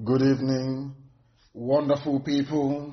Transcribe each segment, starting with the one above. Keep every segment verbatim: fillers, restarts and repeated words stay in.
Good evening, wonderful people,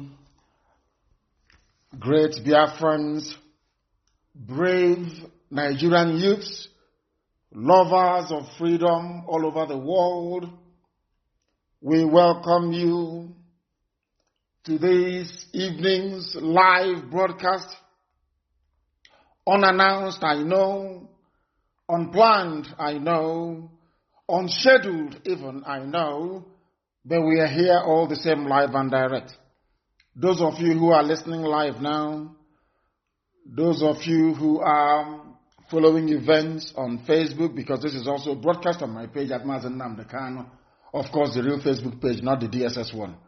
great Biafrans, brave Nigerian youths, lovers of freedom all over the world. We welcome you to this evening's live broadcast. Unannounced, I know. Unplanned, I know. Unscheduled, even, I know. But we are here all the same, live and direct. Those of you who are listening live now, those of you who are following events on Facebook, because this is also broadcast on my page at Mazen Nnamdi Kanu, of course the real Facebook page, not the D S S one.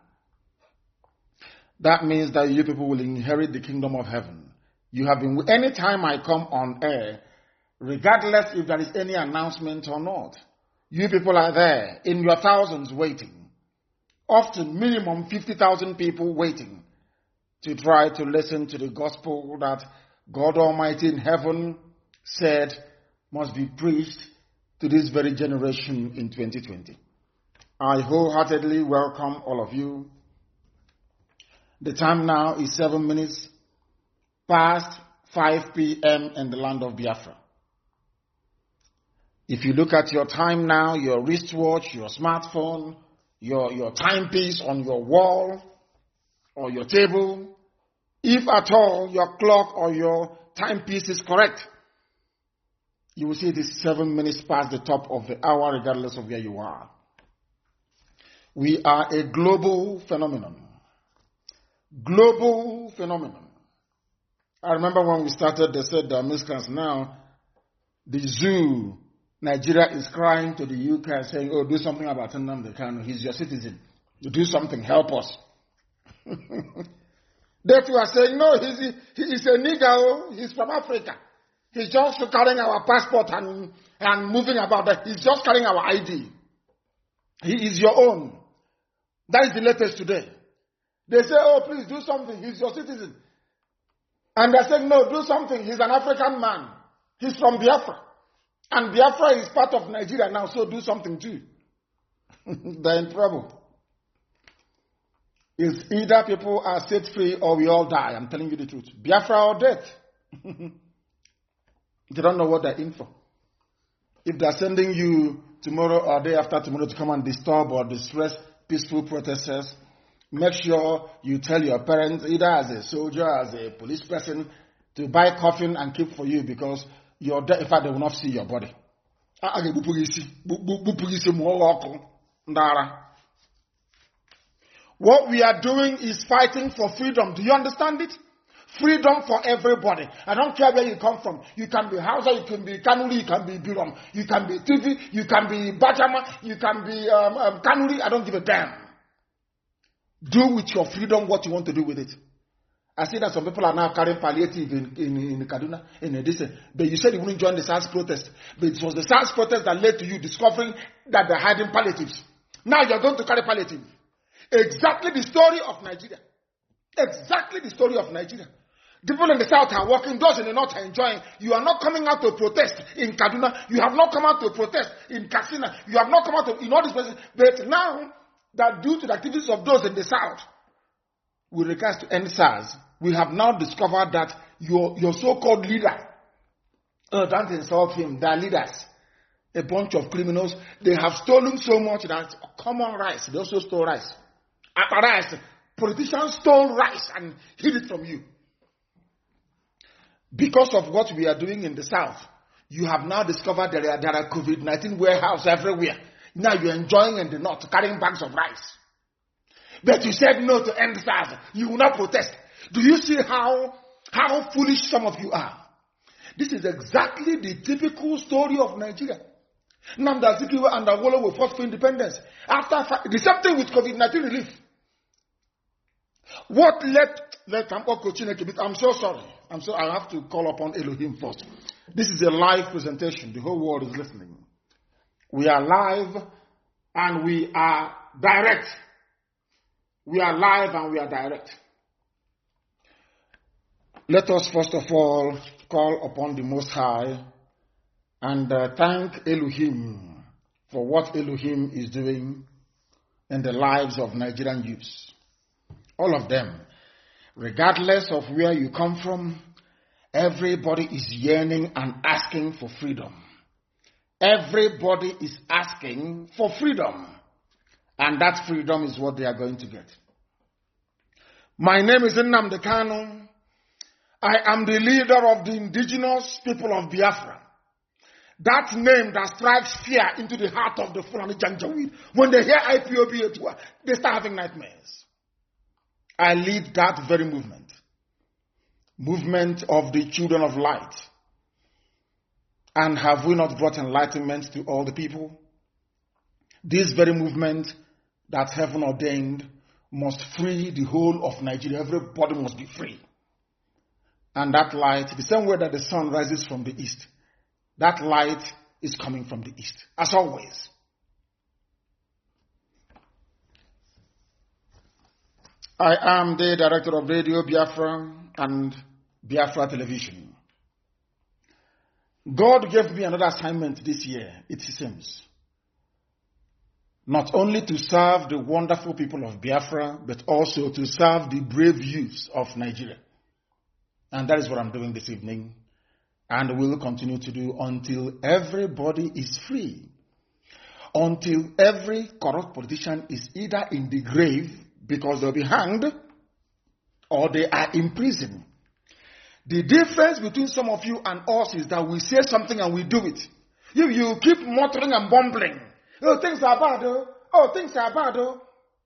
That means that you people will inherit the kingdom of heaven. You have been, anytime I come on air, regardless if there is any announcement or not, you people are there in your thousands waiting. Often minimum fifty thousand people waiting to try to listen to the gospel that God Almighty in heaven said must be preached to this very generation in twenty twenty. I wholeheartedly welcome all of you. The time now is seven minutes past five p m in the land of Biafra. If you look at your time now, your wristwatch, your smartphone, your, your timepiece on your wall or your table, if at all your clock or your timepiece is correct, you will see it is seven minutes past the top of the hour regardless of where you are. We are a global phenomenon. Global phenomenon. I remember when we started, they said the Americans now, the zoo, Nigeria is crying to the U K saying, oh, do something about Nnamdi Kanu. He's your citizen. You do something, help us. They too are saying, no, he's, he is a nigger. He's from Africa. He's just carrying our passport and, and moving about. That. He's just carrying our I D. He is your own. That is the latest today. They say, oh, please do something. He's your citizen. And they're saying, no, do something. He's an African man. He's from Biafra. And Biafra is part of Nigeria now, so do something too. They're in trouble. It's either people are set free or we all die. I'm telling you the truth. Biafra or death. They don't know what they're in for. If they're sending you tomorrow or day after tomorrow to come and disturb or distress peaceful protesters, make sure you tell your parents, either as a soldier, as a police person, to buy coffin and keep for you because your death, in fact, they will not see your body. What we are doing is fighting for freedom. Do you understand it? Freedom for everybody. I don't care where you come from. You can be Hausa, you can be Kanuri, you can be Birom, you can be T V, you can be Bajama, you can be um, um, Kanuri. I don't give a damn. Do with your freedom what you want to do with it. I see that some people are now carrying palliative in, in, in Kaduna, in Edison. But you said you wouldn't join the SARS protest. But it was the SARS protest that led to you discovering that they're hiding palliatives. Now you're going to carry palliative. Exactly the story of Nigeria. Exactly the story of Nigeria. People in the south are working, those in the north are enjoying. You are not coming out to protest in Kaduna. You have not come out to protest in Katsina. You have not come out to, in all these places. But now, that due to the activities of those in the south, with regards to N SARS, we have now discovered that your, your so-called leader, uh, don't insult him, they're leaders, a bunch of criminals, they have stolen so much that common rice, they also stole rice. After rice, politicians stole rice and hid it from you. Because of what we are doing in the south, you have now discovered there are, there are COVID nineteen warehouses everywhere. Now you're enjoying in the north, carrying bags of rice. But you said no to end SARS. You will not protest. Do you see how, how foolish some of you are? This is exactly the typical story of Nigeria. Nnamdi Azikiwe and Awolowo will fought for independence. After the same thing with COVID nineteen relief. What led, let I'm so sorry. I'm so I have to call upon Elohim first. This is a live presentation. The whole world is listening. We are live and we are direct. We are live and we are direct. Let us first of all call upon the Most High and uh, thank Elohim for what Elohim is doing in the lives of Nigerian youths. All of them, regardless of where you come from, everybody is yearning and asking for freedom. Everybody is asking for freedom. And that freedom is what they are going to get. My name is Nnamdi Kanu. I am the leader of the indigenous people of Biafra. That name that strikes fear into the heart of the Fulani Janjaweed. When they hear I P O B, they start having nightmares. I lead that very movement. Movement of the children of light. And have we not brought enlightenment to all the people? This very movement that heaven ordained must free the whole of Nigeria. Everybody must be free. And that light, the same way that the sun rises from the east, that light is coming from the east, as always. I am the director of Radio Biafra and Biafra Television. God gave me another assignment this year, it seems. Not only to serve the wonderful people of Biafra, but also to serve the brave youths of Nigeria. And that is what I'm doing this evening. And will continue to do until everybody is free. Until every corrupt politician is either in the grave because they'll be hanged or they are in prison. The difference between some of you and us is that we say something and we do it. If you keep muttering and bumbling, oh, things are bad, oh, oh things are bad, oh.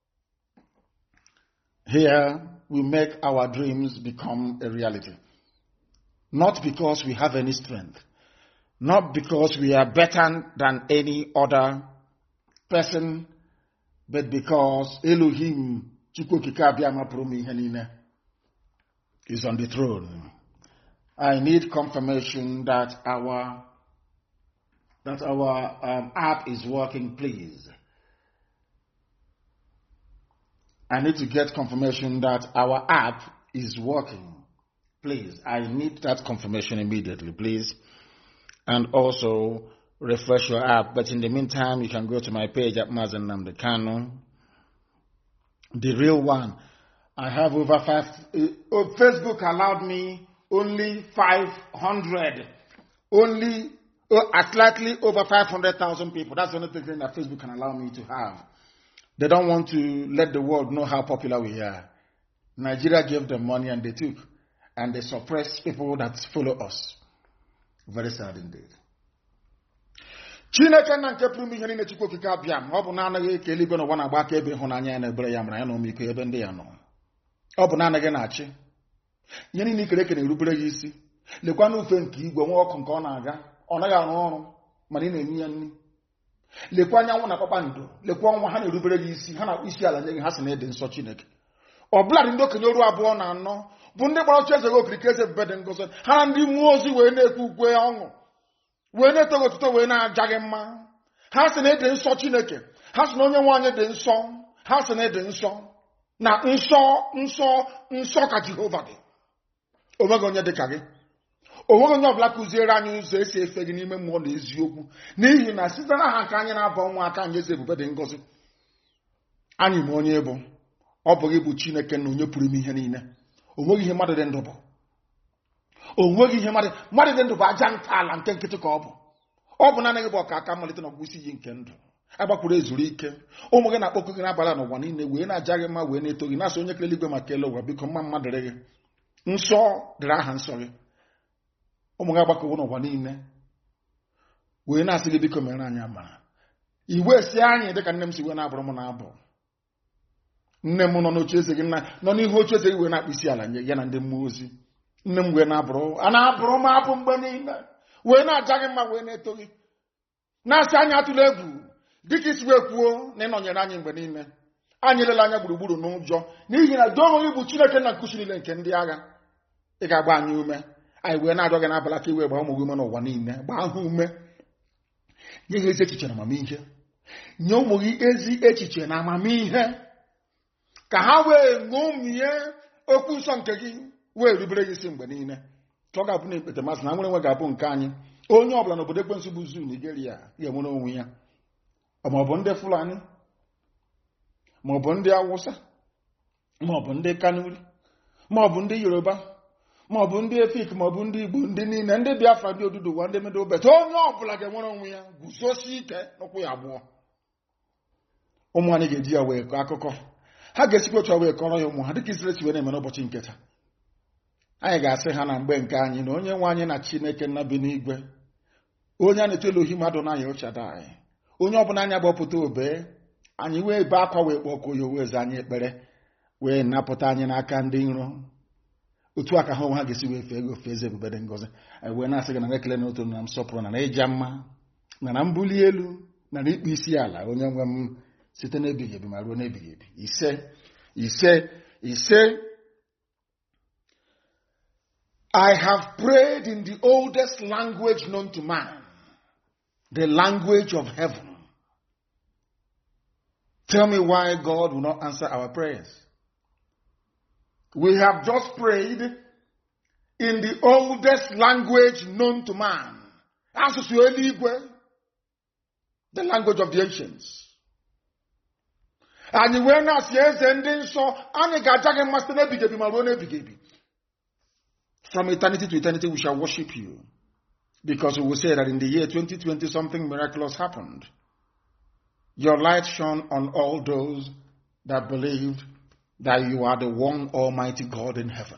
Here, we make our dreams become a reality. Not because we have any strength. Not because we are better than any other person, but because Elohim is on the throne. I need confirmation that our that our um, app is working, please. I need to get confirmation that our app is working. Please, I need that confirmation immediately, please. And also, refresh your app. But in the meantime, you can go to my page at Mazen Nnamdi Kanu. The real one. I have over five... Uh, Facebook allowed me only five hundred. Only... Uh, slightly over five hundred thousand people. That's the only thing that Facebook can allow me to have. They don't want to let the world know how popular we are. Nigeria gave them money and they took. And they suppress people that follow us. Very sad indeed. Chineke na nke pụrụ ihe niile Chukwu okike abịa ma ọ bụ na anaghị eke eluigwe n'ụwa na-agba aka ebe ịhụnanya ya na ebere ya mara ya na ọmịiko ebe ndị ya nọ. Ọ bụ na anaghị na-achị. Ihe niile ikere eke na-erubere ya isi. Lekwa n'ofe nke igwe nwa ọkụ nke ọ na-aga. Ọ naghị arụ ọrụ mana ị na-enye ya nri. Lekwa anyanwụ na kpakpando. Lekwa ọnwa ha na-erubere ya isi. Ha na isi ala nye gị ha sị na ịdị nsọ Chineke. Ọ bụla dị ndị okenye oru abụọ na anọ bụ ndị gbara oche eze gị okirike eze bube dị ngozi ha na ndị mmụọ ozi wee na-ekwu ukwe ọṅụ wee na-etoghị otuto wee na-aja gị mma ha sị na ịdị nsọ Chineke ha sị na onye nwe anyị dị nsọ ha sị na ịdị nsọ na nsọ nsọ nsọ ka Jehova dị onweghị onye dị ka gị onweghị onye ọbụla kụziere anyị ụzọ esi efe gị n'ime mmụọ na eziokwu n'ihi na site na ha nke anyị na-aba ụmụaka anyị eze ebube dị ngozi anyị ma onye bụ ọ bụghị bụ Chineke na onye pụrụ ime ihe niile. Onweghị ihe mmadụ dị ndụ bụ. Onweghị ihe mmadụ mmadụ dị ndụ bụ aja ntọala nke nkịtị ka ọ bụ. Ọ bụ naanị gị bụ ọka aka mmalite na ọgwụgwụ isi iyi nke ndụ. Agbakwuru ezuru ike. Ụmụ gị na-akpọkọ gị n'abalị n'ụwa niile wee na-aja gị mma wee na-eto gị na-asị onye kere eluigwe ma kelee ụwa biko mma mma dịrị gị. Nsọ dịrị aha nsọ gị. Ụmụ gị agbakọwo n'ụwa niile wee na-asị gị biko mere anyị amara. Iwe si anyị dịka nne m si wee na-abụrụ m na-abụ. Nne m nọ n'oche eze gị nọ n'ihu oche eze gị wee na-akpụ isi ala nye ya na ndị mmụọ ozi. Nne m wee na-abụrụ a na-abụrụ m abụ mgbe niile wee na-aja gị mma wee na-eto gị na-asị anyị atụla egwu dịka isi wee kwuo na ịnọnyere anyị mgbe niile. Anyị lele anya gburugburu n'ụjọ n'ihi na doo onwe gị bụ Chineke na nkuchi niile nke ndị agha. Ị ga-agba anyị ume. Anyị wee na-arịọ gị n'abalị ka iwe gbaa ụmụ gị ume n'ụwa niile gbaa ha ume. Nye ha ezi echiche na amamihe. Nye ụmụ gị ezi echiche na amamihe ka ha wee ṅomie okwu nsọ nke gị wee rubere gị isi mgbe niile. Ka ọ ga-abụ na ekpete masị na nwere nwe ga-abụ nke anyị. Onye ọbụla n'obodo ekwensu bụ zu Nigeria ga-enwere onwe ya. Ma ọ bụ ndị Fulani ma ọ bụ ndị Awụsa, ma ọ bụ ndị Kanuri, ma ọ bụ ndị Yoruba, ma ọ bụ ndị Efik, ma ọ bụ ndị Igbo, ndị niile, ndị Biafra, ndị Oduduwa, ndị Medobet, onye ọbụla ga-enwere onwe ya guzosi ike n'ụkwụ ya abụọ. Ụmụ anyị ga-eji ya wee kọọ akụkọ. Ha ga-esikwa otu wee kọrọ ya ụmụ ha dịka Izrel si wee na-eme n'ụbọchị nke taa. Anyị ga-asị ha na mgbe nke anyị na onye nwe anyị na Chineke nna bi n'igwe, onye a na-eto Elohim Adonai El Shaddai, onye ọbụla anya gbapụta obe, anyị wee be akwa wee kpọọ koyo wee za anyị ekpere wee napụta anyị n'aka ndị iro. Otu aka ha onwe ha ga-esi wee fee ego ofe eze ebube dị ngọzi. Anyị wee na-asị gị na ekele n'otu na nsọpụrụ na ịja mma na na mbuli elu na na ikpe isi ala onye nwe m site n'ebighị ebi ma ruo n'ebighị ebi. Ise ise ise I have prayed in the oldest language known to man, the language of heaven. Tell me why God will not answer our prayers. We have just prayed in the oldest language known to man, asụsụ eluigwe, the language of the ancients. Anyị wee na-asị eze ndị nsọ, anyị ga-aja gị mma site n'ebighị ebi ma ruo n'ebighị ebi. From eternity to eternity we shall worship you, because we will say that in the year twenty twenty something miraculous happened. Your light shone on all those that believed that you are the one almighty God in heaven.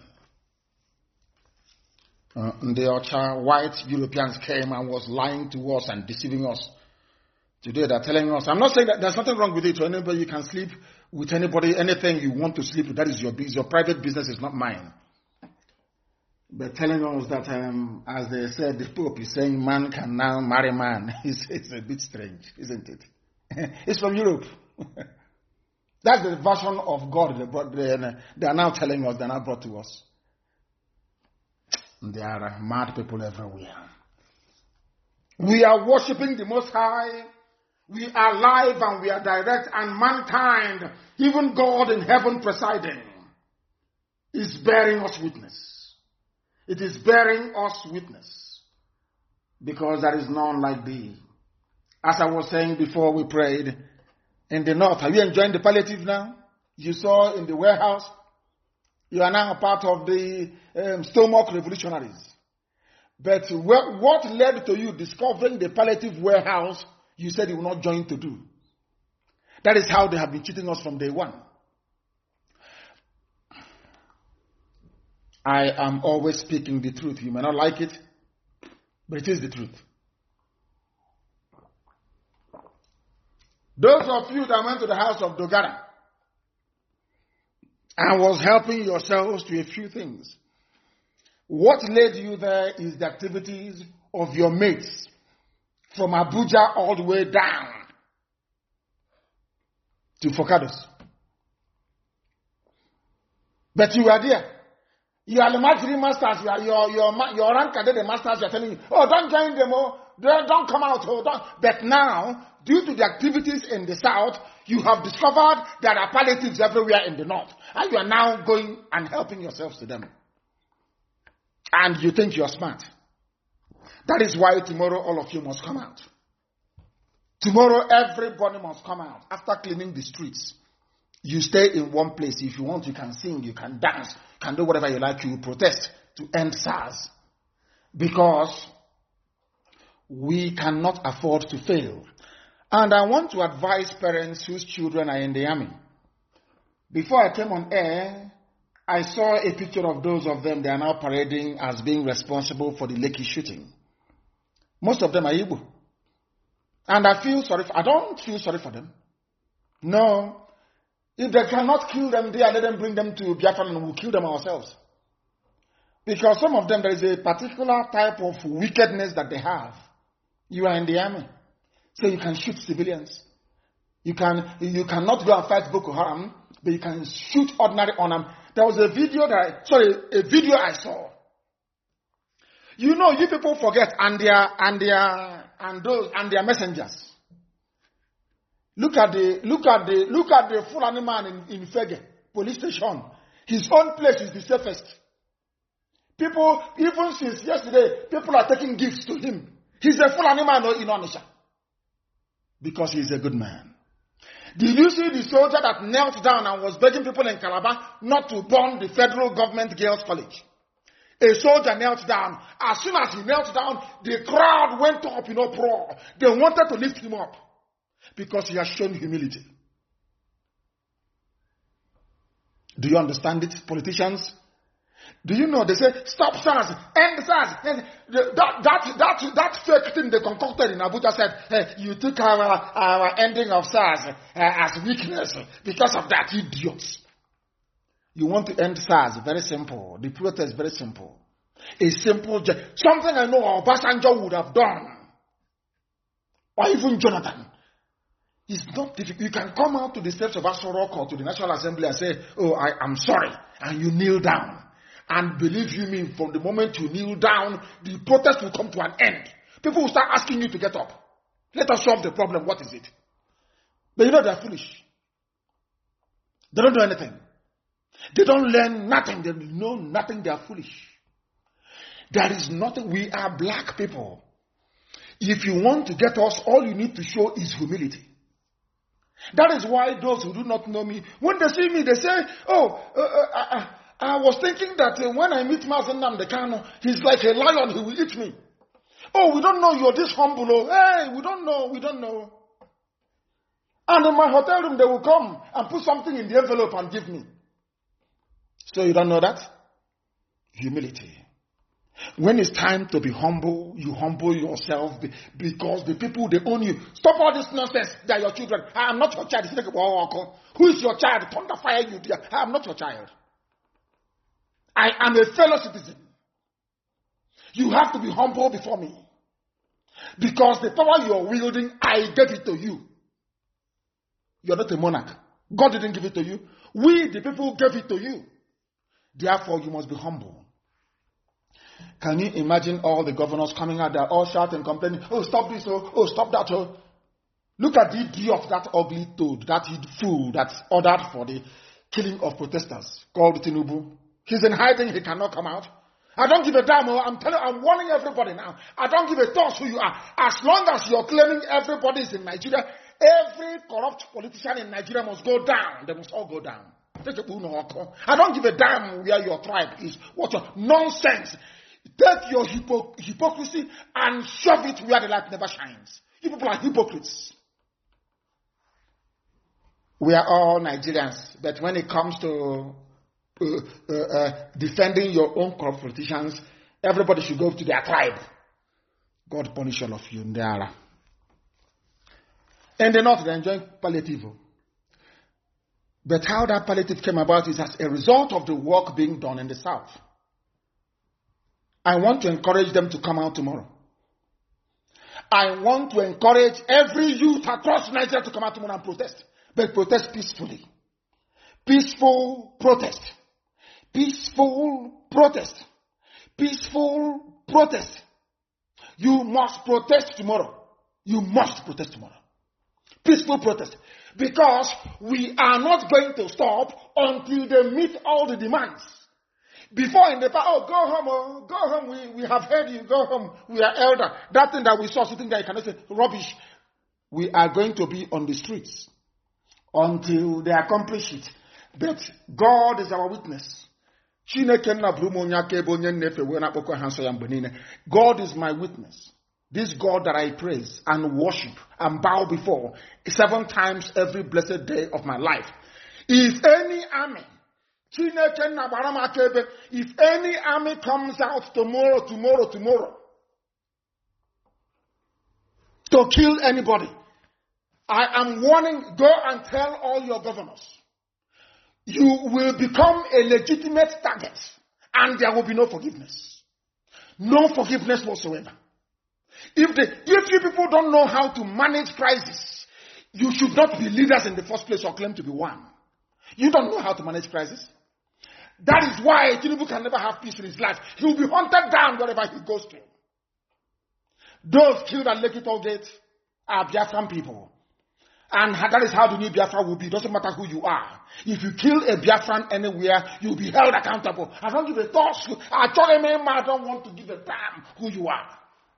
Uh, the Ocha white Europeans came and was lying to us and deceiving us. Today they're telling us, I'm not saying that there's nothing wrong with it. Anybody, you can sleep with anybody, anything you want to sleep with. That is your business. Your private business is not mine. But telling us that, um, as they said, the Pope is saying man can now marry man. It's, it's a bit strange, isn't it? It's from Europe. That's the version of God they, brought, they, they are now telling us, they are now brought to us. There are mad people everywhere. We are worshipping the Most High. We are live and we are direct, and mankind, even God in heaven presiding, is bearing us witness. It is bearing us witness, because there is none like thee. As I was saying before we prayed, in the north, are you enjoying the palliative now? You saw in the warehouse, you are now a part of the um, stomach revolutionaries. But wh- what led to you discovering the palliative warehouse you said you will not join to do? That is how they have been cheating us from day one. I am always speaking the truth. You may not like it, but it is the truth. Those of you that went to the house of Dogara and was helping yourselves to a few things, what led you there is the activities of your mates from Abuja all the way down to Focados. But you were there. You are the Majiri masters, you are your, your, your rank at the masters, you are telling you, oh, don't join them, oh, don't come out, oh, don't. But now, due to the activities in the south, you have discovered there are palliatives everywhere in the north. And you are now going and helping yourselves to them. And you think you are smart. That is why tomorrow all of you must come out. Tomorrow everybody must come out. After cleaning the streets, you stay in one place. If you want, you can sing, you can dance, you can do whatever you like. You will protest to end SARS. Because we cannot afford to fail. And I want to advise parents whose children are in the army. Before I came on air, I saw a picture of those of them. They are now parading as being responsible for the Lekki shooting. Most of them are Igbo. And I feel sorry for, I don't feel sorry for them. No. If they cannot kill them there, let them bring them to Biafra and we'll kill them ourselves. Because some of them, there is a particular type of wickedness that they have. You are in the army. So you can shoot civilians. You can, you cannot go and fight Boko Haram, but you can shoot ordinary on them. There was a video that I, sorry, a video I saw. You know, you people forget, and their, and their, and those, and their messengers. Look at the, look at the, look at the Fulani man in, in Fege police station. His own place is the safest. People, even since yesterday, people are taking gifts to him. He's a Fulani man in Onisha. Because he's a good man. Did you see the soldier that knelt down and was begging people in Calabar not to burn the federal government girls' college? A soldier knelt down. As soon as he knelt down, the crowd went up in uproar. They wanted to lift him up because he has shown humility. Do you understand it, politicians? Do you know they say, stop SARS, end SARS. That, that, that, that fake thing they concocted in Abuja said, hey, you took our, our ending of SARS uh, as weakness because of that, idiots. You want to end SARS, very simple. The protest is very simple. A simple, something I know Obasanjo would have done. Or even Jonathan. It's not difficult. You can come out to the steps of Aso Rock or to the National Assembly and say, oh, I am sorry. And you kneel down. And believe you me, from the moment you kneel down, the protest will come to an end. People will start asking you to get up. Let us solve the problem. What is it? But you know they're foolish. They don't do anything. They don't learn nothing. They know nothing. They are foolish. There is nothing. We are black people. If you want to get us, all you need to show is humility. That is why those who do not know me, when they see me, they say, oh, uh, uh, uh, I was thinking that uh, when I meet Mazen Nnamdi Kanu, he's like a lion, he will eat me. Oh, we don't know you're this humble. Oh, hey, we don't know, we don't know. And in my hotel room, they will come and put something in the envelope and give me. So you don't know that? Humility. When it's time to be humble, you humble yourself because the people, they own you. Stop all this nonsense. They are your children. I am not your child. Who is your child? Thunder fire you. I am not your child. I am a fellow citizen. You have to be humble before me. Because the power you are wielding, I gave it to you. You are not a monarch. God didn't give it to you. We, the people, gave it to you. Therefore, you must be humble. Can you imagine all the governors coming out there, all shouting, complaining, oh, stop this, oh, oh stop that, oh. Look at the idiot, that ugly toad, that fool that's ordered for the killing of protesters, called Tinubu. He's in hiding, he cannot come out. I don't give a damn, oh, I'm telling, I'm warning everybody now. I don't give a toss who you are. As long as you're claiming everybody is in Nigeria, every corrupt politician in Nigeria must go down. They must all go down. I don't give a damn where your tribe is. What your nonsense. Take your hypo- hypocrisy and shove it where the light never shines. You people are hypocrites. We are all Nigerians, but when it comes to uh, uh, uh, defending your own corrupt politicians, everybody should go to their tribe. God punish all of you in the Allah. And they're not enjoying palliative. But how that palliative came about is as a result of the work being done in the South. I want to encourage them to come out tomorrow. I want to encourage every youth across Nigeria to come out tomorrow and protest. But protest peacefully. Peaceful protest. Peaceful protest. Peaceful protest. You must protest tomorrow. You must protest tomorrow. Peaceful protest. Because we are not going to stop until they meet all the demands. Before in the past, oh, go home, oh, go home, we, we have heard you, go home, we are elder. That thing that we saw sitting there, you cannot say, rubbish. We are going to be on the streets until they accomplish it. But God is our witness. God is my witness. This God that I praise and worship and bow before seven times every blessed day of my life. If any army, if any army comes out tomorrow, tomorrow, tomorrow, to kill anybody, I am warning, go and tell all your governors. You will become a legitimate target and there will be no forgiveness. No forgiveness whatsoever. If, the, if you people don't know how to manage crisis, you should not be leaders in the first place or claim to be one. You don't know how to manage crisis. That is why Tinubu can never have peace in his life. He will be hunted down wherever he goes to. Those killed at Lekki Toll Gate are Biafran people. And that is how the new Biafra will be. It doesn't matter who you are. If you kill a Biafran anywhere, you'll be held accountable. I don't give a toss. I told him, I don't want to give a damn who you are.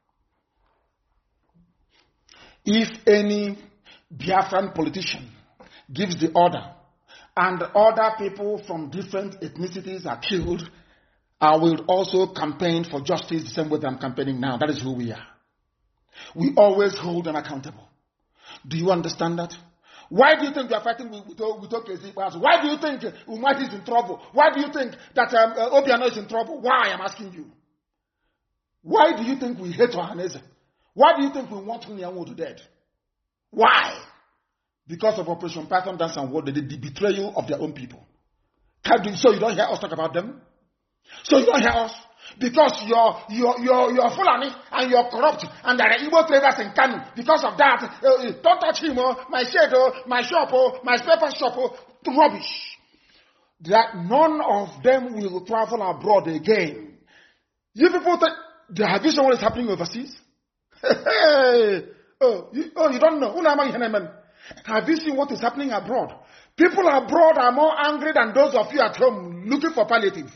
If any Biafran politician gives the order, and other people from different ethnicities are killed, I will also campaign for justice the same way that I'm campaigning now. That is who we are. We always hold them accountable. Do you understand that? Why do you think we are fighting with, with, with Okezi? Why do you think Umati is in trouble? Why do you think that um, uh, Obiano is in trouble? Why, I'm asking you. Why do you think we hate Ohaneze? Why do you think we want Hunyanwo to dead? Why? Because of Operation Python Dance and War, the, the betrayal of their own people. So you don't hear us talk about them? So you don't hear us? Because you're, you're, you're, you're Fulani and you're corrupt and there are Igbo traders in Kanu. Because of that, uh, don't touch him, oh, my shed, oh, my shop, oh, my paper shop, oh, rubbish. That none of them will travel abroad again. You people think, have you seen what is happening overseas? Hey, oh, you, oh, you don't know. Have you seen what is happening abroad? People abroad are more angry than those of you at home looking for palliative.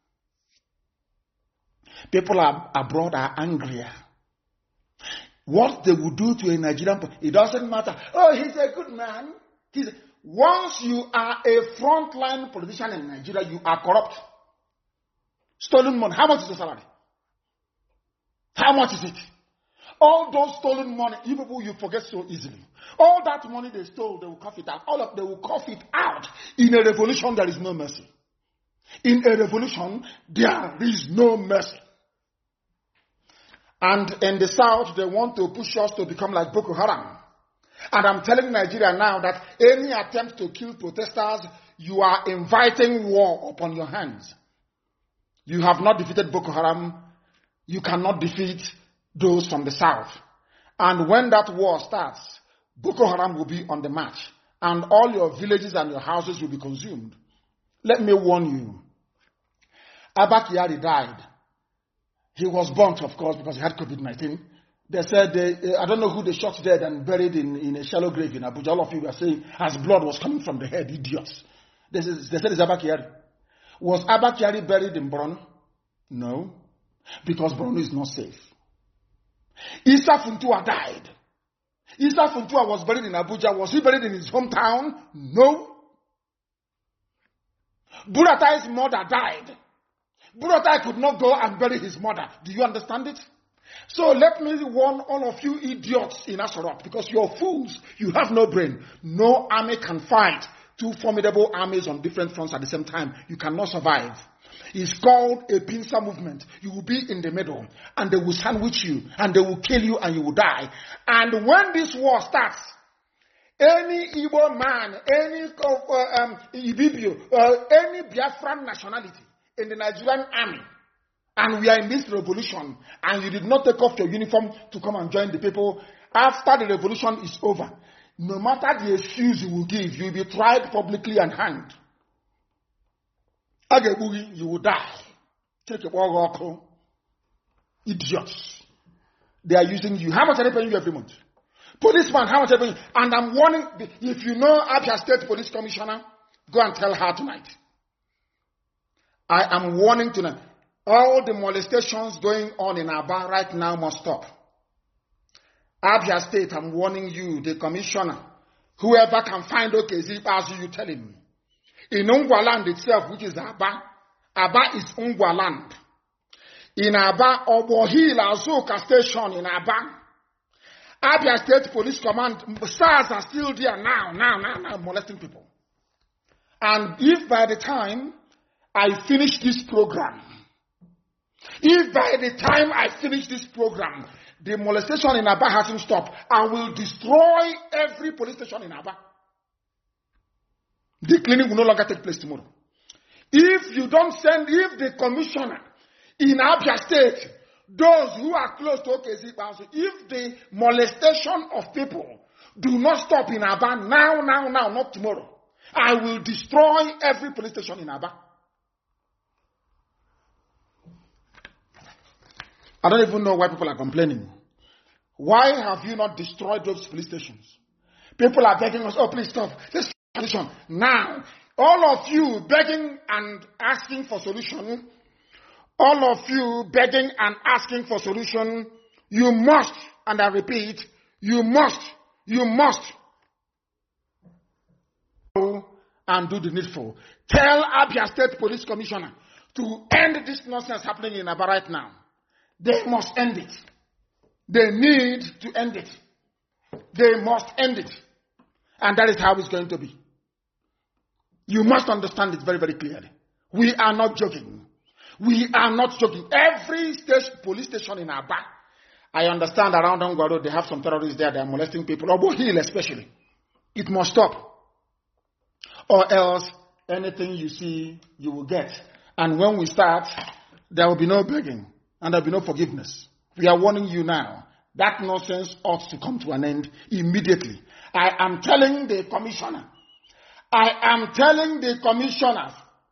People are, abroad are angrier. What they would do to a Nigerian, it doesn't matter. Oh, he's a good man. He's, once you are a frontline politician in Nigeria, you are corrupt. Stolen money. How much is the salary? How much is it? All those stolen money, you people, you forget so easily. All that money they stole, they will cough it out. All of them will cough it out. In a revolution, there is no mercy. In a revolution, there is no mercy. And in the South, they want to push us to become like Boko Haram. And I'm telling Nigeria now that any attempt to kill protesters, you are inviting war upon your hands. You have not defeated Boko Haram. You cannot defeat those from the South. And when that war starts, Boko Haram will be on the march. And all your villages and your houses will be consumed. Let me warn you. Abba Kyari died. He was burnt, of course, because he had COVID nineteen. They said, they, I don't know who they shot dead and buried in, in a shallow grave in Abuja. All of you were saying, as blood was coming from the head, idiots. They said, they said it's Abba Kyari. Was Abba Kyari buried in Borno? No. Because Borno is not safe. Issa Funtua died. Issa Funtua was buried in Abuja. Was he buried in his hometown? No. Buratai's mother died. Buratai could not go and bury his mother. Do you understand it? So let me warn all of you idiots in Asarok, because you're fools. You have no brain. No army can fight two formidable armies on different fronts at the same time. You cannot survive. It's called a pincer movement. You will be in the middle, and they will sandwich you, and they will kill you, and you will die. And when this war starts, any Igbo man, any uh, um, Ibibio, uh, any Biafran nationality in the Nigerian army, and we are in this revolution, and you did not take off your uniform to come and join the people, after the revolution is over, no matter the excuse you will give, you will be tried publicly and hanged. You will die. Take a walk. Idiots. They are using you. How much are they paying you every month? Policeman, how much are they paying you? And I'm warning, if you know Abia State Police Commissioner, go and tell her tonight. I am warning tonight. All the molestations going on in Aba right now must stop. Abia State, I'm warning you, the commissioner, whoever can find Okezi, as you tell him. In Ungwa land itself, which is Aba, Aba is Ungwa land. In Aba, Obohil Azuka station in Aba, Abia State Police Command, SARS are still there now, now, now, now, molesting people. And if by the time I finish this program, if by the time I finish this program, the molestation in Aba hasn't stopped, I will destroy every police station in Aba. The cleaning will no longer take place tomorrow. If you don't send, if the commissioner in Abia State, those who are close to Okezi, if the molestation of people do not stop in Aba now, now, now, not tomorrow, I will destroy every police station in Aba. I don't even know why people are complaining. Why have you not destroyed those police stations? People are begging us, oh, please stop. Let's solution. Now, all of you begging and asking for solution, all of you begging and asking for solution, you must, and I repeat, you must, you must and do the needful. Tell Abia State Police Commissioner to end this nonsense happening in Aba right now. They must end it. They need to end it. They must end it. And that is how it's going to be. You must understand it very, very clearly. We are not joking. We are not joking. Every station, police station in Aba, I understand around Ongwaro, they have some terrorists there that are molesting people, Obo Hill especially. It must stop. Or else, anything you see, you will get. And when we start, there will be no begging and there will be no forgiveness. We are warning you now. That nonsense ought to come to an end immediately. I am telling the commissioner, I am telling the commissioners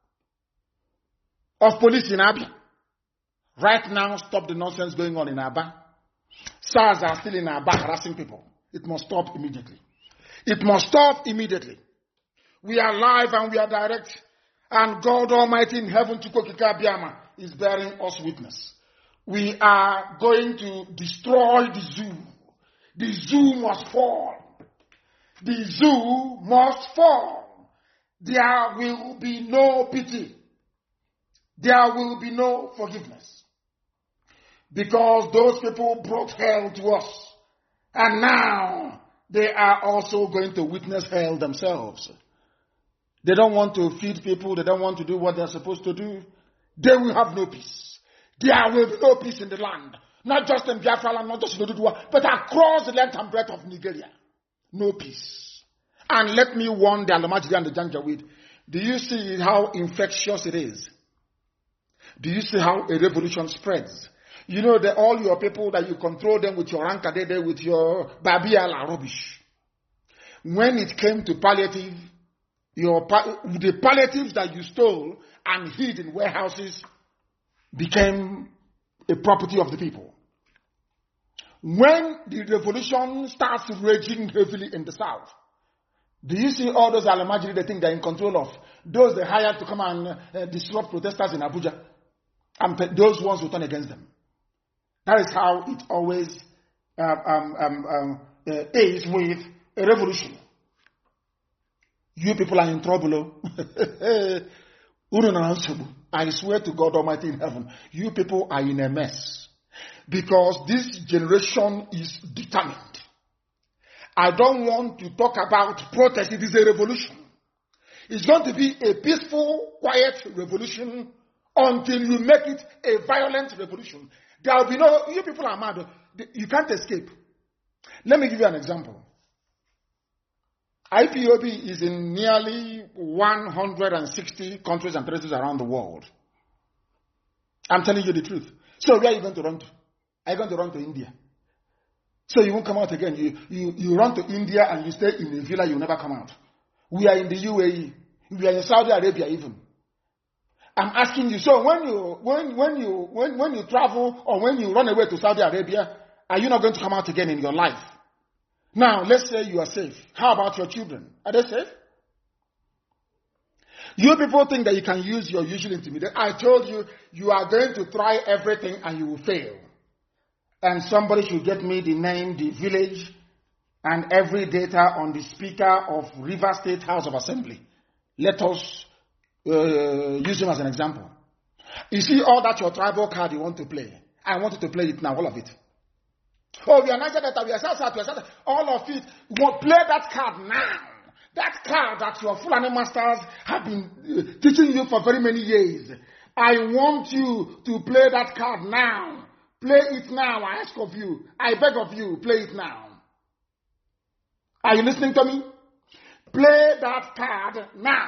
of police in Abia, right now, stop the nonsense going on in Aba. SARS are still in Aba harassing people. It must stop immediately. It must stop immediately. We are live and we are direct. And God Almighty in heaven, Chukwokika Biama, is bearing us witness. We are going to destroy the zoo. The zoo must fall. The zoo must fall. There will be no pity. There will be no forgiveness. Because those people brought hell to us. And now they are also going to witness hell themselves. They don't want to feed people. They don't want to do what they're supposed to do. They will have no peace. There will be no peace in the land. Not just in Biafra land, not just in Oduduwa, but across the length and breadth of Nigeria. No peace. And let me warn the Alamajiri and the Janjaweed. Do you see how infectious it is? Do you see how a revolution spreads? You know that all your people that you control them with your Rankadede, with your Babiala rubbish. When it came to palliative, your the palliatives that you stole and hid in warehouses became a property of the people. When the revolution starts raging heavily in the south, do you see all those Alamajiri they think they're in control of? Those they hired to come and uh, disrupt protesters in Abuja. And those ones will turn against them. That is how it always uh, um, um, um, uh, is with a revolution. You people are in trouble. I swear to God Almighty in heaven, you people are in a mess. Because this generation is determined. I don't want to talk about protest. It is a revolution. It's going to be a peaceful, quiet revolution until you make it a violent revolution. There will be no, you people are mad. You can't escape. Let me give you an example. I P O B is in nearly one hundred sixty countries and territories around the world. I'm telling you the truth. So where are you going to run to? Are you going to run to India? So you won't come out again. You, you, you run to India and you stay in a villa, you never come out. We are in the U A E. We are in Saudi Arabia even. I'm asking you, so when you when when you when, when you travel or when you run away to Saudi Arabia, are you not going to come out again in your life? Now, let's say you are safe. How about your children? Are they safe? You people think that you can use your usual intimidation. I told you, you are going to try everything and you will fail. And somebody should get me the name, the village, and every data on the Speaker of River State House of Assembly. Let us uh, use him as an example. You see all that your tribal card you want to play. I want you to play it now, all of it. Oh, we are Niger Delta, we are South South, we are South, all of it. We will play that card now. That card that your Fulani masters have been uh, teaching you for very many years. I want you to play that card now. Play it now, I ask of you. I beg of you, play it now. Are you listening to me? Play that card now.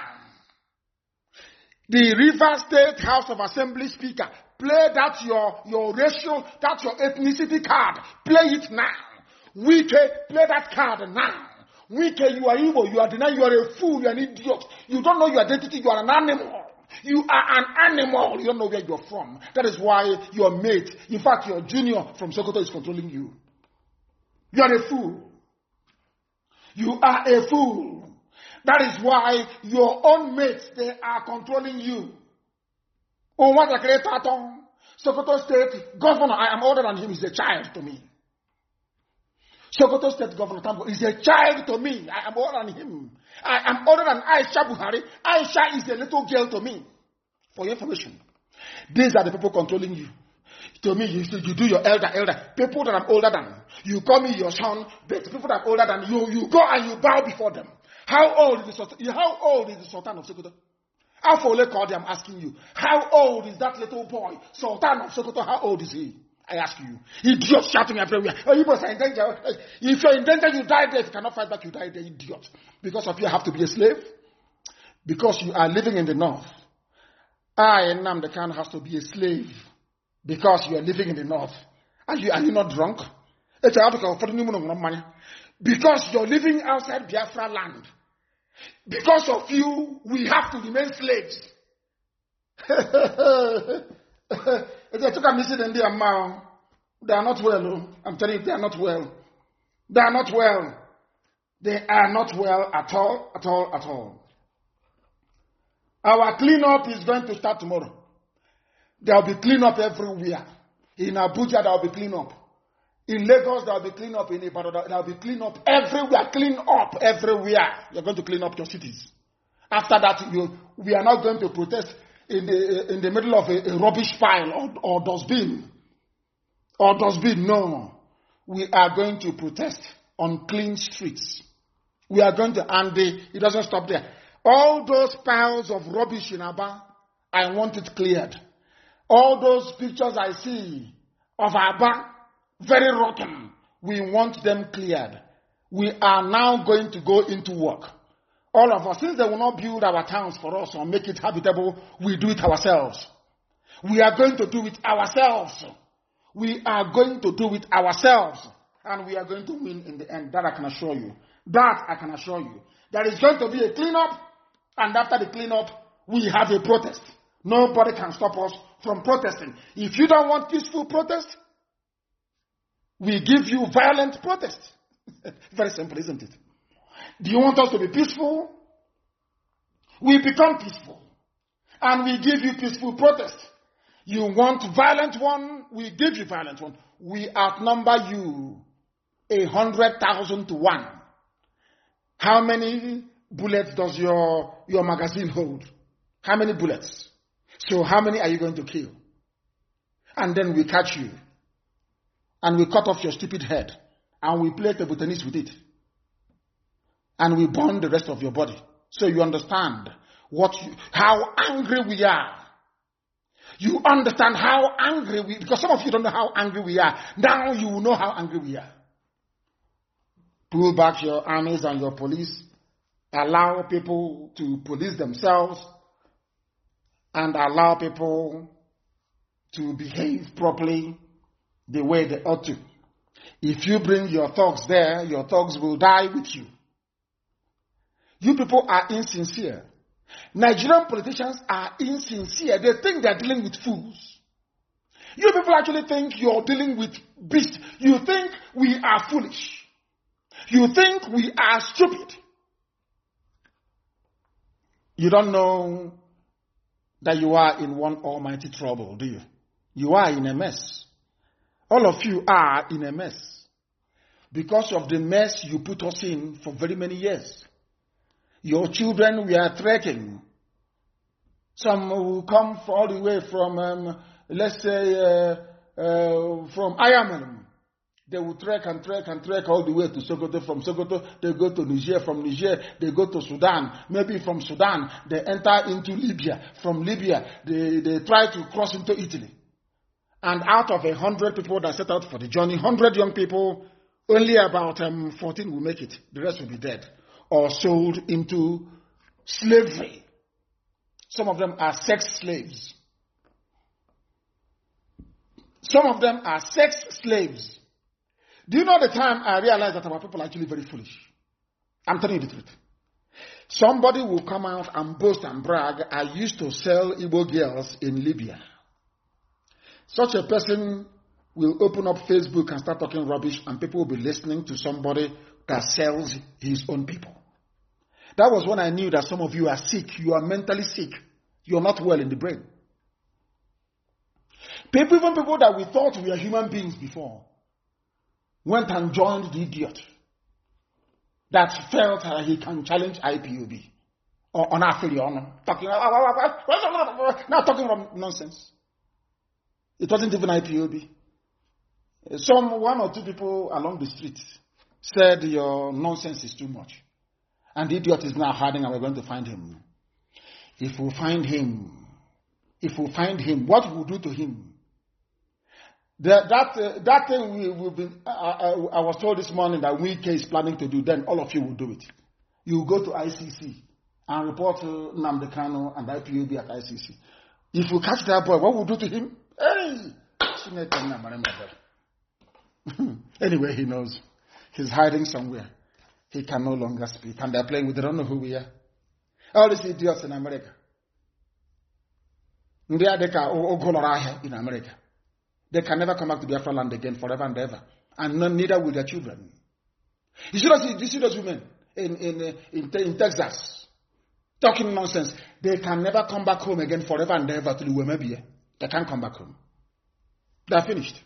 The River State House of Assembly Speaker, play that your, your racial, that's your ethnicity card. Play it now. Wike, play that card now. Wike, you are evil, you are denying, you are a fool, you are an idiot. You don't know your identity, you are an animal. You are an animal, you don't know where you're from. That is why your mate, in fact your junior from Sokoto is controlling you. You are a fool. You are a fool. That is why your own mates, they are controlling you. Oh, what a great Sokoto State governor, I am older than him, he's a child to me. Sokoto State Governor Tambo is a child to me. I am older than him. I am older than Aisha Buhari. Aisha is a little girl to me. For your information. These are the people controlling you. To me, you, you do your elder, elder. People that I'm older than. You call me your son, but people that I'm older than you, you go and you bow before them. How old is the Sultan, how old is the Sultan of Sokoto? Afole Kodi, I'm asking you. How old is that little boy? Sultan of Sokoto, how old is he? I ask you. Idiots shouting everywhere. Oh, you are in danger. If you're in danger, you die there. If you cannot fight back, you die there, idiot. Because of you have to be a slave. Because you are living in the north. I, Nnamdi Kanu, has to be a slave. Because you are living in the north. Are you, are you not drunk? Because you're living outside Biafra land. Because of you, we have to remain slaves. They took a missing in the amount. They are not well. I'm telling you, they are not well. They are not well. They are not well at all, at all, at all. Our cleanup is going to start tomorrow. There will be cleanup everywhere. In Abuja, there will be cleanup. In Lagos, there will be cleanup. In Ibadan, there will be cleanup everywhere. Clean up everywhere. You're going to clean up your cities. After that, you, we are not going to protest in the in the middle of a, a rubbish pile or, or dustbin. Or dustbin, no. We are going to protest on clean streets. We are going to, and the, it doesn't stop there. All those piles of rubbish in Aba, I want it cleared. All those pictures I see of Aba, very rotten, we want them cleared. We are now going to go into work. All of us, since they will not build our towns for us or make it habitable, we do it ourselves. We are going to do it ourselves. We are going to do it ourselves. And we are going to win in the end. That I can assure you. That I can assure you. There is going to be a cleanup. And after the cleanup, we have a protest. Nobody can stop us from protesting. If you don't want peaceful protest, we give you violent protest. Very simple, isn't it? Do you want us to be peaceful? We become peaceful. And we give you peaceful protest. You want violent one? We give you violent one. We outnumber you a hundred thousand to one. How many bullets does your, your magazine hold? How many bullets? So how many are you going to kill? And then we catch you. And we cut off your stupid head. And we play table tennis with it. And we burn the rest of your body. So you understand what you, how angry we are. You understand how angry we, because some of you don't know how angry we are. Now you will know how angry we are. Pull back your armies and your police. Allow people to police themselves. And allow people to behave properly the way they ought to. If you bring your thugs there, your thugs will die with you. You people are insincere. Nigerian politicians are insincere. They think they're dealing with fools. You people actually think you're dealing with beasts. You think we are foolish. You think we are stupid. You don't know that you are in one almighty trouble, do you? You are in a mess. All of you are in a mess. Because of the mess you put us in for very many years. Your children were trekking. Some will come all the way from, um, let's say, uh, uh, from Ayaman. They will trek and trek and trek all the way to Sokoto. From Sokoto, they go to Niger. From Niger, they go to Sudan. Maybe from Sudan, they enter into Libya. From Libya, they, they try to cross into Italy. And out of a hundred people that set out for the journey, hundred young people, only about um, fourteen will make it. The rest will be dead or sold into slavery. Some of them are sex slaves. Some of them are sex slaves. Do you know the time I realized that our people are actually very foolish? I'm telling you the truth. Somebody will come out and boast and brag, I used to sell Igbo girls in Libya. Such a person will open up Facebook and start talking rubbish, and people will be listening to somebody that sells his own people. That was when I knew that some of you are sick. You are mentally sick. You are not well in the brain. People, even people that we thought we were human beings before. went and joined the idiot that felt uh, he can challenge I P O B on Afilion, talking now talking from nonsense. It wasn't even I P O B. Some one or two people along the street said your nonsense is too much, and the idiot is now hiding, and we're going to find him. If we find him, if we find him, what we will do to him? The, that uh, that thing we will be. Uh, I, I was told this morning that Wike is planning to do. Then all of you will do it. You will go to I C C and report to Nnamdi Kanu and I P O B at I C C. If we catch that boy, what will we do to him? Hey, anyway, he knows he's hiding somewhere. He can no longer speak, and they're playing with. They don't know who we are. All these idiots in America. They are in America. They can never come back to Biafra land again forever and ever. And none, neither will their children. You see those, you see those women in, in, in, in Texas talking nonsense. They can never come back home again forever and ever to the Wemebie. They can't come back home. They're finished.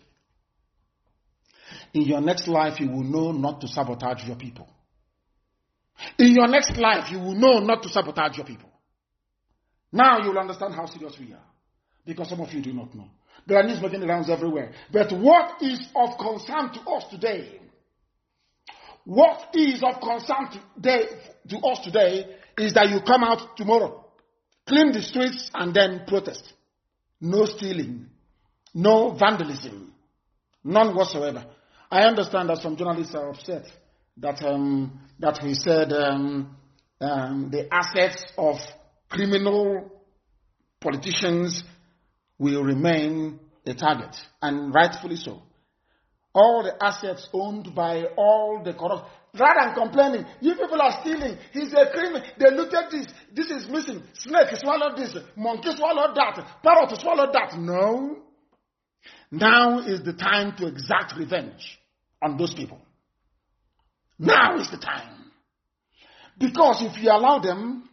In your next life, you will know not to sabotage your people. In your next life, you will know not to sabotage your people. Now you will understand how serious we are. Because some of you do not know. There are news making rounds everywhere. But what is of concern to us today, what is of concern today, to us today is that you come out tomorrow, clean the streets, and then protest. No stealing, no vandalism, none whatsoever. I understand that some journalists are upset that um, that we said um, um, the assets of criminal politicians will remain a target, and rightfully so. All the assets owned by all the corrupt, rather than complaining, you people are stealing, he's a criminal, they look at this, this is missing, snake swallowed this, monkey swallowed that, parrot swallowed that. No. Now is the time to exact revenge on those people. Now is the time. Because if you allow them,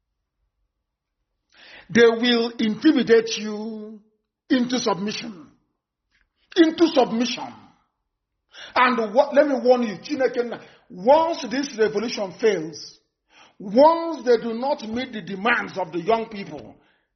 they will intimidate you into submission. Into submission. And what, let me warn you, Chineke, once this revolution fails, once they do not meet the demands of the young people,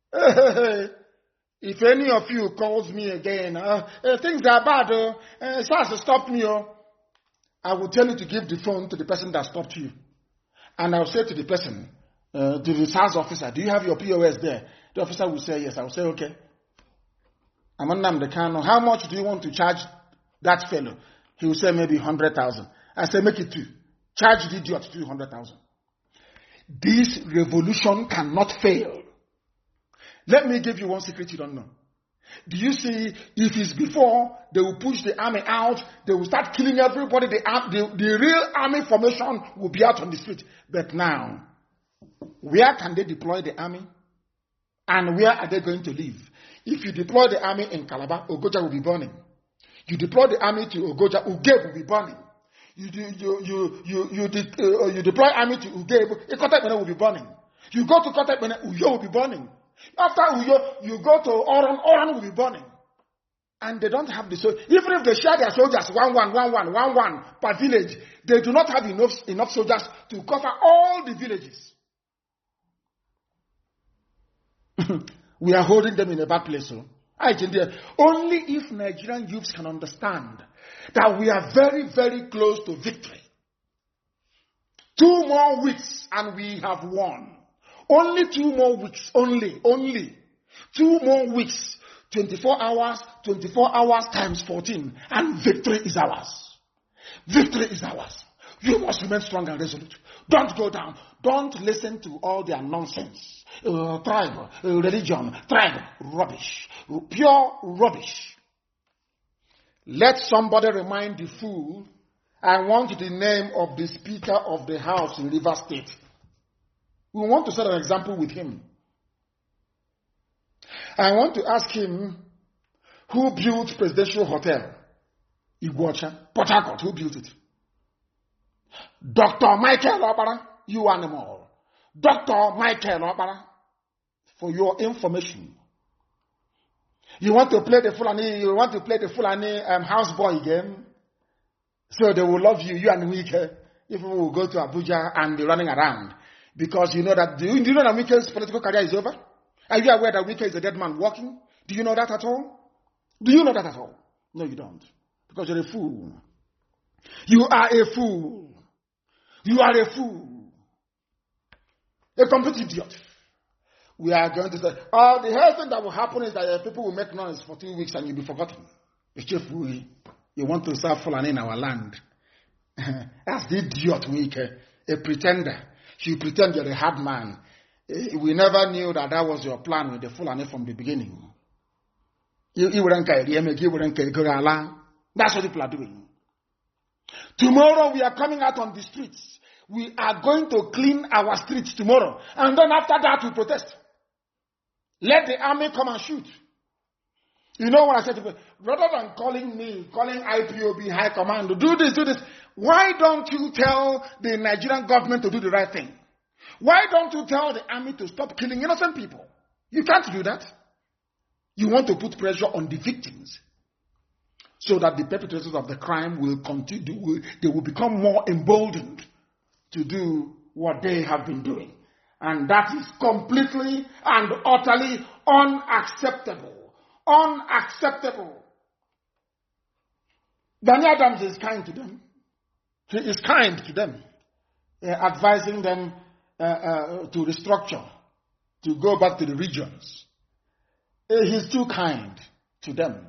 if any of you calls me again, uh, uh, things are bad, uh, uh, SARS stopped me, uh, I will tell you to give the phone to the person that stopped you. And I'll say to the person, uh, to the SARS officer, do you have your P O S there? The officer will say yes. I will say, okay. I'm on Nnamdi Kanu. How much do you want to charge that fellow? He will say maybe one hundred thousand. I say make it two. Charge the idiot two hundred thousand. This revolution cannot fail. Let me give you one secret you don't know. Do you see, if it's before, they will push the army out, they will start killing everybody, the, the, the real army formation will be out on the street. But now, where can they deploy the army? And where are they going to live? If you deploy the army in Calabar, Ogoja will be burning. You deploy the army to Ogoja, Ugeb will be burning. You, do, you, you, you, you, de, uh, you deploy army to Ugeb, Ikotekmene will be burning. You go to Kotekmene, Uyo will be burning. After Uyo, you go to Oran, Oran will be burning. And they don't have the soldiers. Even if they share their soldiers one, one, one, one, one, one per village, they do not have enough, enough soldiers to cover all the villages. We are holding them in a bad place. So. Only if Nigerian youths can understand that we are very, very close to victory. Two more weeks and we have won. Only two more weeks. Only. Only. Two more weeks. twenty-four hours. twenty-four hours times fourteen. And victory is ours. Victory is ours. You must remain strong and resolute. Don't go down. Don't listen to all their nonsense. Uh, tribe, uh, religion, tribe, rubbish. Pure rubbish. Let somebody remind the fool, I want the name of the Speaker of the House in Rivers State. We want to set an example with him. I want to ask him, who built Presidential Hotel? Iguacha, Port Harcourt, who built it? Doctor Michael Obara, you animal. Doctor Michael Obara, for your information. You want to play the Fulani, you want to play the Fulani um, houseboy game? So they will love you, you and Wike, if we will go to Abuja and be running around. Because you know that, do you, do you know that Wike's political career is over? Are you aware that Wike is a dead man walking? Do you know that at all? Do you know that at all? No, you don't. Because you're a fool. You are a fool. You are a fool. A complete idiot. We are going to say, oh, the first thing that will happen is that uh, people will make noise for two weeks and you'll be forgotten. It's a fool. You want to serve Fulani in our land. That's the idiot Wike, a pretender. You pretend you're a hard man. We never knew that that was your plan with the Fulani from the beginning. That's what people are doing. Tomorrow we are coming out on the streets. We are going to clean our streets tomorrow. And then after that we protest. Let the army come and shoot. You know what I said to people? Rather than calling me, calling I P O B High Command, do this, do this. Why don't you tell the Nigerian government to do the right thing? Why don't you tell the army to stop killing innocent people? You can't do that. You want to put pressure on the victims so that the perpetrators of the crime will continue, they will become more emboldened to do what they have been doing. And that is completely and utterly unacceptable. Unacceptable. Gani Adams is kind to them. He is kind to them, uh, advising them uh, uh, to restructure, to go back to the regions. Uh, he's too kind to them.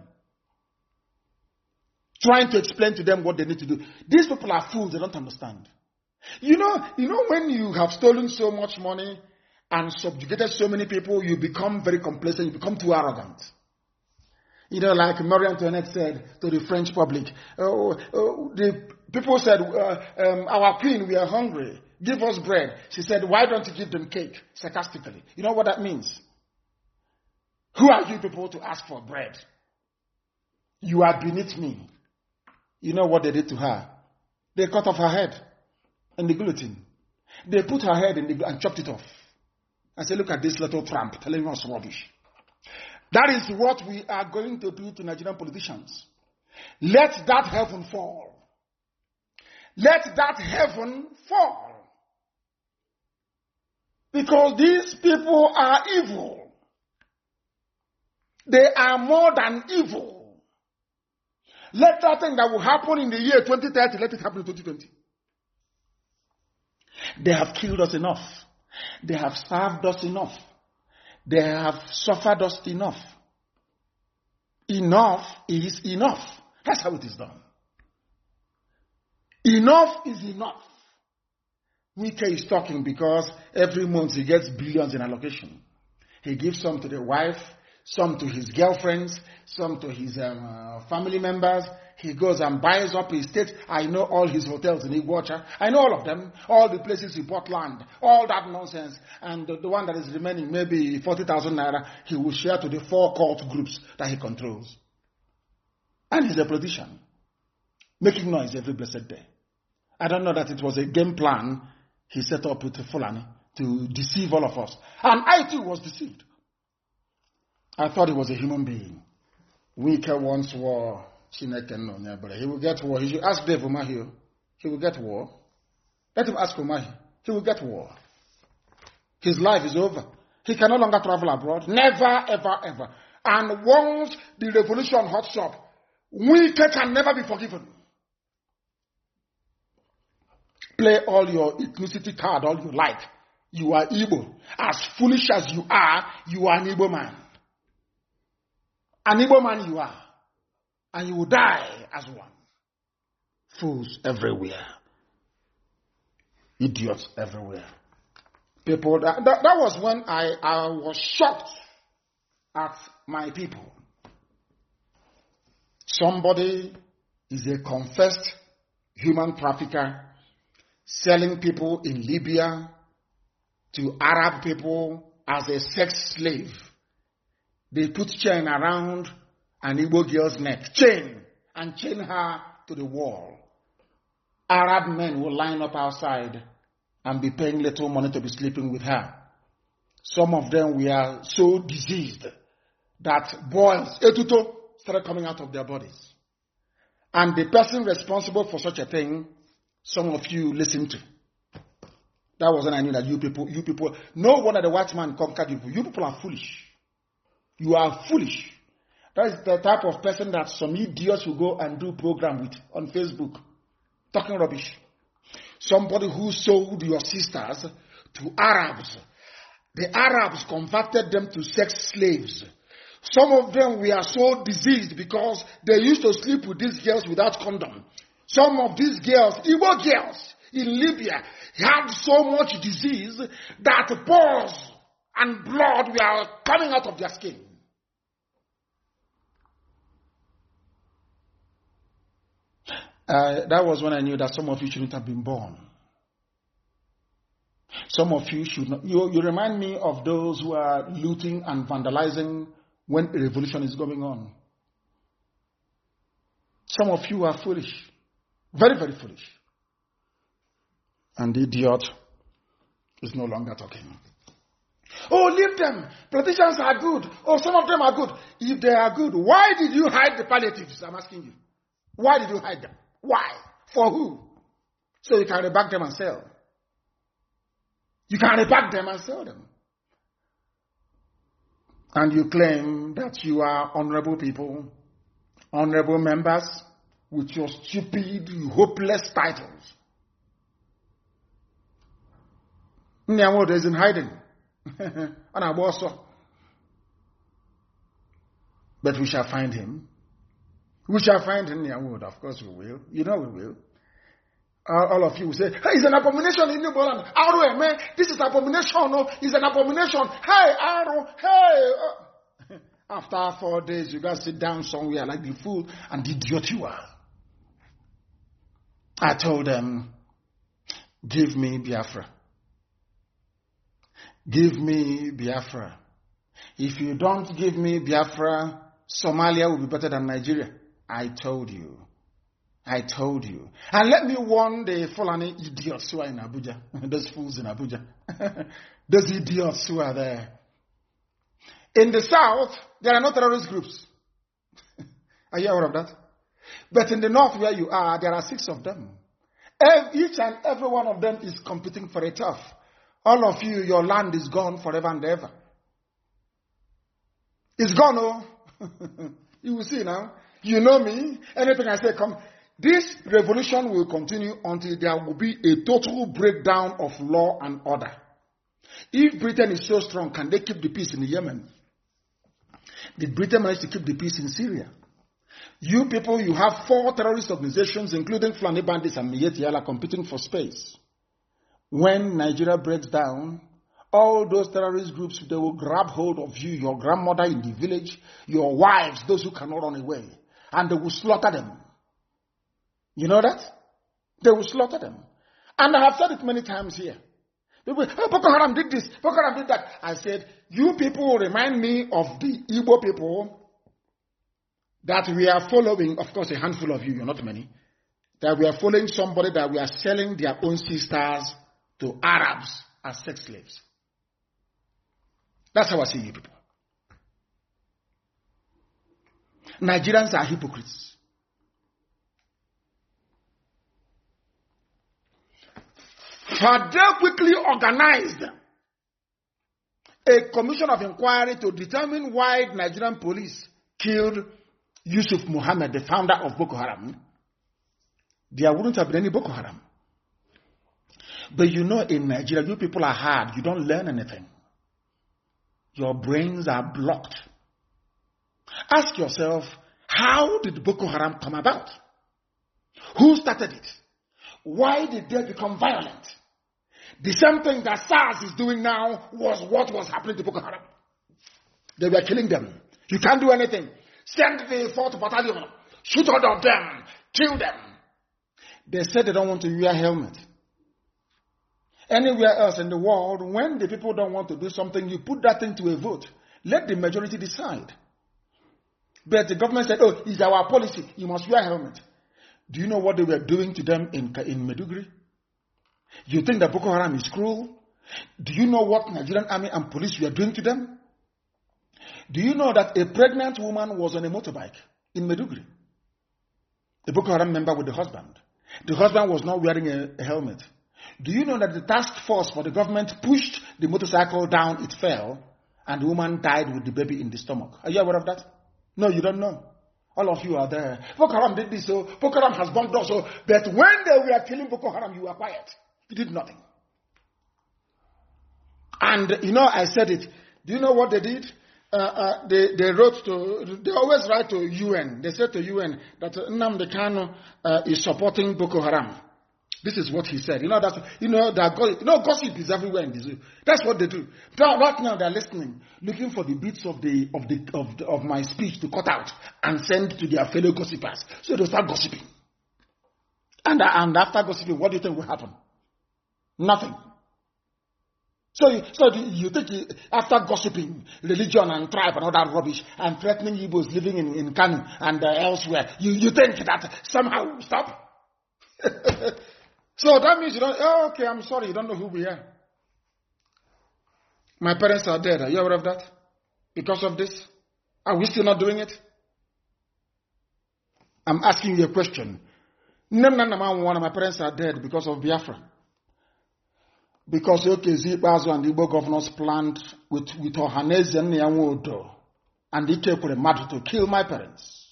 Trying to explain to them what they need to do. These people are fools, they don't understand. You know, you know when you have stolen so much money and subjugated so many people, you become very complacent, you become too arrogant. You know, like Marie Antoinette said to the French public, oh, oh, the people said, uh, um, our queen, we are hungry, give us bread. She said, why don't you give them cake? Sarcastically. You know what that means? Who are you people to ask for bread? You are beneath me. You know what they did to her? They cut off her head and the guillotine. They put her head in the, and chopped it off. I said, look at this little tramp telling us rubbish. That is what we are going to do to Nigerian politicians. Let that heaven fall. Let that heaven fall. Because these people are evil. They are more than evil. Let that thing that will happen in the year twenty thirty, let it happen in twenty twenty. They have killed us enough. They have starved us enough. They have suffered us enough. Enough is enough. That's how it is done. Enough is enough. Wike is talking because every month he gets billions in allocation. He gives some to the wife, some to his girlfriends, some to his um, uh, family members. He goes and buys up his state. I know all his hotels in Iguacha. I know all of them. All the places he bought land. All that nonsense. And the, the one that is remaining, maybe forty thousand naira, he will share to the four cult groups that he controls. And he's a politician. Making noise every blessed day. I don't know that it was a game plan he set up with Fulani to deceive all of us. And I too was deceived. I thought he was a human being. Wike once war. He will get war. He should ask Dave Umahi. He will get war. Let him ask Umahi. He will get war. His life is over. He can no longer travel abroad. Never, ever, ever. And once the revolution hot shop, Wike can never be forgiven. Play all your ethnicity card all you like. You are Igbo. As foolish as you are, you are an Igbo man. An Igbo man you are. And you will die as one. Fools everywhere. Idiots everywhere. People, that, that, that was when I, I was shocked at my people. Somebody is a confessed human trafficker selling people in Libya to Arab people as a sex slave. They put chain around an Igbo girl's neck, chain, and chain her to the wall. Arab men will line up outside and be paying little money to be sleeping with her. Some of them were so diseased that boils, etuto, started coming out of their bodies. And the person responsible for such a thing, some of you listen to. That was when I knew that you people, you people, no wonder the white man conquered you. You people are foolish. You are foolish. That is the type of person that some idiots will go and do program with on Facebook. Talking rubbish. Somebody who sold your sisters to Arabs. The Arabs converted them to sex slaves. Some of them were so diseased because they used to sleep with these girls without condom. Some of these girls, Igbo girls in Libya, had so much disease that pores and blood were coming out of their skin. Uh, that was when I knew that some of you shouldn't have been born. Some of you should not. You, you remind me of those who are looting and vandalizing when a revolution is going on. Some of you are foolish. Very, very foolish. And the idiot is no longer talking. Oh, leave them. Politicians are good. Oh, some of them are good. If they are good, why did you hide the palliatives? I'm asking you. Why did you hide them? Why? For who? So you can reback them and sell. You can reback them and sell them. And you claim that you are honorable people, honorable members, with your stupid, hopeless titles. Nyamod is in hiding. But we shall find him. We shall find him, Nyamod. Of course we will. You know we will. Uh, all of you will say, hey, it's an abomination in New Boland. Aro, man, this is abomination. No, it's an abomination. Hey, Aro, hey. Uh, after four days, you guys sit down somewhere like the fool and the idiot you are. I told them, give me Biafra. Give me Biafra. If you don't give me Biafra, Somalia will be better than Nigeria. I told you. I told you. And let me warn the Fulani idiots who are in Abuja. Those fools in Abuja. Those idiots who are there. In the south, there are no terrorist groups. Are you aware of that? But in the north where you are, there are six of them. Each and every one of them is competing for a turf. All of you, your land is gone forever and ever. It's gone, oh. You will see now. You know me. Anything I say, come. This revolution will continue until there will be a total breakdown of law and order. If Britain is so strong, can they keep the peace in Yemen? Did Britain manage to keep the peace in Syria? You people, you have four terrorist organizations, including Fulani Bandits and Miyetti Allah, competing for space. When Nigeria breaks down, all those terrorist groups, they will grab hold of you, your grandmother in the village, your wives, those who cannot run away, and they will slaughter them. You know that? They will slaughter them. And I have said it many times here. People, oh, Boko Haram did this, Boko Haram did that. I said, you people remind me of the Igbo people that we are following, of course a handful of you, you're not many, that we are following somebody that we are selling their own sisters to Arabs as sex slaves. That's how I see you people. Nigerians are hypocrites. Fadel quickly organized a commission of inquiry to determine why Nigerian police killed Yusuf Muhammad, the founder of Boko Haram. There wouldn't have been any Boko Haram. But you know, in Nigeria, you people are hard. You don't learn anything. Your brains are blocked. Ask yourself, how did Boko Haram come about? Who started it? Why did they become violent? The same thing that SARS is doing now was what was happening to Boko Haram. They were killing them. You can't do anything. Send the fourth battalion. Shoot all of them. Kill them. They said they don't want to wear a helmet. Anywhere else in the world, when the people don't want to do something, you put that thing to a vote. Let the majority decide. But the government said, oh, it's our policy. You must wear a helmet. Do you know what they were doing to them in, in Maiduguri? You think that Boko Haram is cruel? Do you know what Nigerian army and police were doing to them? Do you know that a pregnant woman was on a motorbike in Maiduguri? A Boko Haram member with the husband. The husband was not wearing a, a helmet. Do you know that the task force for the government pushed the motorcycle down, it fell, and the woman died with the baby in the stomach? Are you aware of that? No, you don't know. All of you are there. Boko Haram did this, so Boko Haram has bombed us. So, but when they were killing Boko Haram, you were quiet. You did nothing. And, you know, I said it. Do you know what they did? Uh, uh, they, they wrote to, they always write to U N. They said to U N that uh, Nnamdi Kanu uh, is supporting Boko Haram. This is what he said. You know, that's, you know, that, you know, gossip is everywhere in the zoo. That's what they do. Right now they're listening, looking for the bits of the, of the, of the, of my speech to cut out and send to their fellow gossipers. So they'll start gossiping. And, and after gossiping, what do you think will happen? Nothing. So, you, so you think you, after gossiping religion and tribe and all that rubbish and threatening Igbos living in, in Kanu and uh, elsewhere, you, you think that somehow will stop? So that means you don't, oh, okay, I'm sorry, you don't know who we are. My parents are dead. Are you aware of that? Because of this? Are we still not doing it? I'm asking you a question. One of my parents are dead because of Biafra. Because okay, Zibazo and the Igbo governors planned with, with Ohaneze and Nyawodo and Ikekure Madu to kill my parents.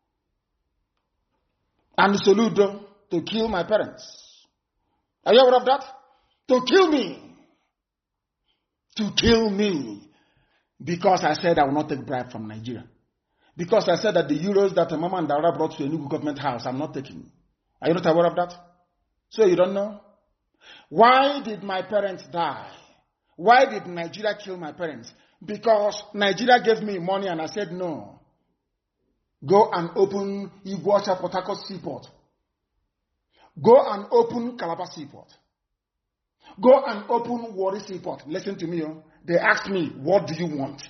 And Soludo to kill my parents. Are you aware of that? To kill me. To kill me. Because I said I will not take bribe from Nigeria. Because I said that the euros that Mama and Dara brought to a new government house, I'm not taking. Are you not aware of that? So you don't know? Why did my parents die? Why did Nigeria kill my parents? Because Nigeria gave me money and I said no. Go and open Iguacha Port Harcourt Seaport. Go and open Calabar Seaport. Go and open Warri Seaport. Listen to me. Oh. They asked me, what do you want?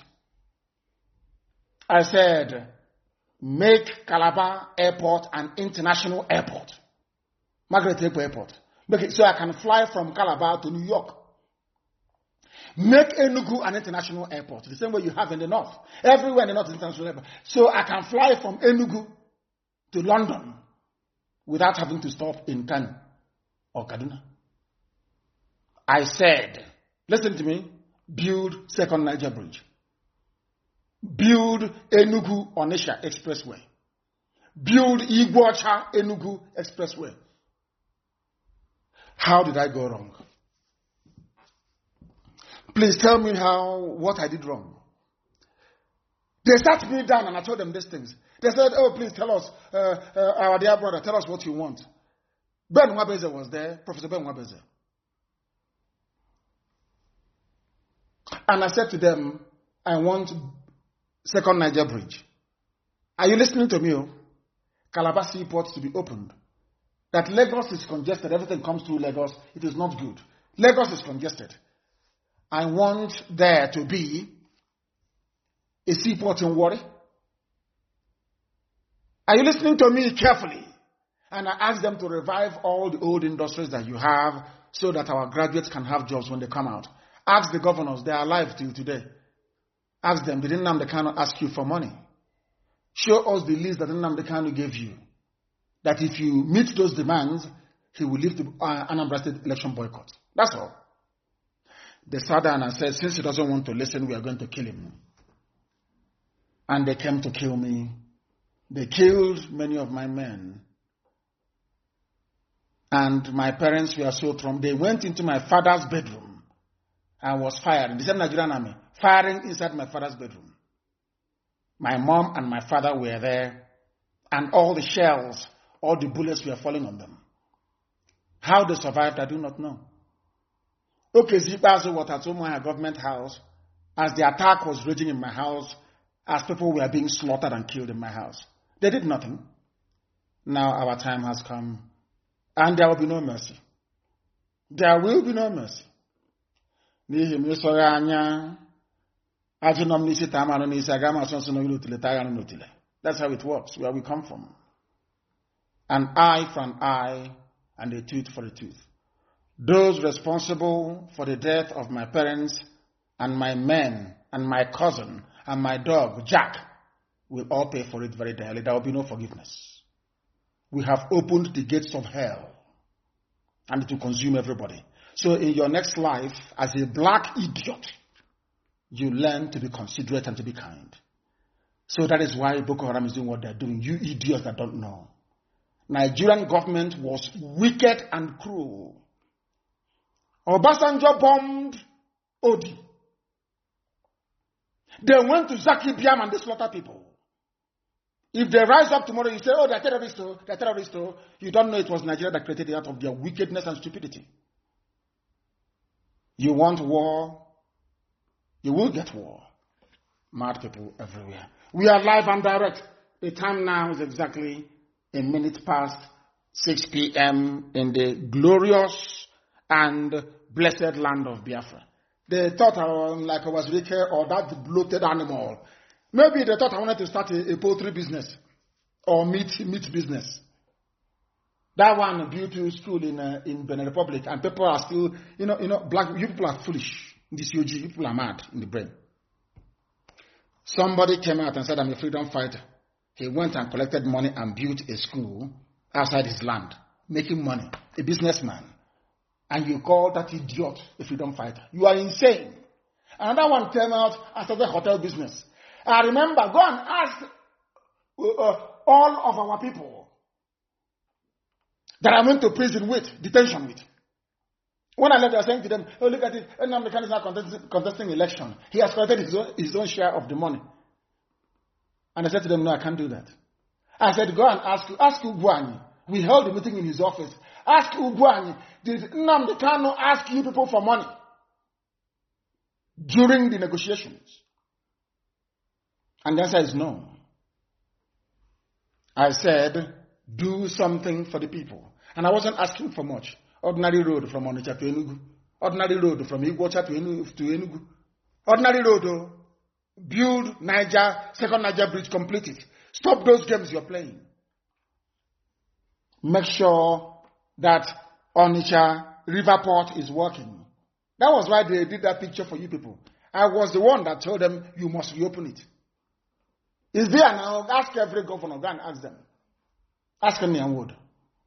I said, make Calabar Airport an international airport. Margaret Airport Airport. Make it so I can fly from Calabar to New York. Make Enugu an international airport. The same way you have in the north. Everywhere in the north is international airport. So I can fly from Enugu to London without having to stop in Kanu or Kaduna. I said, listen to me, build Second Niger Bridge. Build Enugu Onitsha Expressway. Build Iguacha Enugu Expressway. How did I go wrong? Please tell me how, what I did wrong. They sat me down and I told them these things. They said, oh, please tell us, uh, uh, our dear brother, tell us what you want. Ben Nwabeze was there, Professor Ben Nwabeze. And I said to them, I want Second Niger Bridge. Are you listening to me? Calabar Seaport to be opened. That Lagos is congested, everything comes through Lagos, it is not good. Lagos is congested. I want there to be a seaport in Warri. Are you listening to me carefully? And I asked them to revive all the old industries that you have so that our graduates can have jobs when they come out. Ask the governors, they are alive till today. Ask them, did Nnamdi Kanu ask you for money? Show us the list that Nnamdi Kanu gave you. That if you meet those demands, he will lift the uh, Anambra State election boycott. That's all. They sat down and said, since he doesn't want to listen, we are going to kill him. And they came to kill me. They killed many of my men. And my parents were so traumatized. They went into my father's bedroom and was firing. The same Nigerian army, firing inside my father's bedroom. My mom and my father were there, and all the shells, all the bullets were falling on them. How they survived, I do not know. Okay, Zibazo was at my government house as the attack was raging in my house, as people were being slaughtered and killed in my house. They did nothing. Now our time has come, and there will be no mercy. There will be no mercy. That's how it works, where we come from. An eye for an eye, and a tooth for a tooth. Those responsible for the death of my parents and my men and my cousin and my dog, Jack, will all pay for it very dearly. There will be no forgiveness. we have opened the gates of hell and it will consume everybody. So in your next life, as a black idiot, you learn to be considerate and to be kind. So that is why Boko Haram is doing what they're doing. You idiots that don't know. Nigerian government was wicked and cruel. Obasanjo bombed Odi. They went to Zaki Biam and they slaughter people. If they rise up tomorrow, you say, oh, they're terrorists, oh, they're terrorists. Oh. You don't know it was Nigeria that created it out of their wickedness and stupidity. You want war, you will get war. Mad people everywhere. We are live and direct. The time now is exactly a minute past six p.m. in the glorious and blessed land of Biafra. They thought I was like I was Rike or that bloated animal. Maybe they thought I wanted to start a, a poultry business or meat meat business. That one built a school in uh, in Benin Republic, and people are still, you know, you know, black. You people are foolish. This U G, you people are mad in the brain. Somebody came out and said, "I'm a freedom fighter." He went and collected money and built a school outside his land, making money. A businessman, and you call that idiot a freedom fighter? You are insane. Another one came out and started a hotel business. I remember, go and ask uh, all of our people that I went to prison with, detention with. When I left, I was saying to them, oh, look at it, Nnamdi Kanu is now contesting, contesting election. He has collected his own, his own share of the money. And I said to them, no, I can't do that. I said, go and ask, ask Ugwuanyi. We held a meeting in his office. Ask Ugwuanyi, did Nnamdi Kanu ask you people for money during the negotiations? And the answer is no. I said, do something for the people. And I wasn't asking for much. Ordinary road from Onitsha to Enugu. Ordinary road from Iguacha to Enugu. Ordinary road, oh, build Niger, second Niger bridge, complete it. Stop those games you're playing. Make sure that Onitsha River Port is working. That was why they did that picture for you people. I was the one that told them you must reopen it. It's there now. Ask every governor. Go and ask them. Ask me and Wood.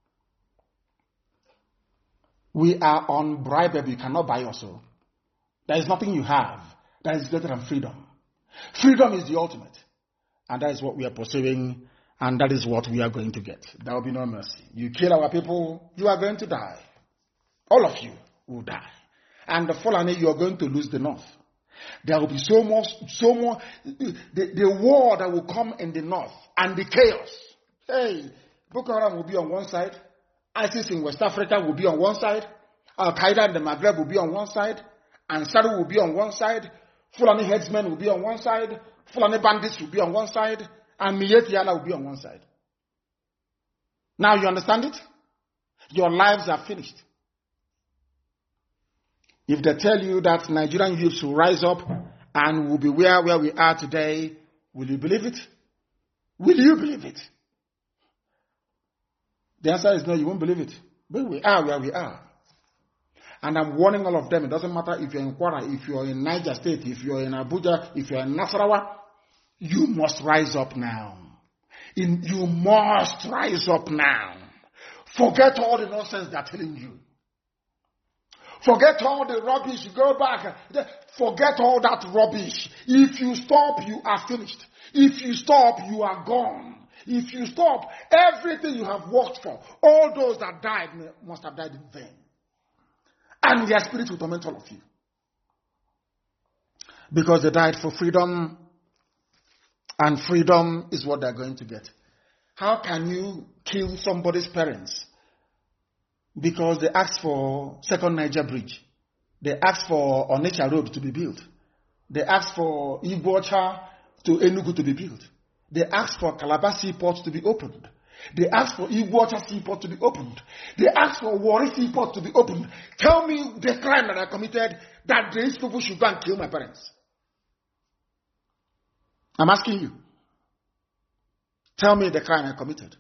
We are unbribable. You cannot buy us. So there is nothing you have that is greater than freedom. Freedom is the ultimate. And that is what we are pursuing. And that is what we are going to get. There will be no mercy. You kill our people, you are going to die. All of you will die. And the Fulani, you are going to lose the north. There will be so much, so more, the, the war that will come in the north and the chaos. Hey, Boko Haram will be on one side. ISIS in West Africa will be on one side. Al-Qaeda in the Maghreb will be on one side. Ansaru will be on one side. Fulani headsmen will be on one side. Fulani bandits will be on one side. And Miyeti Yala will be on one side. Now you understand it? Your lives are finished. If they tell you that Nigerian youths will rise up and will be where, where we are today, will you believe it? Will you believe it? The answer is no, you won't believe it. But we are where we are. And I'm warning all of them. It doesn't matter if you're in Kwara, if you're in Niger State, if you're in Abuja, if you're in Nasarawa, you must rise up now. In, you must rise up now. Forget all the nonsense they're telling you. Forget all the rubbish. Go back. Forget all that rubbish. If you stop, you are finished. If you stop, you are gone. If you stop, everything you have worked for, all those that died must have died in vain. And their spirit will torment all of you. Because they died for freedom, and freedom is what they're going to get. How can you kill somebody's parents? Because they asked for second Niger bridge. They asked for Onitsha road to be built. They asked for Iguacha to Enugu to be built. They asked for Calabar seaport to be opened. They asked for Iguacha seaport to be opened. They asked for Warri seaport to be opened. Tell me the crime that I committed that these people should go and kill my parents. I'm asking you. Tell me the crime I committed.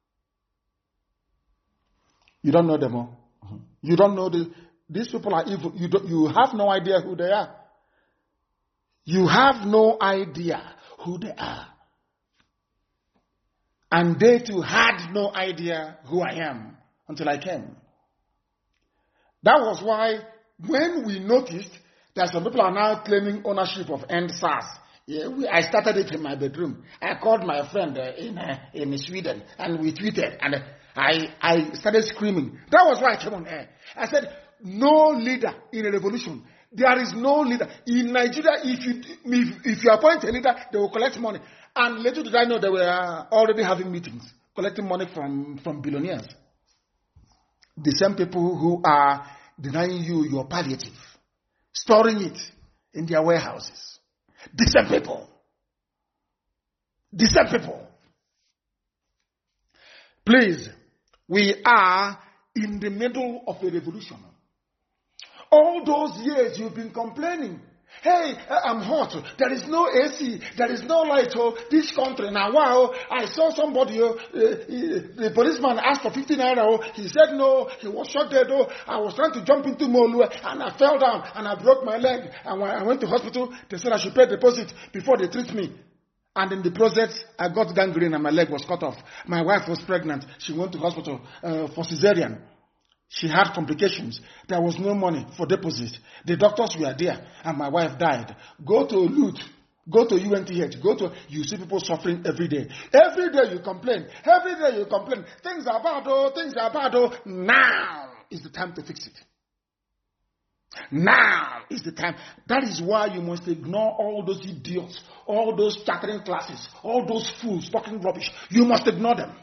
You don't know them all. Mm-hmm. You don't know the, these people are evil. You don't, you have no idea who they are. You have no idea who they are. And they too had no idea who I am until I came. That was why when we noticed that some people are now claiming ownership of End SARS, yeah, we, I started it in my bedroom. I called my friend uh, in uh, in Sweden, and we tweeted, and uh, I I started screaming. That was why I came on air. I said, no leader in a revolution. There is no leader in Nigeria. If you if, if you appoint a leader, they will collect money. And little did I know they were already having meetings, collecting money from from billionaires. The same people who are denying you your palliative, storing it in their warehouses. The same people. The same people. Please, we are in the middle of a revolution. All those years you've been complaining. Hey, I'm hot. There is no A C. There is no light. Oh, this country. Now, wow, I saw somebody. Oh, uh, the policeman asked for fifteen naira. Oh, he said no. He was shot dead. Oh, I was trying to jump into Molu and I fell down and I broke my leg. And when I went to hospital, they said I should pay deposit before they treat me. And in the process, I got gangrene and my leg was cut off. My wife was pregnant. She went to hospital uh, for cesarean. She had complications. There was no money for deposit. The doctors were there, and my wife died. Go to Lut, go to U N T H, go to, you see people suffering every day. Every day you complain. Every day you complain. Things are bad, oh, things are bad, oh. Now is the time to fix it. Now is the time. That is why you must ignore all those idiots, all those chattering classes, all those fools talking rubbish. You must ignore them.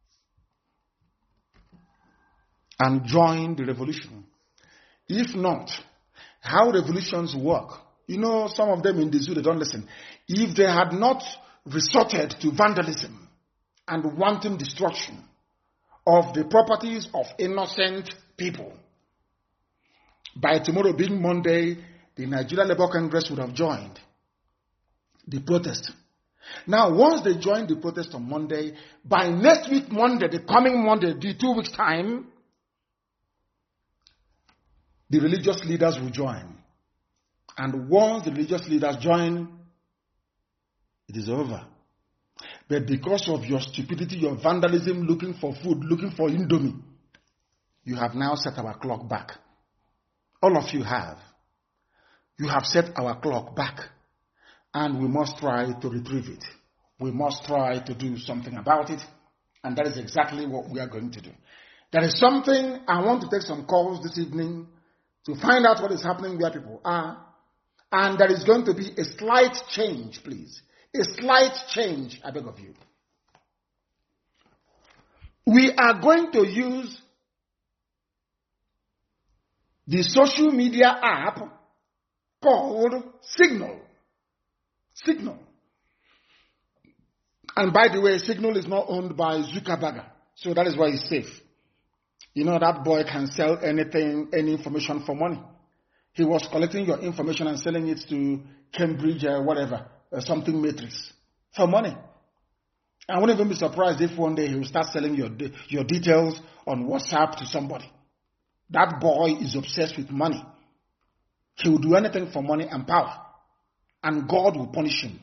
And join the revolution. If not, how revolutions work? You know, some of them in the zoo, they don't listen. If they had not resorted to vandalism and wanton destruction of the properties of innocent people, by tomorrow being Monday, the Nigeria Labour Congress would have joined the protest. Now, once they join the protest on Monday, by next week Monday, the coming Monday, the two weeks time, the religious leaders will join. And once the religious leaders join, it is over. But because of your stupidity, your vandalism, looking for food, looking for Indomie, you have now set our clock back. All of you have. You have set our clock back. And we must try to retrieve it. We must try to do something about it. And that is exactly what we are going to do. There is something, I want to take some calls this evening to find out what is happening where people are. And there is going to be a slight change, please. A slight change, I beg of you. We are going to use the social media app called Signal. Signal. And by the way, Signal is not owned by Zuckerberg. So that is why it's safe. You know, that boy can sell anything, any information for money. He was collecting your information and selling it to Cambridge or whatever, or something matrix, for money. I wouldn't even be surprised if one day he will start selling your, your details on WhatsApp to somebody. That boy is obsessed with money. He will do anything for money and power. And God will punish him.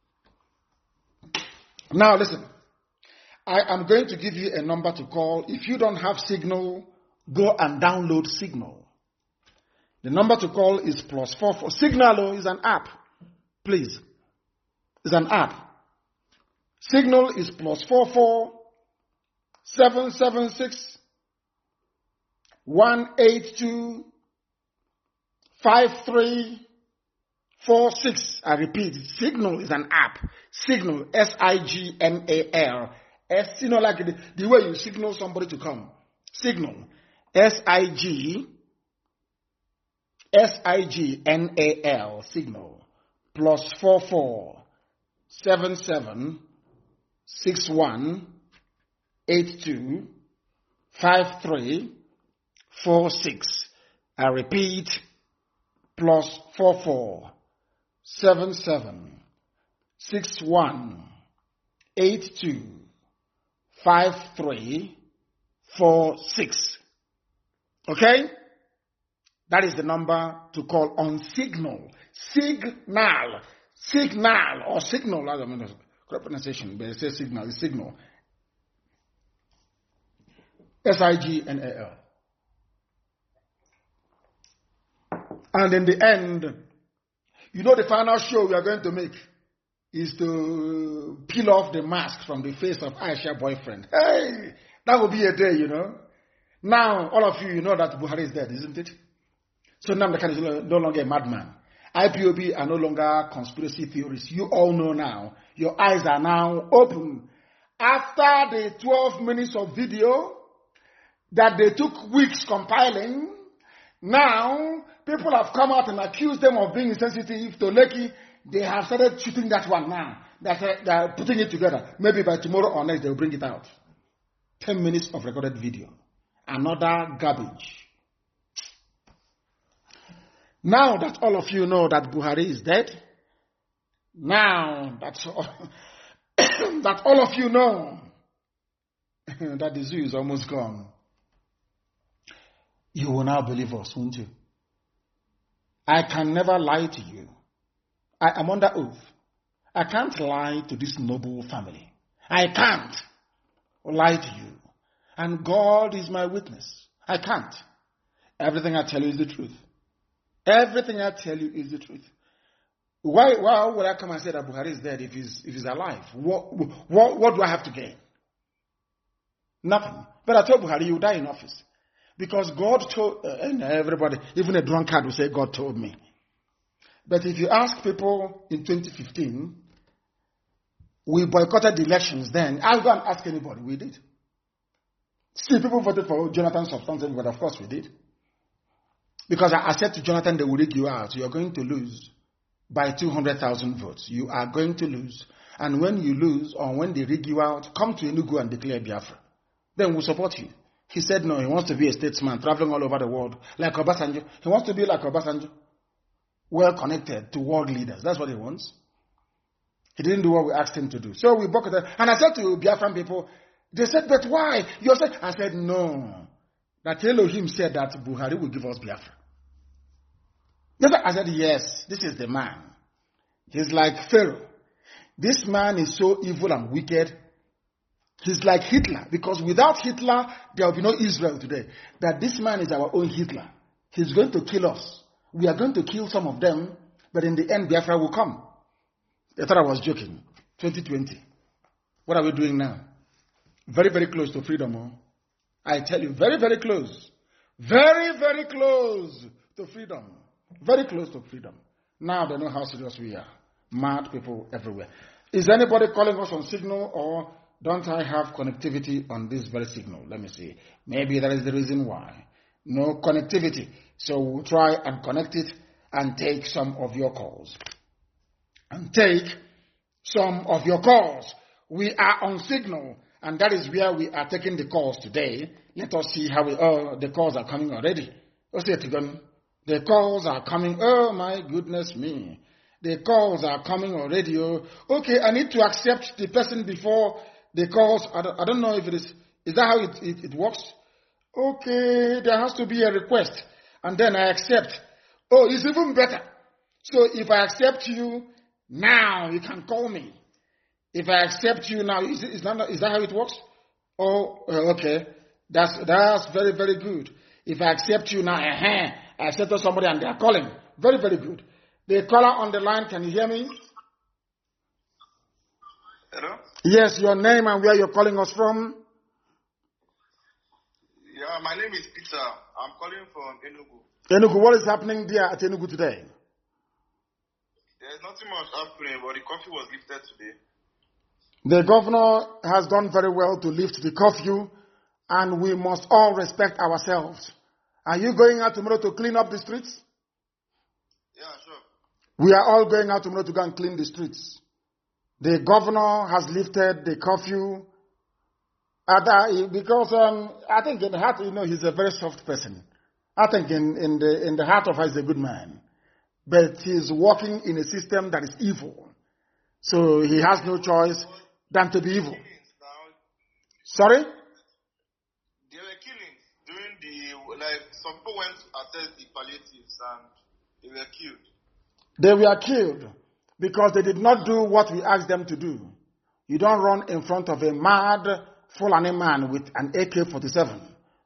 Now listen. I am going to give you a number to call. If you don't have Signal, go and download Signal. The number to call is plus four four. Signal is an app. Please. It's an app. Signal is plus four four seven seven six one eight two five three four six. I repeat, Signal is an app. Signal, S I G N A L. S, you know, like the, the way you signal somebody to come. Signal. S I G S I G N A L. Signal. Plus four four seven seven six one eight two five three four six. I repeat, plus four four seven seven six one eight two five three four six. Okay? That is the number to call on Signal. Signal. Signal or Signal. I don't know the pronunciation, but it says Signal. It's Signal. S I G N A L. And in the end, you know the final show we are going to make is to peel off the mask from the face of Aisha's boyfriend. Hey, that will be a day, you know. Now, all of you, you know that Buhari is dead, isn't it? So now the kind is no longer a madman. I P O B are no longer conspiracy theories. You all know now. Your eyes are now open. After the twelve minutes of video that they took weeks compiling, now people have come out and accused them of being insensitive to Lekki. They have started shooting that one now. That they are putting it together. Maybe by tomorrow or next they will bring it out. Ten minutes of recorded video. Another garbage. Now that all of you know that Buhari is dead, now that all, that all of you know that the zoo is almost gone, you will now believe us, won't you? I can never lie to you. I am under oath. I can't lie to this noble family. I can't lie to you. And God is my witness. I can't. Everything I tell you is the truth. Everything I tell you is the truth. Why, why would I come and say that Buhari is dead if he's, if he's alive? What, what, what do I have to gain? Nothing. But I told Buhari, you die in office. Because God told, uh, and everybody, even a drunkard will say, God told me. But if you ask people in twenty fifteen, we boycotted the elections then. I'll go and ask anybody. We did. See, people voted for Jonathan substantially, but of course we did. Because I, I said to Jonathan, they will rig you out. You are going to lose by two hundred thousand votes. You are going to lose. And when you lose, or when they rig you out, come to Enugu and declare Biafra. Then we'll support you. He said no, he wants to be a statesman, traveling all over the world, like Obasanjo. He wants to be like Obasanjo. Well connected to world leaders. That's what he wants. He didn't do what we asked him to do. So we boycotted. And I said to Biafran people, they said, but why? You said, I said, no. That Elohim said that Buhari will give us Biafra. I said, yes, this is the man. He's like Pharaoh. This man is so evil and wicked. He's like Hitler. Because without Hitler, there will be no Israel today. That this man is our own Hitler. He's going to kill us. We are going to kill some of them, but in the end, Biafra will come. I thought I was joking. twenty twenty. What are we doing now? Very, very close to freedom. Oh? I tell you, very, very close. Very, very close to freedom. Very close to freedom. Now they know how serious we are. Mad people everywhere. Is anybody calling us on signal, or don't I have connectivity on this very signal? Let me see. Maybe that is the reason why. No connectivity. So we'll try and connect it and take some of your calls. And take some of your calls. We are on signal, and that is where we are taking the calls today. Let us see how we, oh, the calls are coming already. Let's see it again. The calls are coming. Oh my goodness me. The calls are coming already. Oh. Okay, I need to accept the person before the calls. I don't, I don't know if it is, is that how it, it, it works? Okay, there has to be a request. And then I accept. Oh, it's even better. So if I accept you, now you can call me. If I accept you now, is, is, that, is that how it works? Oh, okay. That's, that's very, very good. If I accept you now, uh-huh, I accept somebody and they are calling. Very, very good. The caller on the line, can you hear me? Hello? Yes, your name and where you're calling us from? Yeah, my name is Peter. I'm calling from Enugu. Enugu, what is happening there at Enugu today? There's nothing much happening, but the curfew was lifted today. The governor has done very well to lift the curfew, and we must all respect ourselves. Are you going out tomorrow to clean up the streets? Yeah, sure. We are all going out tomorrow to go and clean the streets. The governor has lifted the curfew. Uh, because um, I think in the heart, you know, he's a very soft person. I think in, in, the, in the heart of her, he's a good man. But he's working in a system that is evil. So he has no choice than to be evil. Sorry? There were killings during the, like, some people went to attest the palliatives and they were killed. They were killed because they did not do what we asked them to do. You don't run in front of a mad Fulani man with an A K forty-seven.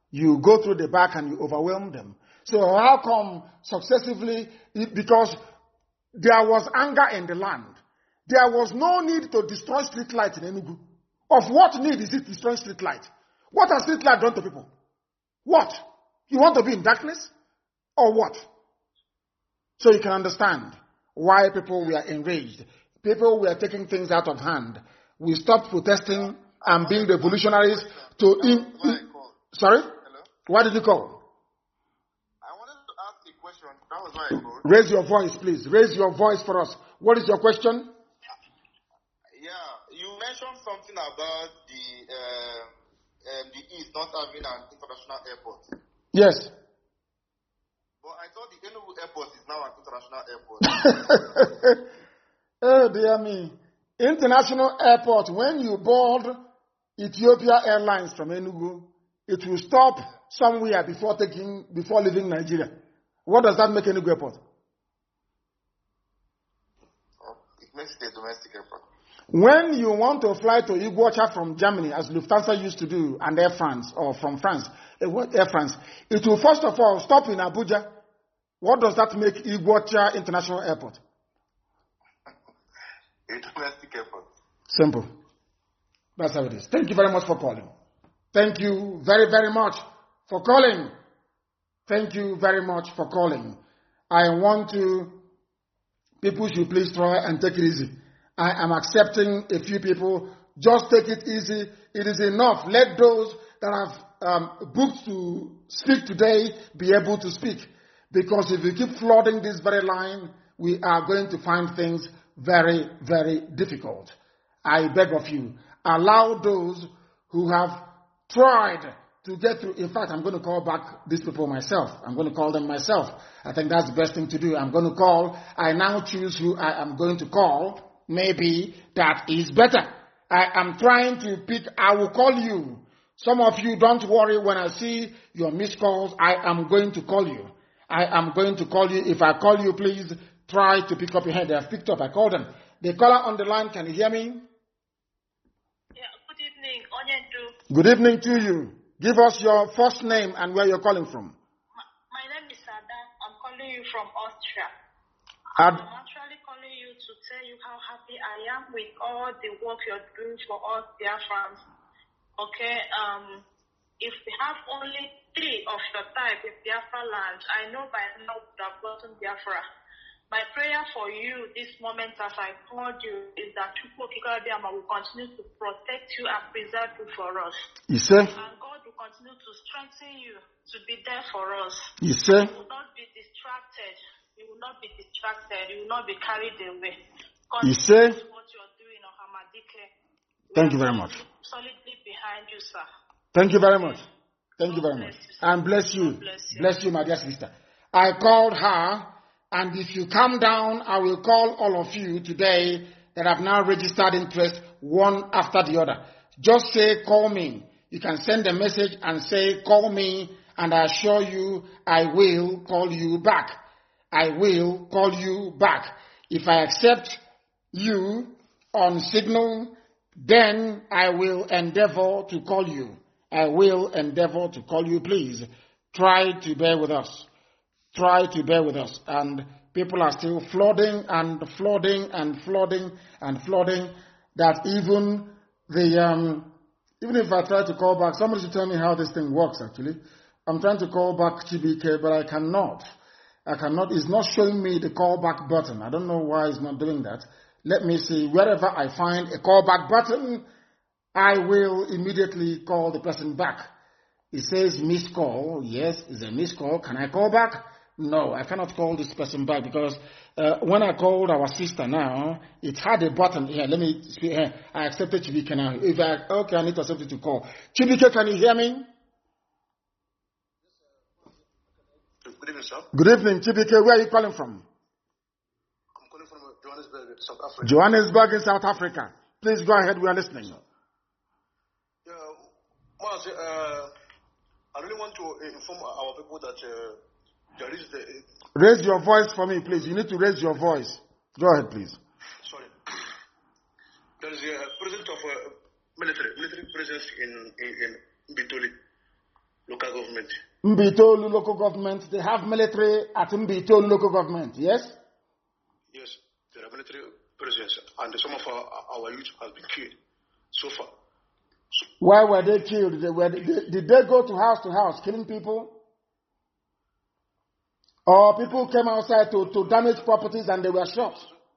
You go through the back and you overwhelm them. So how come successively? Because there was anger in the land. There was no need to destroy street light in Enugu. Of what need is it destroying street light? What has street light done to people? What? You want to be in darkness? Or what? So you can understand why people were enraged. People were taking things out of hand. We stopped protesting and being revolutionaries to... In, in, sorry? Hello? Why did you call? I wanted to ask a question. That was why I called. Raise your voice, please. Raise your voice for us. What is your question? Yeah, you mentioned something about the uh, um, the East not having an international airport. Yes. But I thought the Enugu airport is now an international airport. Oh, dear me. International airport, when you board Ethiopia Airlines from Enugu, it will stop somewhere before taking, before leaving Nigeria. What does that make Enugu airport? Oh, it makes it a domestic airport. When you want to fly to Iguacha from Germany, as Lufthansa used to do, and Air France, or from France, Air France, it will first of all stop in Abuja. What does that make Iguacha International Airport? A domestic airport. Simple. That's how it is. Thank you very much for calling. Thank you very, very much for calling. Thank you very much for calling. I want to, people should please try and take it easy. I am accepting a few people. Just take it easy. It is enough. Let those that have um, booked to speak today be able to speak. Because if we keep flooding this very line, we are going to find things very, very difficult. I beg of you, allow those who have tried to get through. In fact, I'm going to call back these people myself. I'm going to call them myself. I think that's the best thing to do. I'm going to call. I now choose who I am going to call. Maybe that is better. I am trying to pick. I will call you. Some of you, don't worry. When I see your missed calls, I am going to call you. I am going to call you. If I call you, please try to pick up your hand. They have picked up. I called them. The caller on the line, can you hear me? Yeah, good evening. Onyendu. Good evening to you. Give us your first name and where you're calling from. My, my name is Ada. I'm calling you from Austria. Ad- I'm actually calling you to tell you how happy I am with all the work you're doing for us, Biafrans. Okay, um, if we have only three of your type in Biafra land, I know by now we would have gotten Biafra. My prayer for you this moment as I called you is that Chukwokikadiama will continue to protect you and preserve you for us. You say? And God will continue to strengthen you to be there for us. You say? You will not be distracted. You will not be distracted. You will not be carried away. You say? What you're doing on Hamadike. Thank you very much. Solidly behind you, sir. Thank you very much. Thank you very God much. bless you, And bless you. God bless you. Bless you, my dear sister. I called her, and if you calm down, I will call all of you today that have now registered interest one after the other. Just say, call me. You can send a message and say, call me, and I assure you, I will call you back. I will call you back. If I accept you on Signal, then I will endeavor to call you. I will endeavor to call you. Please try to bear with us. Try to bear with us. And people are still flooding and flooding and flooding and flooding that even the, um, even if I try to call back, somebody should tell me how this thing works actually. I'm trying to call back T B K, but I cannot. I cannot. It's not showing me the callback button. I don't know why it's not doing that. Let me see. Wherever I find a callback button, I will immediately call the person back. It says missed call. Yes, it's a missed call. Can I call back? No, I cannot call this person back because uh, when I called our sister now, it had a button here. Let me speak here. I accepted Chibike now. If I, okay, I need to accept it to call. Chibike, can you hear me? Good evening, sir. Good evening, Chibike. Where are you calling from? I'm calling from Johannesburg, South Africa. Johannesburg in South Africa. Please go ahead. We are listening. Yeah, Mas, uh, I really want to inform our people that uh, there is the... Raise your voice for me, please. You need to raise your voice. Go ahead, please. Sorry. There is a presence of uh, military military presence in in, in Bitoli. local government. Mbitolu local government. They have military at Mbitolu local government, yes? Yes, there are military presence, and some of our, our youth have been killed so far. So, why were they killed? They were, did, did they go to house to house killing people? Or people came outside to, to damage properties and they were shot?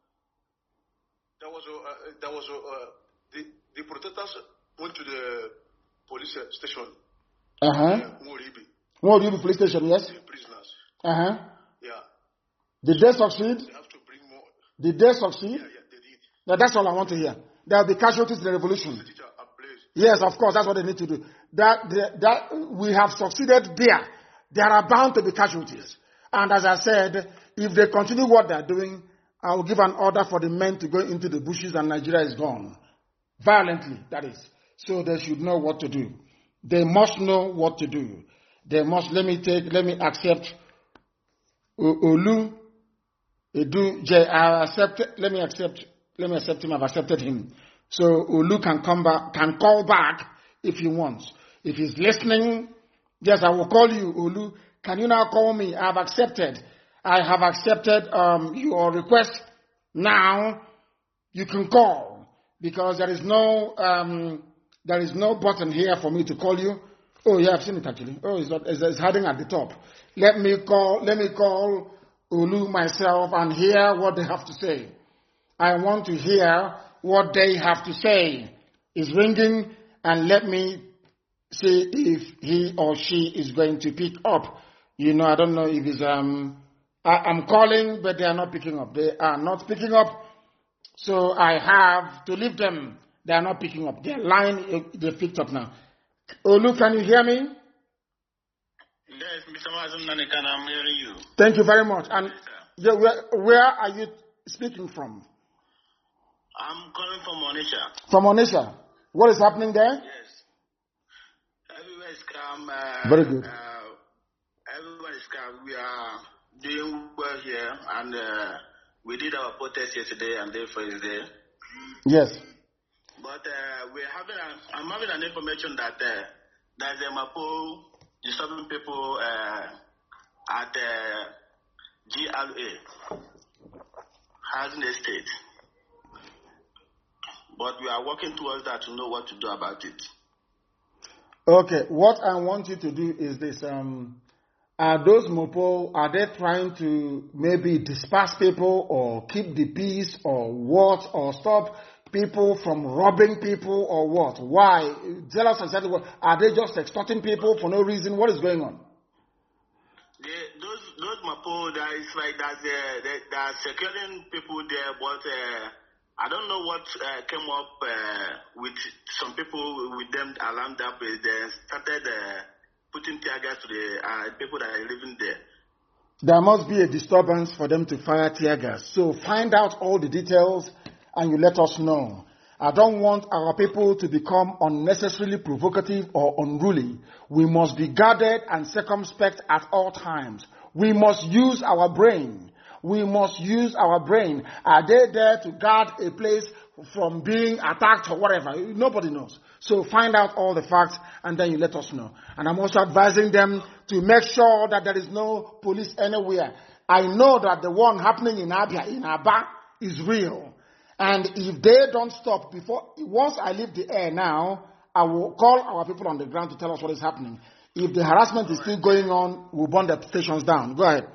There was a, uh, there was a, uh, the, the protesters went to the police station. Uh-huh. Uh, Moribi. Moribi police station, yes? The prisoners. Uh-huh. Yeah. Did they succeed? They have to bring more. Did they succeed? Yeah, yeah, they did. Now, that's all I want to hear. There will be casualties in the revolution. Yes, of course, that's what they need to do. That, that we have succeeded there. There are bound to be casualties. And as I said, if they continue what they're doing, I will give an order for the men to go into the bushes and Nigeria is gone. Violently, that is. So they should know what to do. They must know what to do. They must, let me take, let me accept Olu, Edu, J, I accept, let me accept, let me accept him, I've accepted him. So Olu can come back, can call back if he wants. If he's listening, yes, I will call you, Olu. Can you now call me? I have accepted. I have accepted um, your request. Now you can call because there is no um, there is no button here for me to call you. Oh yeah, I've seen it actually. Oh, it's, not, it's, it's hiding at the top. Let me call. Let me call Olu myself and hear what they have to say. I want to hear what they have to say. It's ringing, and let me see if he or she is going to pick up. You know, I don't know if it's, um, I, I'm calling, but they are not picking up. They are not picking up. So I have to leave them. They are not picking up. Their line, they picked up now. Olu, can you hear me? Yes, Mister Mazumnanekan, I'm hearing you. Thank you very much. And yeah, where, where are you speaking from? I'm calling from Onitsha. From Onitsha. What is happening there? Yes. Everywhere is calm. Uh, very good. Uh, Everyone is calm. We are doing well here, and uh, we did our protest yesterday and day for his day. Yes. But uh, we're having a, I'm having an information that uh, there's a Mapo disturbing people uh, at uh, G R A, Housing Estate. But we are working towards that to know what to do about it. Okay, what I want you to do is this. Um, Are those Mopo, are they trying to maybe disperse people or keep the peace or what, or stop people from robbing people or what? Why? Tell us exactly what. Are they just extorting people for no reason? What is going on? They, those those Mopo, there is like that they, they, they are securing people there, but uh, I don't know what uh, came up uh, with some people with them around that place. They started uh, putting tear gas to the uh, people that are living there. There must be a disturbance for them to fire tear gas. So find out all the details and you let us know. I don't want our people to become unnecessarily provocative or unruly. We must be guarded and circumspect at all times. We must use our brain. We must use our brain. Are they there to guard a place from being attacked or whatever? Nobody knows. So find out all the facts and then you let us know. And I'm also advising them to make sure that there is no police anywhere. I know that the one happening in Abia, in Aba, is real. And if they don't stop before, once I leave the air now, I will call our people on the ground to tell us what is happening. If the harassment is still going on, we'll burn the stations down. Go ahead.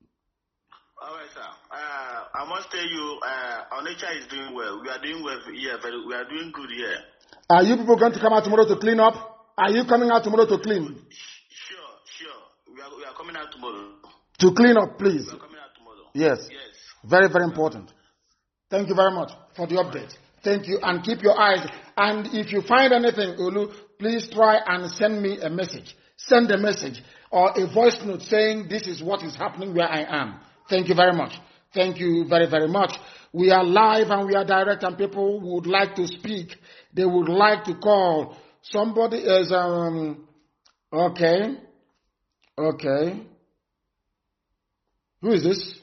I must tell you, uh, Onitsha is doing well. We are doing well here, but we are doing good here. Are you people going to come out tomorrow to clean up? Are you coming out tomorrow to clean? Sure, sure. We are, we are coming out tomorrow. To clean up, please. We are coming out tomorrow. Yes. Yes. Very, very important. Thank you very much for the update. Thank you, and keep your eyes. And if you find anything, Olu, please try and send me a message. Send a message or a voice note saying this is what is happening where I am. Thank you very much. Thank you very, very much. We are live and we are direct, and people would like to speak. They would like to call. Somebody is, um, okay. Okay. Who is this?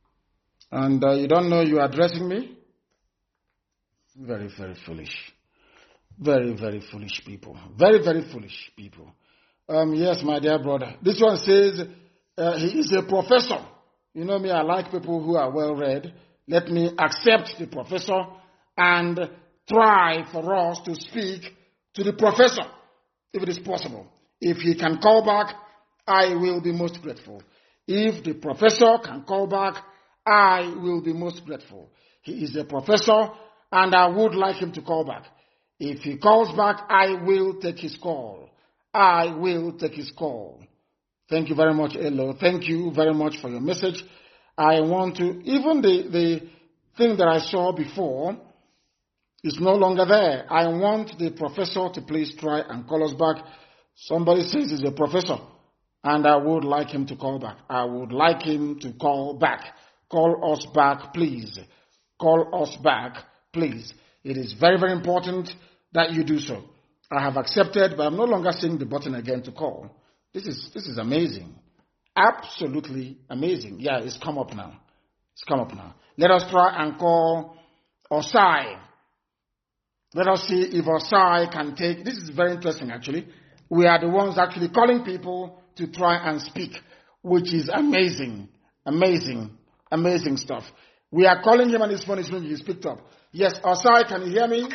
And uh, you don't know you are addressing me? Very, very foolish. Very, very foolish people. Very, very foolish people. Um, yes, my dear brother. This one says uh, he is a professor. You know me, I like people who are well read. Let me accept the professor and try for us to speak to the professor, if it is possible. If he can call back, I will be most grateful. If the professor can call back, I will be most grateful. He is a professor, and I would like him to call back. If he calls back, I will take his call. I will take his call. Thank you very much, Elo. Thank you very much for your message. I want to, even the, the thing that I saw before is no longer there. I want the professor to please try and call us back. Somebody says he's a professor, and I would like him to call back. I would like him to call back. Call us back, please. Call us back, please. It is very, very important that you do so. I have accepted, but I'm no longer seeing the button again to call. This is this is amazing. Absolutely amazing. Yeah, it's come up now. It's come up now. Let us try and call Osai. Let us see if Osai can take... This is very interesting, actually. We are the ones actually calling people to try and speak, which is amazing. Amazing. Amazing stuff. We are calling him and his phone is ringing. He's picked up. Yes, Osai, can you hear me?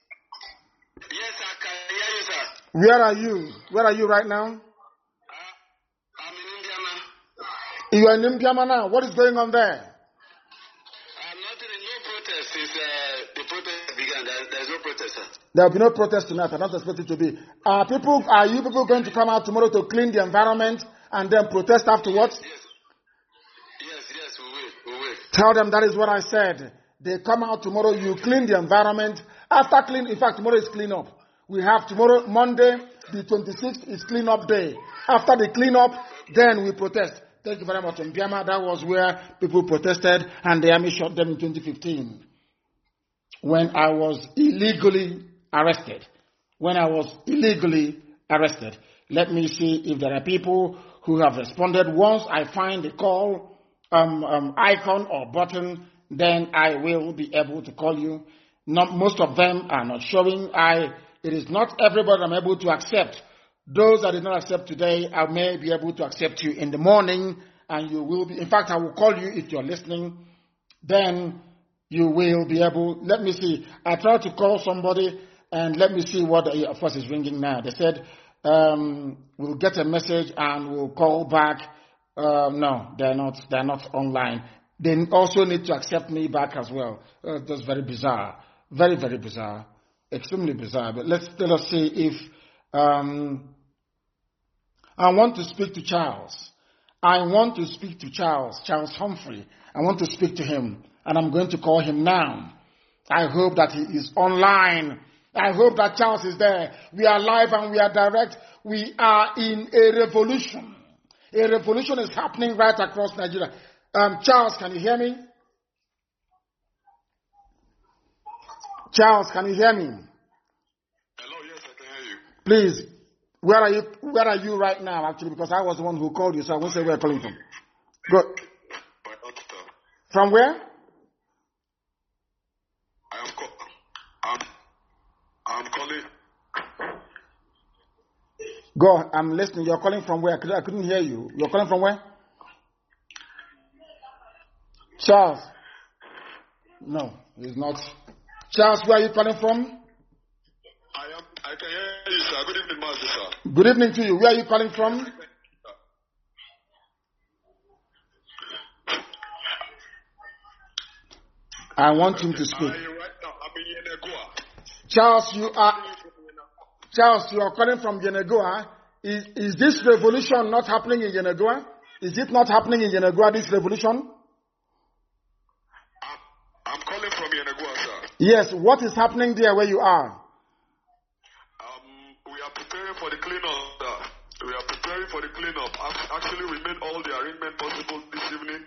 Yes, I can hear you, sir. Where are you? Where are you right now? Uh, I'm in India now. You are in India now. What is going on there? I'm not in no protest since uh, the protest began. There, there's no protest, sir. There will be no protest tonight. I don't expect it to be. Are people? Are you people going to come out tomorrow to clean the environment and then protest afterwards? Yes. Yes, yes, we will. We will. Tell them that is what I said. They come out tomorrow, you clean the environment. After clean, in fact, tomorrow is clean up. We have tomorrow, Monday, the twenty-sixth is clean up day. After the clean up, then we protest. Thank you very much. In Biama, that was where people protested and the army shot them in twenty fifteen. When I was illegally arrested. When I was illegally arrested. Let me see if there are people who have responded. Once I find the call um, um, icon or button, then I will be able to call you. Not, most of them are not showing. I, it is not everybody I'm able to accept. Those that did not accept today, I may be able to accept you in the morning, and you will be. In fact, I will call you if you're listening. Then you will be able. Let me see. I tried to call somebody, and let me see what. Of course, is ringing now. They said um, we'll get a message and we'll call back. Uh, no, they're not. They're not online. They also need to accept me back as well. Uh, that's very bizarre. Very, very bizarre. Extremely bizarre. But let's, let us see if... Um, I want to speak to Charles. I want to speak to Charles, Charles Humphrey. I want to speak to him. And I'm going to call him now. I hope that he is online. I hope that Charles is there. We are live and we are direct. We are in a revolution. A revolution is happening right across Nigeria. Um, Charles, can you hear me? Charles, can you hear me? Hello, yes, I can hear you. Please, where are you? Where are you right now? Actually, because I was the one who called you, so I won't say where you're calling from. Go. By Otto. From where? I am call, I'm, I'm calling. Go. I'm listening. You're calling from where? I couldn't hear you. You're calling from where? Charles. No, he's not. Charles, where are you calling from? I am. I can hear you, sir. Good evening, Master, sir. Good evening to you. Where are you calling from? I want him to speak. I, right now, I'm in Yenagoa. Charles, you are. Charles, you are calling from Yenagoa. Is is this revolution not happening in Yenagoa? Is it not happening in Yenagoa? This revolution? I'm calling from Yenagoa, sir. Yes, what is happening there where you are? Um, we are preparing for the cleanup, sir. We are preparing for the cleanup. Actually, we made all the arrangement possible this evening.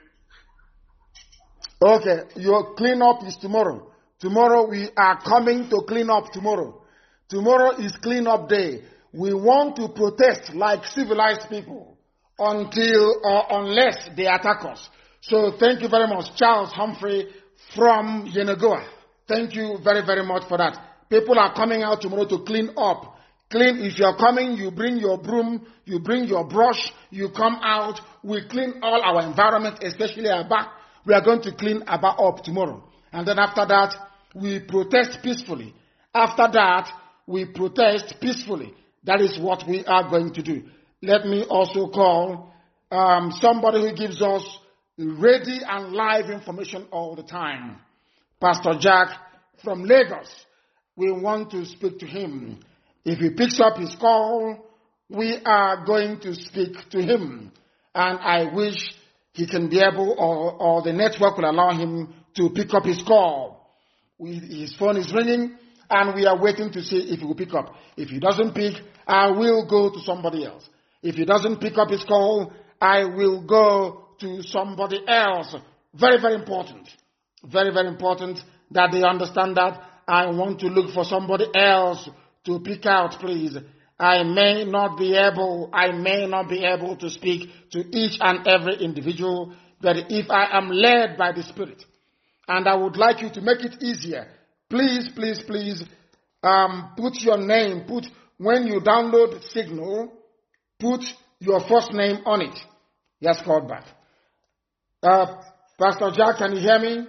Okay, your cleanup is tomorrow. Tomorrow we are coming to clean up tomorrow. Tomorrow is cleanup day. We want to protest like civilized people until or unless they attack us. So thank you very much, Charles Humphrey from Yenagoa. Thank you very, very much for that. People are coming out tomorrow to clean up. Clean. If you're coming, you bring your broom, you bring your brush, you come out. We clean all our environment, especially Aba. We are going to clean Aba up tomorrow. And then after that, we protest peacefully. After that, we protest peacefully. That is what we are going to do. Let me also call um, somebody who gives us ready and live information all the time. Pastor Jack from Lagos. We want to speak to him. If he picks up his call, we are going to speak to him. And I wish he can be able, or, or the network will allow him to pick up his call. We, his phone is ringing, and we are waiting to see if he will pick up. If he doesn't pick, I will go to somebody else. If he doesn't pick up his call, I will go to somebody else. Very, very important. Very, very important that they understand that. I want to look for somebody else to pick out, please. I may not be able, I may not be able to speak to each and every individual, but if I am led by the Spirit, and I would like you to make it easier, please, please, please, um, put your name, put, when you download Signal, put your first name on it. He has called back. Uh, Pastor Jack, can you hear me?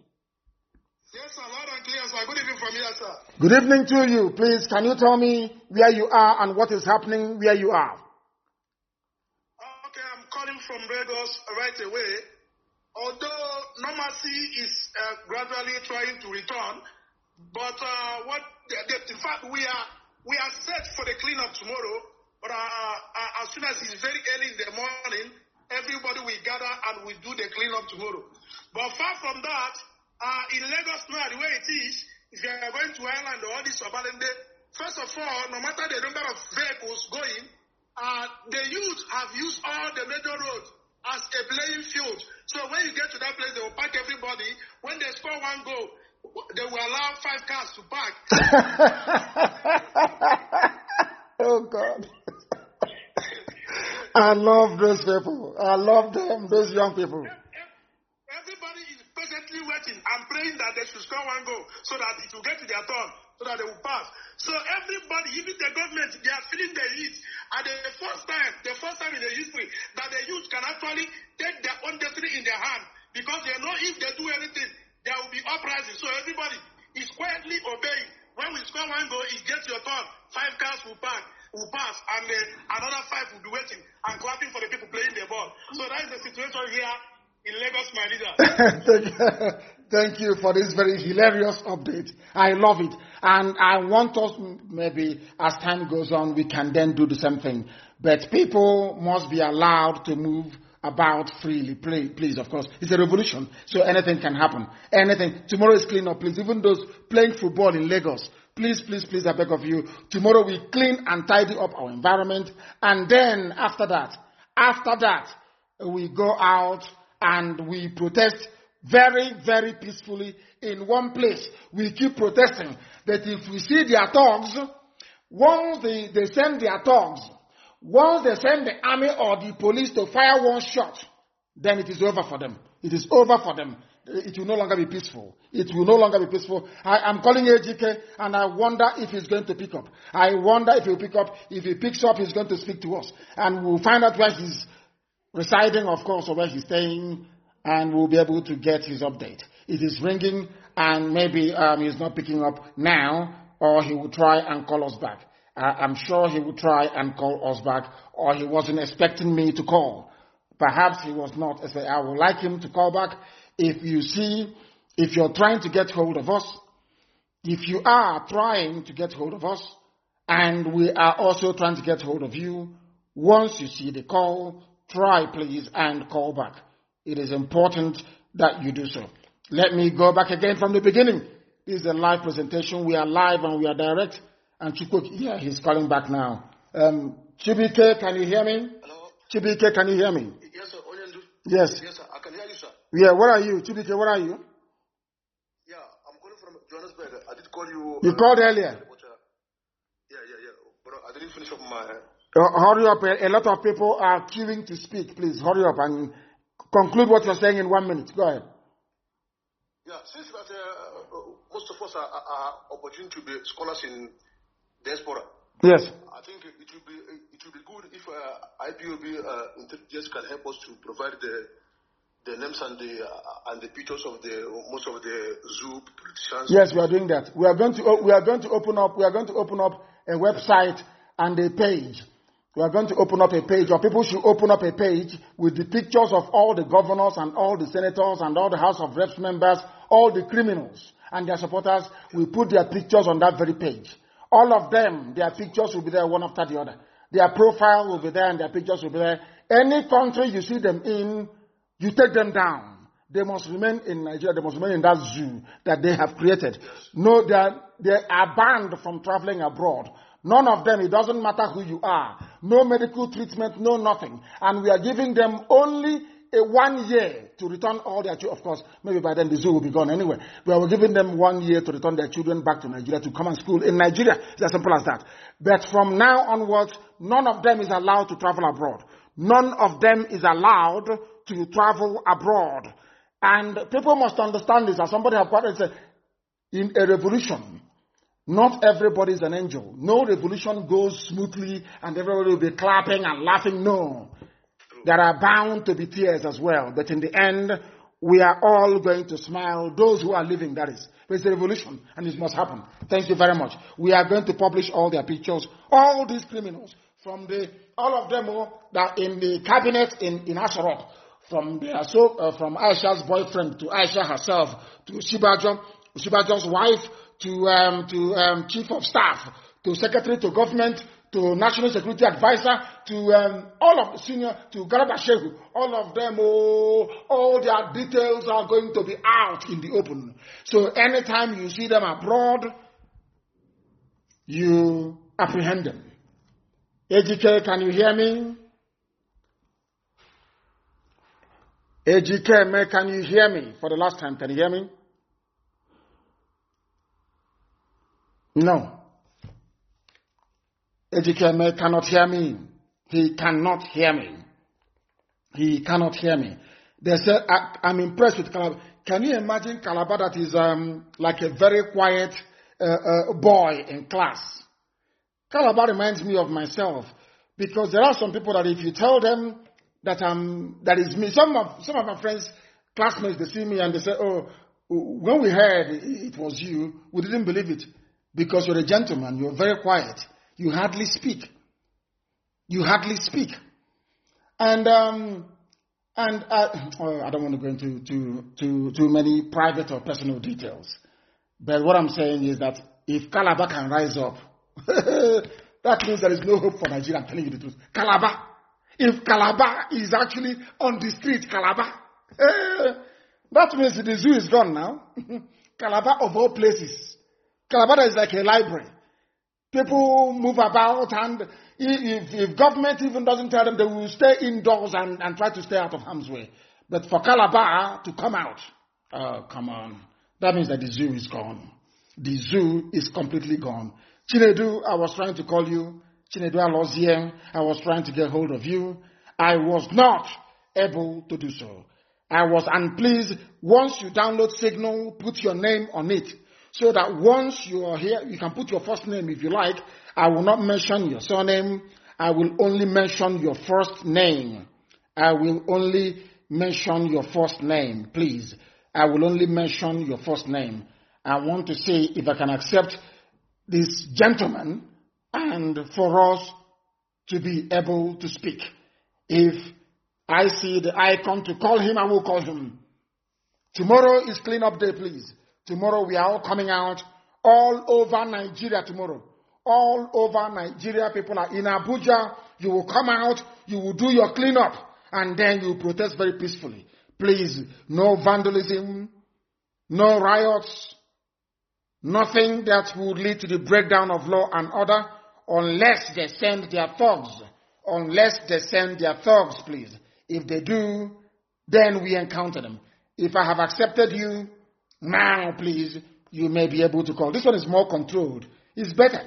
Yes, sir, loud and clear, sir. Good evening from here, sir. Good evening to you. Please, can you tell me where you are and what is happening where you are? Okay, I'm calling from Lagos right away. Although normalcy is uh, gradually trying to return, but uh, what the, the, in fact we are we are set for the cleanup tomorrow. But uh, uh, as soon as it's very early in the morning, everybody will gather and we do the cleanup tomorrow. But far from that, uh, in Lagos now, the way it is, if you are going to Ireland or all this Obalende, first of all, no matter the number of vehicles going, uh, the youth have used all the major roads as a playing field. So when you get to that place, they will park everybody. When they score one goal, they will allow five cars to park. Oh, God. I love those people. I love them, those young people. Everybody is patiently waiting and praying that they should score one goal so that it will get to their turn, so that they will pass. So everybody, even the government, they are feeling the heat. And the first time, the first time in the history that the youth can actually take their own destiny in their hand, because they know if they do anything, there will be uprising. So everybody is quietly obeying. When we score one goal, it gets your turn. Five cars will pass, will pass, and then another five will be waiting and clapping for the people playing the ball. So that is the situation here in Lagos, my leader. Thank you for this very hilarious update. I love it. And I want us, maybe as time goes on, we can then do the same thing. But people must be allowed to move about freely, please, of course. It's a revolution, so anything can happen. Anything. Tomorrow is clean up, please. Even those playing football in Lagos, please, please, please, I beg of you. Tomorrow we clean and tidy up our environment. And then after that, after that, we go out and we protest very, very peacefully in one place. We keep protesting. That if we see their thugs, once they, they send their thugs, once they send the army or the police to fire one shot, then it is over for them. It is over for them. It will no longer be peaceful. It will no longer be peaceful. I am calling A G K and I wonder if he's going to pick up. I wonder if he'll pick up. If he picks up, he's going to speak to us. And we'll find out where he's residing, of course, or where he's staying, and we'll be able to get his update. It is ringing, and maybe um, he's not picking up now, or he will try and call us back. Uh, I'm sure he will try and call us back, or he wasn't expecting me to call. Perhaps he was not. I would like him to call back. If you see, if you're trying to get hold of us, if you are trying to get hold of us, and we are also trying to get hold of you, once you see the call, try please and call back. It is important that you do so. Let me go back again from the beginning. This is a live presentation. We are live and we are direct. And Chukwu, yeah, he's calling back now. Um, Chibike, can you hear me? Hello? Chibike, can you hear me? Yes, sir. Onyendu. Yes. Yes, sir. I can hear you, sir. Yeah, where are you? Chibike, where are you? Yeah, I'm calling from Johannesburg. I did call you. You uh, called earlier. But, uh, yeah, yeah, yeah. But uh, I didn't finish up my... Uh, hurry up. A, a lot of people are queuing to speak. Please hurry up and conclude what you're saying in one minute. Go ahead. Yeah, since that uh, most of us are, are, are opportunity to be scholars in diaspora. Yes. I think it would be it would be good if uh, I P O B uh, intelligence can help us to provide the the names and the uh, and the pictures of the most of the zoo politicians. Yes, we are doing that. We are going to we are going to open up we are going to open up a website and a page. We are going to open up a page, or people should open up a page with the pictures of all the governors and all the senators and all the House of Reps members, all the criminals and their supporters. We put their pictures on that very page. All of them, their pictures will be there one after the other. Their profile will be there and their pictures will be there. Any country you see them in, you take them down. They must remain in Nigeria. They must remain in that zoo that they have created. No, they are, they are banned from traveling abroad. None of them, it doesn't matter who you are. No medical treatment, no nothing. And we are giving them only a one year to return all their children. Of course, maybe by then the zoo will be gone anyway. We are giving them one year to return their children back to Nigeria to come and school in Nigeria. It's as simple as that. But from now onwards, none of them is allowed to travel abroad. None of them is allowed to travel abroad. And people must understand this. As somebody has quoted said, in a revolution, not everybody is an angel. No revolution goes smoothly and everybody will be clapping and laughing. No. There are bound to be tears as well. But in the end, we are all going to smile. Those who are living, that is. It's a revolution and it must happen. Thank you very much. We are going to publish all their pictures. All these criminals, from the, all of them who that in the cabinet in, in Asharok, from the, so, uh, from Aisha's boyfriend to Aisha herself, to Shibajo, Shibajo's wife, to, um, to um, chief of staff, to secretary to government, to national security advisor, to um, all of the senior, to Garba Shehu, all of them, oh, all their details are going to be out in the open. So anytime you see them abroad, you apprehend them. A G K, can you hear me? A G K, can you hear me? For the last time, can you hear me? No. Ejikeme cannot hear me. He cannot hear me. He cannot hear me. They said, I, I'm impressed with Calabar. Can you imagine Calabar that is um, like a very quiet uh, uh, boy in class? Calabar reminds me of myself, because there are some people that if you tell them that I'm, that is me, some of, some of my friends, classmates, they see me and they say, oh, when we heard it was you, we didn't believe it. Because you're a gentleman, you're very quiet. You hardly speak. You hardly speak. And um, and uh, oh, I don't want to go into too, too, too many private or personal details. But what I'm saying is that if Calabar can rise up, that means there is no hope for Nigeria. I'm telling you the truth. Calabar. If Calabar is actually on the street, Calabar, eh, that means the zoo is gone now. Calabar of all places. Calabar is like a library. People move about, and if, if government even doesn't tell them, they will stay indoors and, and try to stay out of harm's way. But for Calabar to come out, oh, come on. That means that the zoo is gone. The zoo is completely gone. Chinedu, I was trying to call you. Chinedu Alozie, I was trying to get hold of you. I was not able to do so. I was unpleased. Once you download Signal, put your name on it. So that once you are here, you can put your first name if you like. I will not mention your surname. I will only mention your first name. I will only mention your first name, please. I will only mention your first name. I want to see if I can accept this gentleman and for us to be able to speak. If I see the icon to call him, I will call him. Tomorrow is clean-up day, please. Tomorrow we are all coming out all over Nigeria tomorrow. All over Nigeria, people are in Abuja. You will come out, you will do your cleanup, and then you will protest very peacefully. Please, no vandalism, no riots, nothing that would lead to the breakdown of law and order unless they send their thugs. Unless they send their thugs, please. If they do, then we encounter them. If I have accepted you, now, please, you may be able to call. This one is more controlled. It's better.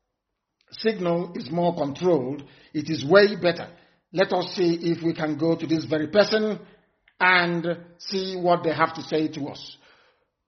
Signal is more controlled. It is way better. Let us see if we can go to this very person and see what they have to say to us.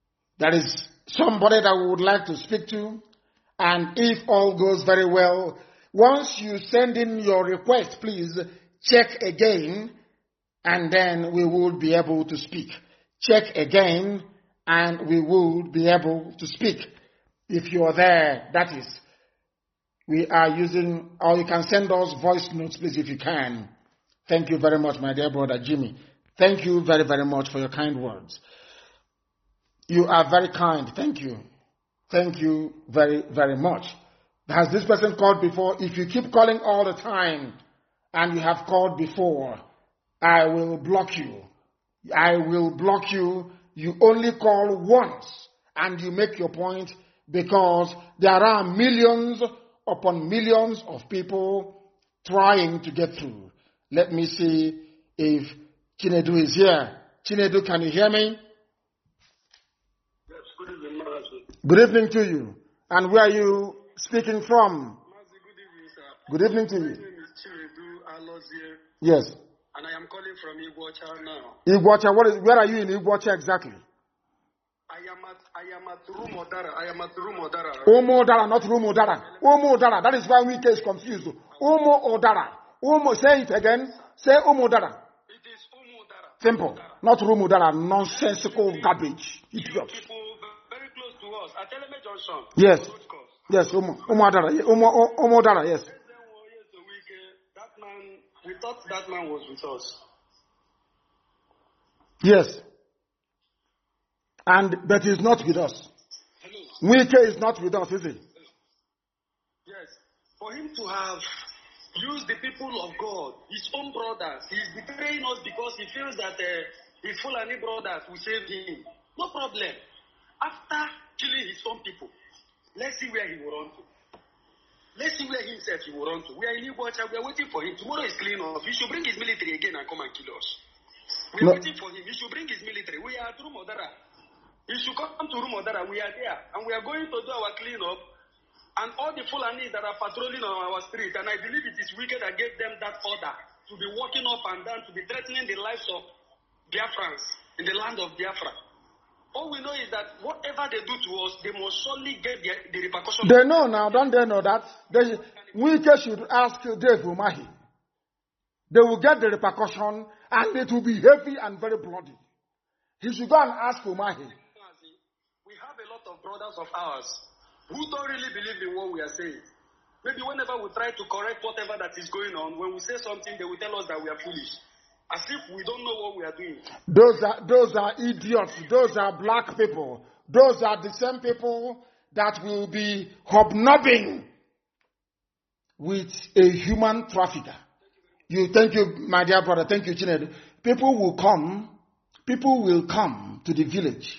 there is somebody that we would like to speak to. And if all goes very well, once you send in your request, please check again, and then we will be able to speak. Check again, and we will be able to speak. If you are there, that is. We are using, or you can send us voice notes, please, if you can. Thank you very much, my dear brother Jimmy. Thank you very, very much for your kind words. You are very kind. Thank you. Thank you very, very much. Has this person called before? If you keep calling all the time and you have called before, I will block you. I will block you. You only call once and you make your point, because there are millions upon millions of people trying to get through. Let me see if Chinedu is here. Chinedu, can you hear me? Yes, good evening, Master. Good evening to you. And where are you speaking from? Master, good evening, sir. Good evening to My you. name is Chinedu Alozie, Yes. and I am calling from Iguacha now. Iguacha, what is, where are you in Iguacha exactly? I am at I am at Rumodara. I am at Rumodara. Umo Odara, not Rumo Odara. Umo Odara. That is why Wike is confused. Umo Odara. Umo, say it again. Say Umo Odara. It is Umudara. Simple. Not Rumo Odara. Nonsensical garbage. Idiot. People very close to us at Eleme Junction. Yes. Road course. Yes, Umo Umo Odara. Umo Umo Odara. Yes. That man, we thought that man was with us. Yes. And but he's not with us. Hello. Wike is not with us, is he? Yes. For him to have used the people of God, his own brothers, he's betraying us because he feels that uh, his Fulani brothers will save him. No problem. After killing his own people, let's see where he will run to. Let's see where himself he will run to. We are in Iguacha. We are waiting for him. Tomorrow is clean off. He should bring his military again and come and kill us. We are no. waiting for him. He should bring his military. We are at Rumodara. He should come to Rumodara. We are there. And we are going to do our clean up. And all the Fulani that are patrolling on our street, and I believe it is wicked that gave them that order to be walking up and down, to be threatening the lives of Biafrans in the land of Biafra. All we know is that whatever they do to us, they must surely get the, the repercussions. They know now, don't they know that? They, Wike should ask Dave Umahi. They will get the repercussion, and it will be heavy and very bloody. He should go and ask Umahi. We have a lot of brothers of ours who don't really believe in what we are saying. Maybe whenever we try to correct whatever that is going on, when we say something, they will tell us that we are foolish. As if we don't know what we are doing. Those are, those are idiots. Those are black people. Those are the same people that will be hobnobbing with a human trafficker. You, thank you, my dear brother. Thank you, Chinedu. People will come, people will come to the village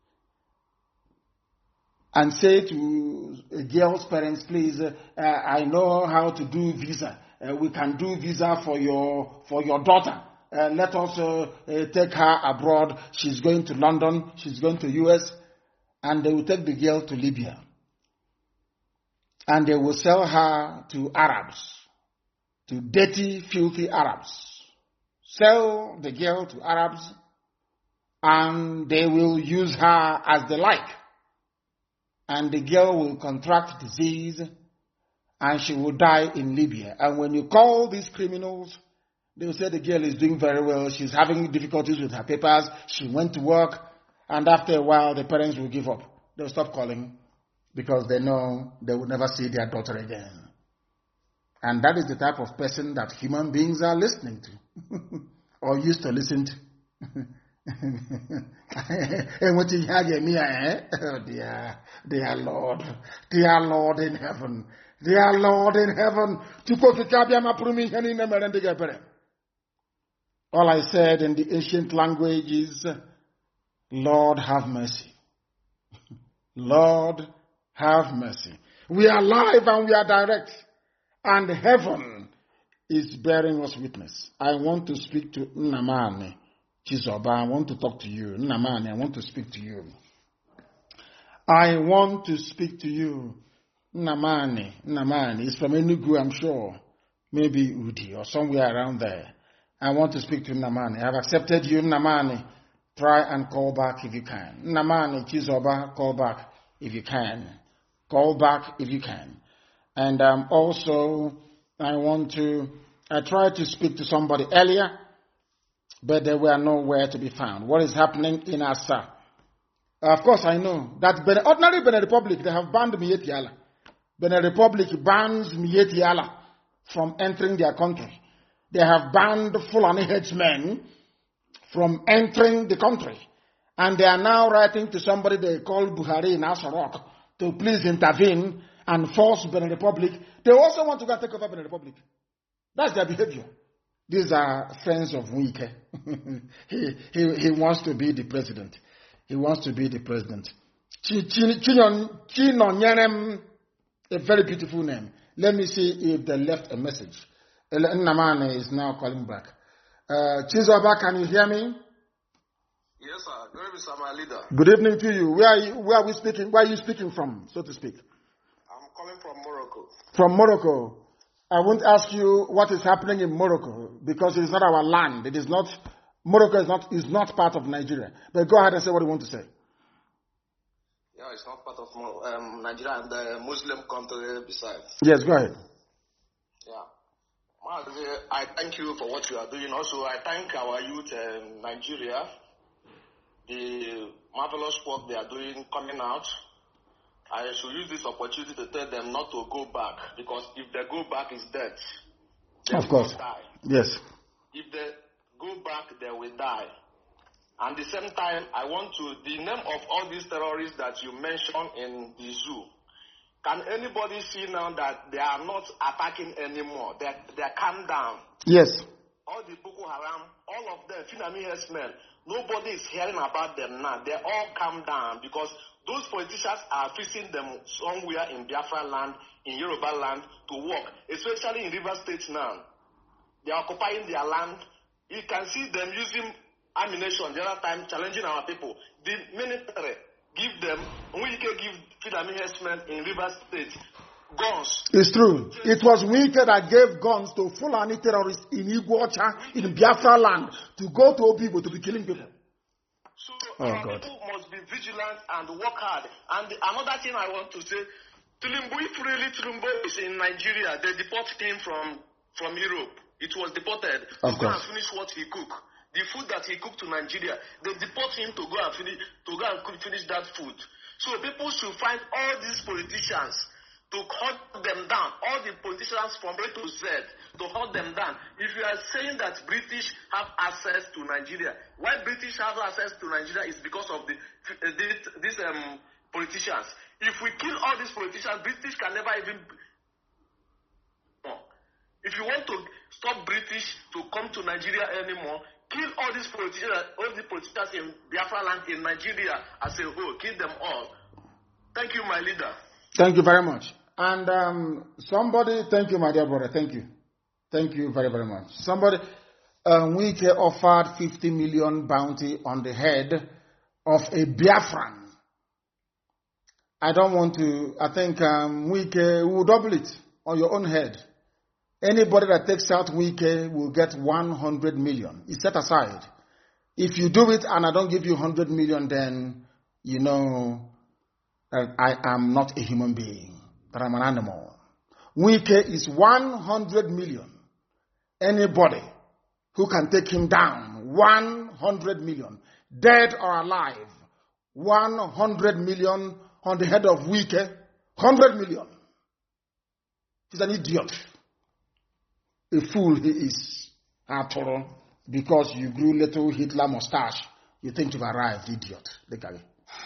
and say to a girl's parents, please, uh, I know how to do visa. Uh, we can do visa for your for your daughter. Uh, let us uh, uh, take her abroad. She's going to London. She's going to U S. And they will take the girl to Libya. And they will sell her to Arabs, to dirty, filthy Arabs. Sell the girl to Arabs, and they will use her as they like. And the girl will contract disease, and she will die in Libya. And when you call these criminals, they will say the girl is doing very well, she's having difficulties with her papers, she went to work, and after a while the parents will give up. They'll stop calling because they know they will never see their daughter again. And that is the type of person that human beings are listening to, or used to listen to. And what you hear me, eh? Oh dear, dear Lord, dear Lord in heaven, dear Lord in heaven. All I said in the ancient language is, Lord have mercy. Lord have mercy. We are live and we are direct, and heaven is bearing us witness. I want to speak to Nnamani Chizoba. I want to talk to you. Nnamani, I want to speak to you. I want to speak to you. Nnamani, Nnamani. It's from Enugu, I'm sure. Maybe Udi or somewhere around there. I want to speak to Nnamani. I have accepted you, Nnamani, try and call back if you can. Namani Chizoba, call back if you can. Call back if you can. And um, also, I want to, I tried to speak to somebody earlier, but they were nowhere to be found. What is happening in Asa? Uh, of course, I know that Benin, ordinary Benin Republic, they have banned Mieti Allah. Benin Republic bans Mieti Allah from entering their country. They have banned Fulani headsmen from entering the country. And they are now writing to somebody they call Buhari in Asarok to please intervene and force Benin Republic. They also want to go and take over Benin Republic. That's their behavior. These are friends of Wike. he, he, he wants to be the president. He wants to be the president. Chinonyenem, a very beautiful name. Let me see if they left a message. Nnamane is now calling back. Uh, Chizoba, can you hear me? Yes, sir. Good evening, sir, my leader. Good evening to you. Where are you, where are we speaking? Where are you speaking from, so to speak? I'm calling from Morocco. From Morocco. I won't ask you what is happening in Morocco because it is not our land. It is not, Morocco is not, is not part of Nigeria. But go ahead and say what you want to say. Yeah, it's not part of um, Nigeria and the Muslim country besides. Yes, go ahead. Yeah. I thank you for what you are doing. Also, I thank our youth in Nigeria, the marvelous work they are doing coming out. I should use this opportunity to tell them not to go back, because if they go back, it's death. They of course. Die. Yes. If they go back, they will die. And at the same time, I want to, the name of all these terrorists that you mentioned in the zoo, can anybody see now that they are not attacking anymore? They they are calmed down. Yes. All the Boko Haram, all of them, Fulani herdsmen, nobody is hearing about them now. They all calmed down because those politicians are facing them somewhere in Biafra land, in Yoruba land, to work, especially in River State now. They are occupying their land. You can see them using ammunition the other time, challenging our people. The military give them, we can give Fulani herdsmen in River State guns. It's true. It was Wike that gave guns to Fulani terrorists in Iguacha, in Biafra land, to go to Obibo to be killing people. So oh, our God. people must be vigilant and work hard. And the, another thing I want to say, Tulumbu, if really Tulumbu is in Nigeria, they deported him from, from Europe. It was deported of to go course. and finish what he cooked. The food that he cooked to Nigeria, they deport him to go and finish to go and finish that food. So people should find all these politicians to hold them down, all the politicians from A to Z, to hold them down. If you are saying that British have access to Nigeria, why British have access to Nigeria is because of the these um, politicians. If we kill all these politicians, British can never even. If you want to stop British to come to Nigeria anymore, kill all these politicians, all the politicians in Biafra land, in Nigeria as a whole. Kill them all. Thank you, my leader. Thank you very much. And um, somebody, thank you, my dear brother. Thank you. Thank you very, very much. Somebody, um, Wike offered fifty million bounty on the head of a Biafran. I don't want to, I think um, Wike will double it on your own head. Anybody that takes out Wike will get one hundred million. It's set aside. If you do it and I don't give you one hundred million, then you know that I am not a human being, that I'm an animal. Wike is one hundred million. Anybody who can take him down, one hundred million. Dead or alive, one hundred million on the head of Wike, one hundred million. He's an idiot. A fool he is, after all, because you grew little Hitler mustache. You think you've arrived, idiot. Look at it.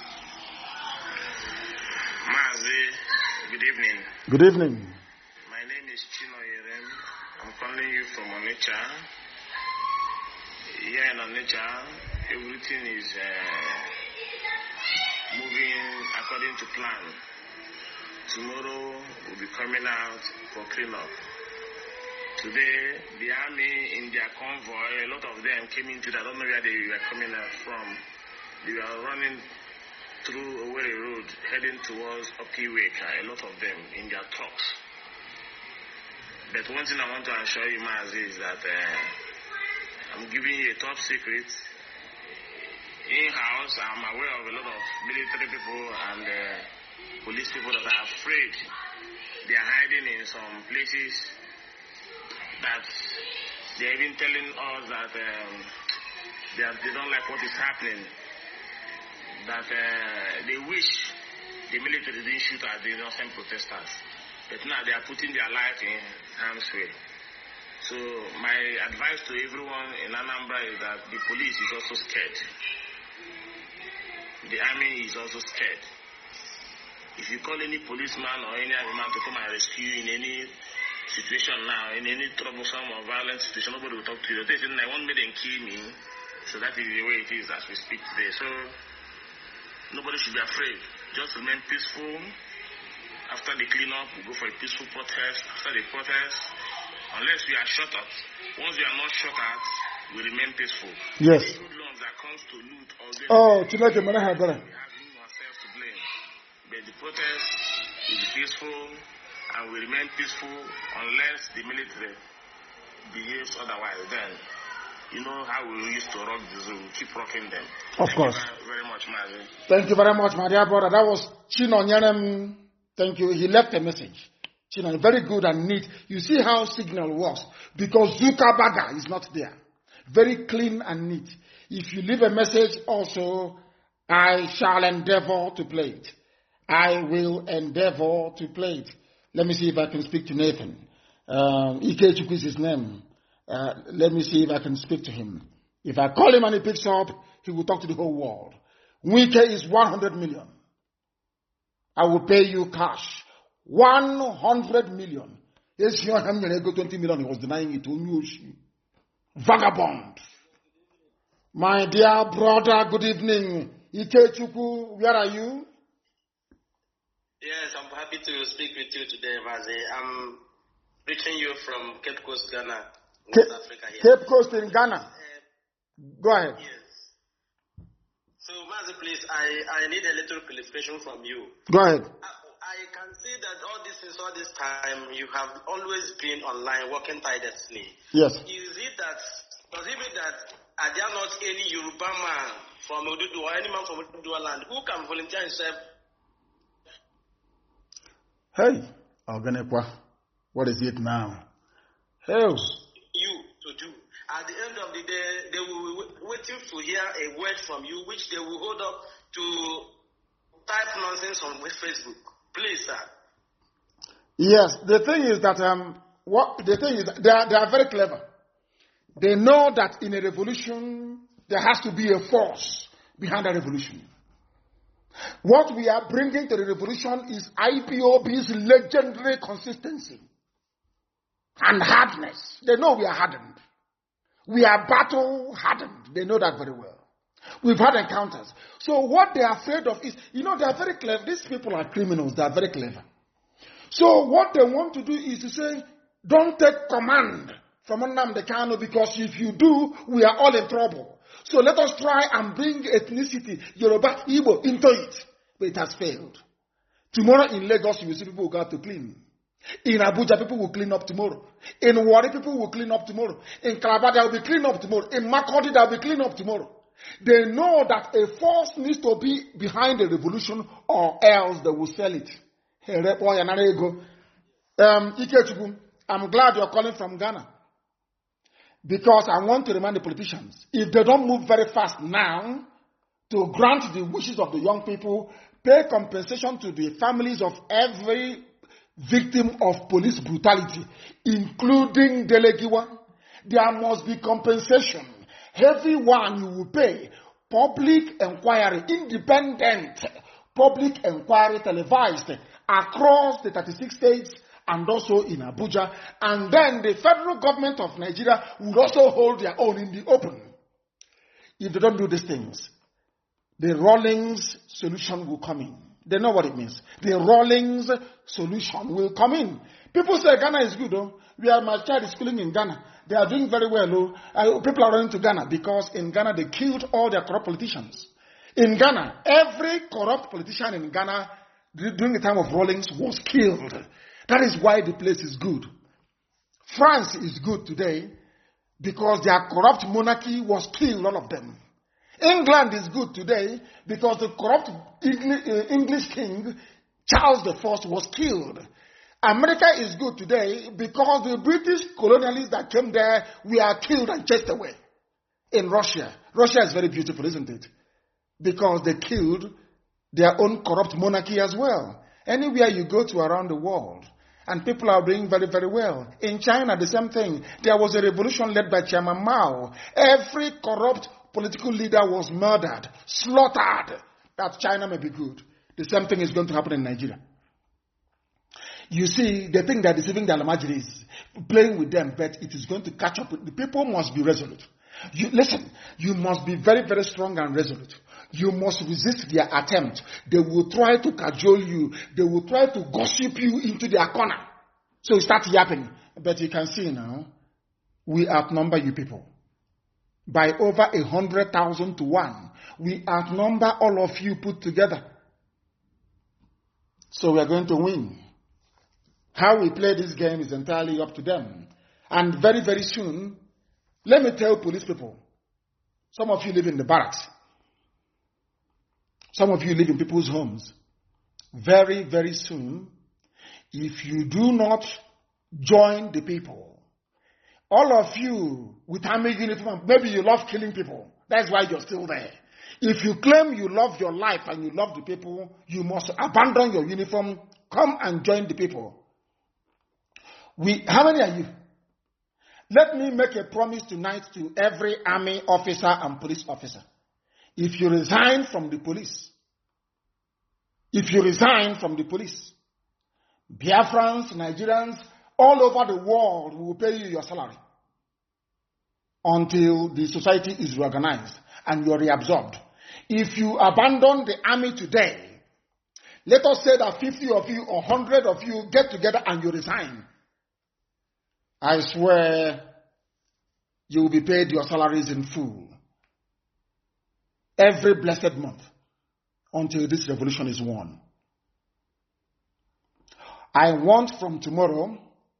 Mazi, good evening. Good evening. My name is Chino Yerem. I'm calling you from Onitsha. Here in Onitsha, everything is uh, moving according to plan. Tomorrow we'll be coming out for cleanup. Today, the army in their convoy, a lot of them came into that. I don't know where they were coming out from. They were running through Owerri Road, heading towards Okiweka, a lot of them in their trucks. But one thing I want to assure you, Mazi, is that uh, I'm giving you a top secret. in-house, I'm aware of a lot of military people and uh, police people that are afraid. They are hiding in some places that they're even telling us that um, they, are, they don't like what is happening. That uh, they wish the military didn't shoot at the innocent protesters. But now they are putting their life in harm's way. So my advice to everyone in Anambra is that the police is also scared. The army is also scared. If you call any policeman or any other man to come and rescue you in any situation now, in any troublesome or violent situation, nobody will talk to you. They say, I want me to kill me. So that is the way it is as we speak today. So nobody should be afraid. Just remain peaceful. After the cleanup, we go for a peaceful protest. After the protest, unless we are shot at, once we are not shot at, we remain peaceful. Yes. Any good laws that comes to loot or oh, Chineke, we have ourselves to blame. But the protest is peaceful, and we remain peaceful unless the military behaves otherwise. Then, you know how we used to rock the zoo. We keep rocking them. Of Thank course. you very, very much, Mazi. Thank you very much, my dear brother. That was Chino Nyerem. Thank you. He left a message. Chino, very good and neat. You see how signal works. Because Zuckerberg is not there. Very clean and neat. If you leave a message also, I shall endeavor to play it. I will endeavor to play it. Let me see if I can speak to Nathan. Um, Ikechukwu is his name. Uh, let me see if I can speak to him. If I call him and he picks up, he will talk to the whole world. Wike is one hundred million. I will pay you cash. one hundred million. Yes, you are go twenty million. He was denying it. Vagabond. My dear brother, good evening. Ikechukwu, where are you? Yes, I'm happy to speak with you today, Mazi. I'm reaching you from Cape Coast, Ghana, West Cape, Africa. Here. Cape Coast in Ghana. Uh, Go ahead. Yes. So, Mazi, please, I, I need a little clarification from you. Go ahead. I, I can see that all this is all this time you have always been online working tirelessly. Yes. Is it that, does it mean that are there not any Yoruba man from Odudu or any man from Odudu land who can volunteer himself? Hey, Oganekwa, what is it now? Hey. You to do. At the end of the day, they will be waiting to hear a word from you, which they will hold up to type nonsense on Facebook. Please, sir. Yes, the thing is that um, what the thing is they are, they are very clever. They know that in a revolution there has to be a force behind the revolution. What we are bringing to the revolution is I P O B's legendary consistency and hardness. They know we are hardened. We are battle hardened. They know that very well. We've had encounters. So what they are afraid of is, you know, they are very clever. These people are criminals. They are very clever. So what they want to do is to say, don't take command from Nnamdi Kanu, because if you do, we are all in trouble. So let us try and bring ethnicity, Yoruba, Igbo, into it. But it has failed. Tomorrow in Lagos, you will see people who go out to clean. In Abuja, people will clean up tomorrow. In Warri, people will clean up tomorrow. In Calabar, there will be clean up tomorrow. In Makurdi, there will be clean up tomorrow. They know that a force needs to be behind the revolution, or else they will sell it. Um, Ikechukwu, I'm glad you're calling from Ghana. Because I want to remind the politicians, if they don't move very fast now to grant the wishes of the young people, pay compensation to the families of every victim of police brutality, including Delegiwa, there must be compensation. Heavy one you will pay. Public inquiry, independent public inquiry televised across the thirty-six states and also in Abuja. And then the federal government of Nigeria would also hold their own in the open. If they don't do these things, the Rawlings solution will come in. They know what it means. The Rawlings solution will come in. People say Ghana is good, though. We are, my child is schooling in Ghana. They are doing very well, though. Uh, people are running to Ghana because in Ghana they killed all their corrupt politicians. In Ghana, every corrupt politician in Ghana during the time of Rawlings was killed. That is why the place is good. France is good today because their corrupt monarchy was killed, all of them. England is good today because the corrupt English king, Charles the First, was killed. America is good today because the British colonialists that came there were killed and chased away. In Russia, Russia is very beautiful, isn't it? Because they killed their own corrupt monarchy as well. Anywhere you go to around the world, and people are doing very, very well. In China, the same thing. There was a revolution led by Chairman Mao. Every corrupt political leader was murdered, slaughtered, that China may be good. The same thing is going to happen in Nigeria. You see, they think they're deceiving the Alamajiris, playing with them, but it is going to catch up with the people. Must be resolute. You, listen, you must be very, very strong and resolute. You must resist their attempt. They will try to cajole you. They will try to gossip you into their corner. So you start yapping. But you can see now, we outnumber you people. By over a hundred thousand to one. We outnumber all of you put together. So we are going to win. How we play this game is entirely up to them. And very, very soon, let me tell police people, some of you live in the barracks. Some of you live in people's homes. Very, very soon, if you do not join the people, all of you with army uniform, maybe you love killing people. That's why you're still there. If you claim you love your life and you love the people, you must abandon your uniform, come and join the people. We, how many are you? Let me make a promise tonight to every army officer and police officer. If you resign from the police, if you resign from the police, Biafrans, Nigerians, all over the world will pay you your salary until the society is reorganized and you're reabsorbed. If you abandon the army today, let us say that fifty of you or one hundred of you get together and you resign. I swear you will be paid your salaries in full every blessed month until this revolution is won. I want from tomorrow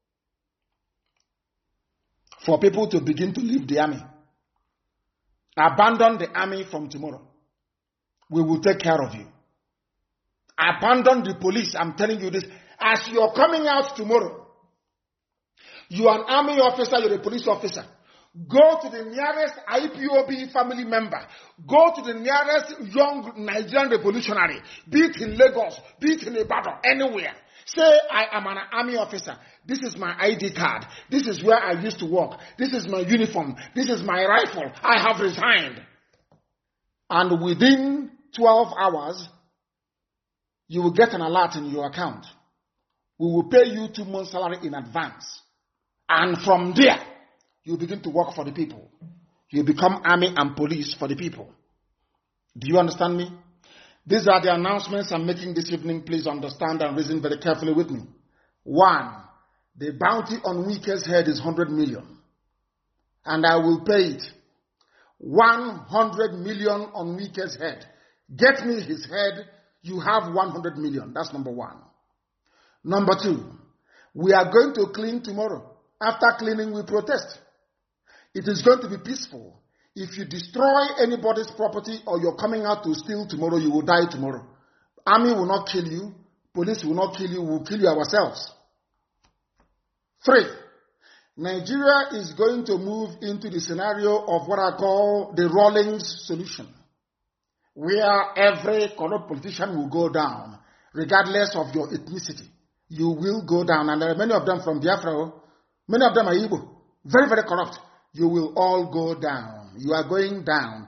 for people to begin to leave the army. Abandon the army from tomorrow. We will take care of you. Abandon the police. I'm telling you this. As you're coming out tomorrow, you are an army officer, you're a police officer. Go to the nearest I P O B family member. Go to the nearest young Nigerian revolutionary. Be it in Lagos, be it in Ibadan, anywhere. Say, I am an army officer. This is my I D card. This is where I used to work. This is my uniform. This is my rifle. I have resigned. And within twelve hours, you will get an alert in your account. We will pay you two months' salary in advance. And from there, you begin to work for the people. You become army and police for the people. Do you understand me? These are the announcements I'm making this evening. Please understand and reason very carefully with me. One, the bounty on Wike's head is one hundred million. And I will pay it. one hundred million on Wike's head. Get me his head, you have one hundred million. That's number one. Number two, we are going to clean tomorrow. After cleaning, we protest. It is going to be peaceful. If you destroy anybody's property or you're coming out to steal tomorrow, you will die tomorrow. Army will not kill you. Police will not kill you. We will kill you ourselves. Three, Nigeria is going to move into the scenario of what I call the Rawlings solution, where every corrupt politician will go down, regardless of your ethnicity. You will go down. And there are many of them from Biafra. Many of them are Igbo. Very, very corrupt. You will all go down. You are going down.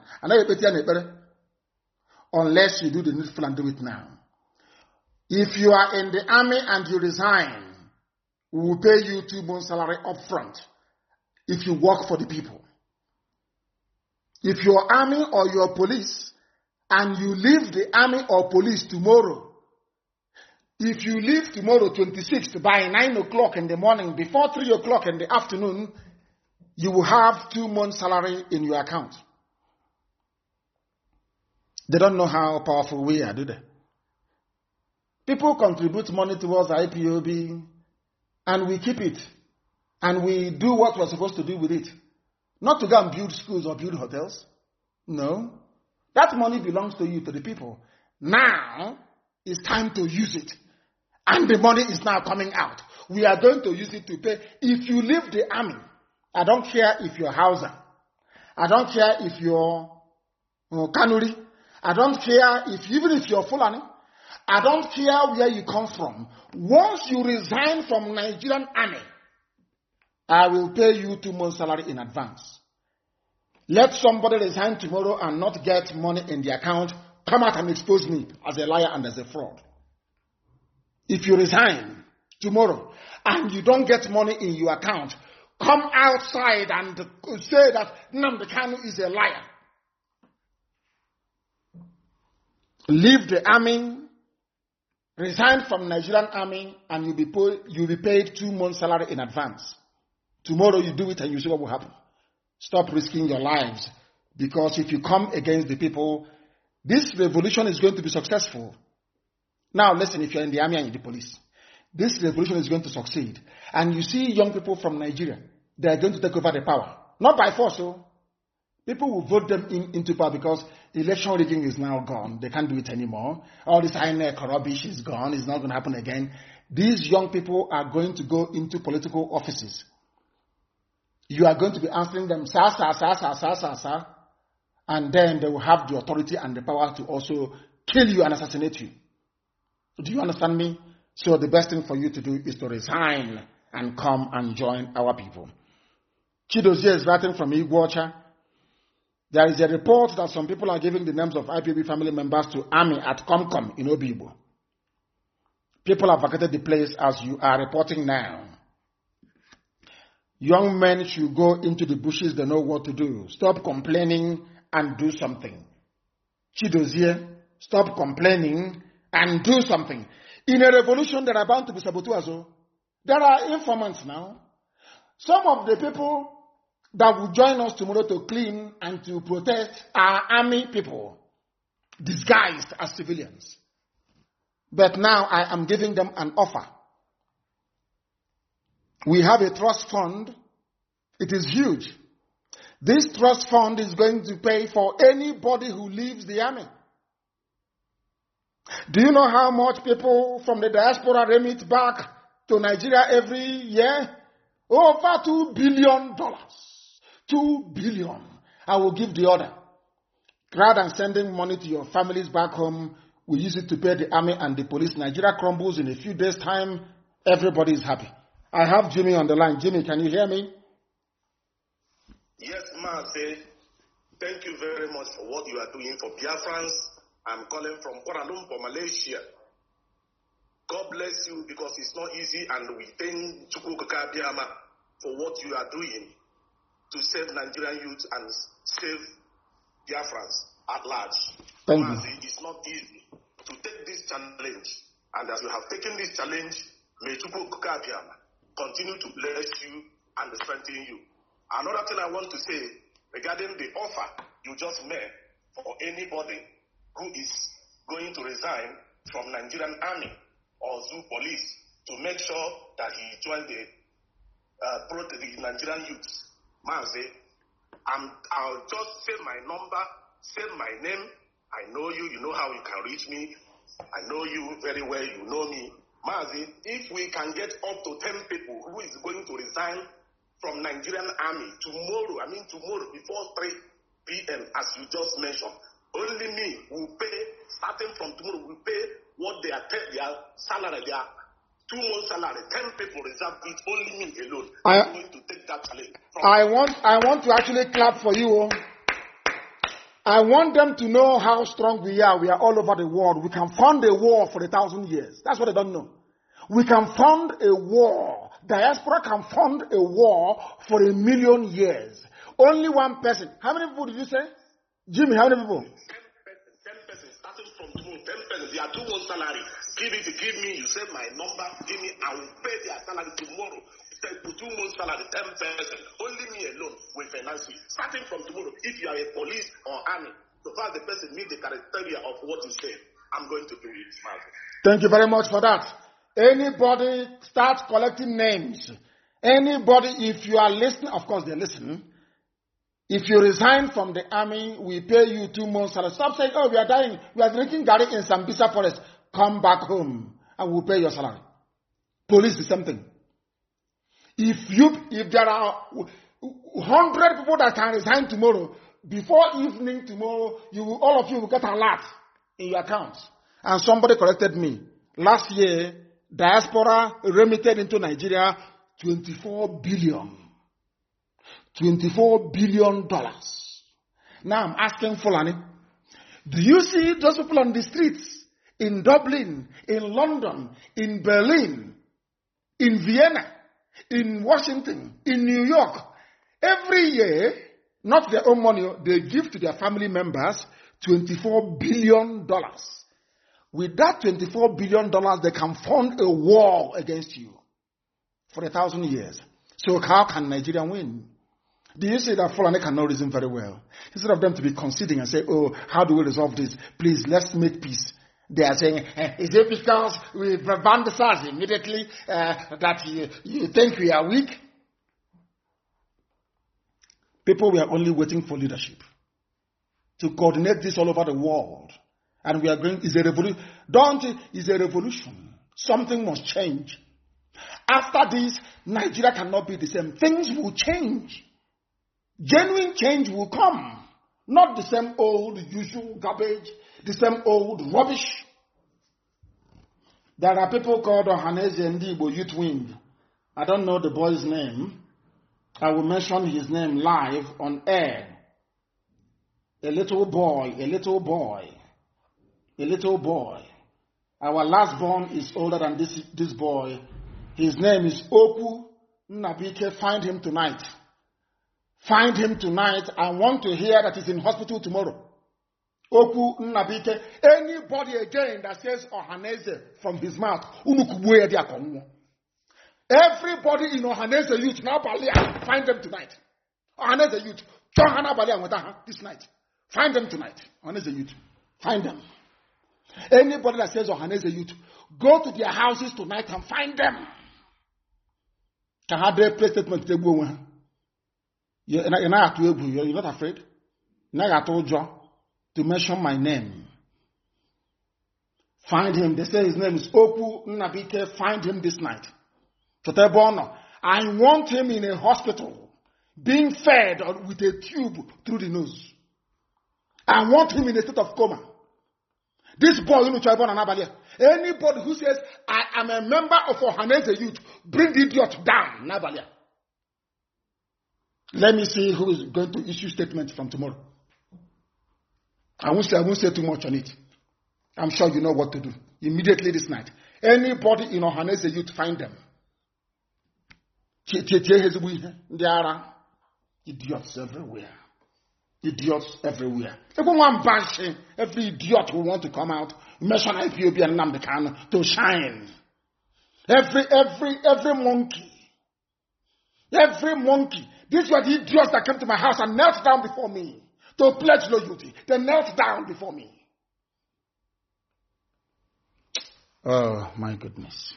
Unless you do the needful and do it now. If you are in the army and you resign, we will pay you two months' salary up front if you work for the people. If you're army or you're police and you leave the army or police tomorrow, if you leave tomorrow twenty-sixth by nine o'clock in the morning, before three o'clock in the afternoon, you will have two months' salary in your account. They don't know how powerful we are, do they? People contribute money towards I P O B, and we keep it. And we do what we're supposed to do with it. Not to go and build schools or build hotels. No. That money belongs to you, to the people. Now, it's time to use it. And the money is now coming out. We are going to use it to pay. If you leave the army, I don't care if you're Hausa. I don't care if you're uh, Kanuri. I don't care if, even if you're Fulani. I don't care where you come from. Once you resign from Nigerian army, I will pay you two months' salary in advance. Let somebody resign tomorrow and not get money in the account, come out and expose me as a liar and as a fraud. If you resign tomorrow and you don't get money in your account, come outside and say that Nnamdi Kanu is a liar. Leave the army, resign from Nigerian army, and you'll be, paid, you'll be paid two months' salary in advance. Tomorrow you do it and you see what will happen. Stop risking your lives, because if you come against the people, this revolution is going to be successful. Now listen, if you're in the army and in the police, this revolution is going to succeed. And you see young people from Nigeria, they are going to take over the power. Not by force, so. People will vote them in, into power because election rigging is now gone. They can't do it anymore. All this I N E C rubbish is gone. It's not going to happen again. These young people are going to go into political offices. You are going to be answering them, sir, sir, sir, sir, sir, sir, sir. And then they will have the authority and the power to also kill you and assassinate you. Do you understand me? So the best thing for you to do is to resign and come and join our people. Chidozie is writing from Iguacha. There is a report that some people are giving the names of I P O B family members to army at Comcom in Obigbo. People have vacated the place as you are reporting now. Young men should go into the bushes, they know what to do. Stop complaining and do something. Chidozie, stop complaining and do something. In a revolution, there are bound to be saboteurs. There are informants now. Some of the people that will join us tomorrow to clean and to protest are army people, disguised as civilians. But now I am giving them an offer. We have a trust fund. It is huge. This trust fund is going to pay for anybody who leaves the army. Do you know how much people from the diaspora remit back to Nigeria every year? Over two billion dollars. Two billion. I will give the order. Rather than sending money to your families back home, we use it to pay the army and the police. Nigeria crumbles in a few days' time. Everybody is happy. I have Jimmy on the line. Jimmy, can you hear me? Yes, Maase. Thank you very much for what you are doing for Biafrans. I'm calling from Kuala Lumpur, Malaysia. God bless you, because it's not easy, and we thank Chukwuka Biama for what you are doing to save Nigerian youth and save Biafrans at large. Thank Maase, you. it's not easy to take this challenge, and as you have taken this challenge, may Chukwuka Biama continue to bless you and strengthen you. Another thing I want to say regarding the offer you just made for anybody who is going to resign from Nigerian Army or Zoo Police to make sure that he joins the, uh, pro- the Nigerian youths. Maase, I'm, I'll just say my number, say my name. I know you, you know how you can reach me. I know you very well, you know me. Maase, if we can get up to ten people who is going to resign from Nigerian Army tomorrow, I mean tomorrow before three p.m. as you just mentioned, only me will pay, starting from tomorrow, will pay what they are, their salary, their two months salary, ten people reserve it, only me alone. I, I'm going to take that challenge. I want, I want to actually clap for you. I want them to know how strong we are. We are all over the world. We can fund a war for a thousand years. That's what they don't know. We can fund a war. Diaspora can fund a war for a million years. Only one person. How many people did you say? Jimmy, how many people? ten persons, starting from tomorrow, ten persons, they are two months salary. Give it, give me, you save my number, give me, I will pay their salary tomorrow. Two months salary, ten persons. Only me alone will finance you. Starting from tomorrow, if you are a police or army, so far the person meet the criteria of what you say, I'm going to do it. Thank you very much for that. Anybody start collecting names. Anybody, if you are listening, of course they listen. If you resign from the army, we pay you two months salary. Stop saying, oh, we are dying. We are drinking Gary in Sambisa forest. Come back home and we'll pay your salary. Police the same thing. If you, if there are hundred people that can resign tomorrow, before evening tomorrow, you will, all of you will get a lot in your accounts. And somebody corrected me. Last year, diaspora remitted into Nigeria twenty-four billion. twenty-four billion dollars. Now I'm asking Fulani, do you see those people on the streets in Dublin, in London, in Berlin, in Vienna, in Washington, in New York? Every year, not their own money, they give to their family members twenty-four billion dollars. With that twenty-four billion dollars, they can fund a war against you for a thousand years. So how can Nigeria win? Do you see that Fulani cannot reason very well? Instead of them to be conceding and say, oh, how do we resolve this? Please, let's make peace. They are saying, eh, is it because we ban the SARS immediately uh, that you, you think we are weak? People were only waiting for leadership to coordinate this all over the world. And we are going, it's a revolution. Don't, it's a revolution. Something must change. After this, Nigeria cannot be the same. Things will change. Genuine change will come. Not the same old usual garbage, the same old rubbish. There are people called Ohaneze Ndigbo Youth Wing. I don't know the boy's name. I will mention his name live on air. A little boy, a little boy, a little boy. Our last born is older than this, this boy. His name is Oku Nnabike. Find him tonight. Find him tonight. I want to hear that he's in hospital tomorrow. Oku Nnabike. Anybody again that says Ohaneze from his mouth, everybody in Ohaneze youth, now find them tonight. Ohaneze youth, this night. Find them tonight. Ohaneze youth, find them. Anybody that says Ohaneze youth, go to their houses tonight and find them. Can have their place statement to go. You're not afraid. Now I told you to mention my name. Find him. They say his name is Oku Nnabike. Find him this night. I want him in a hospital, being fed with a tube through the nose. I want him in a state of coma. This boy, anybody who says, I am a member of Ohaneze Youth, bring the idiot down, Nabalia. Let me see who is going to issue statements from tomorrow. I won't say, I won't say too much on it. I'm sure you know what to do. Immediately this night. Anybody in Ohaneze Youth, find them. There are idiots everywhere. Idiots everywhere. Everyone bashing, every idiot who want to come out, mention I P O B and Nnamdi Kanu to shine. Every, every, every monkey. Every monkey. These were the idiots that came to my house and knelt down before me to pledge loyalty. They knelt down before me. Oh, my goodness.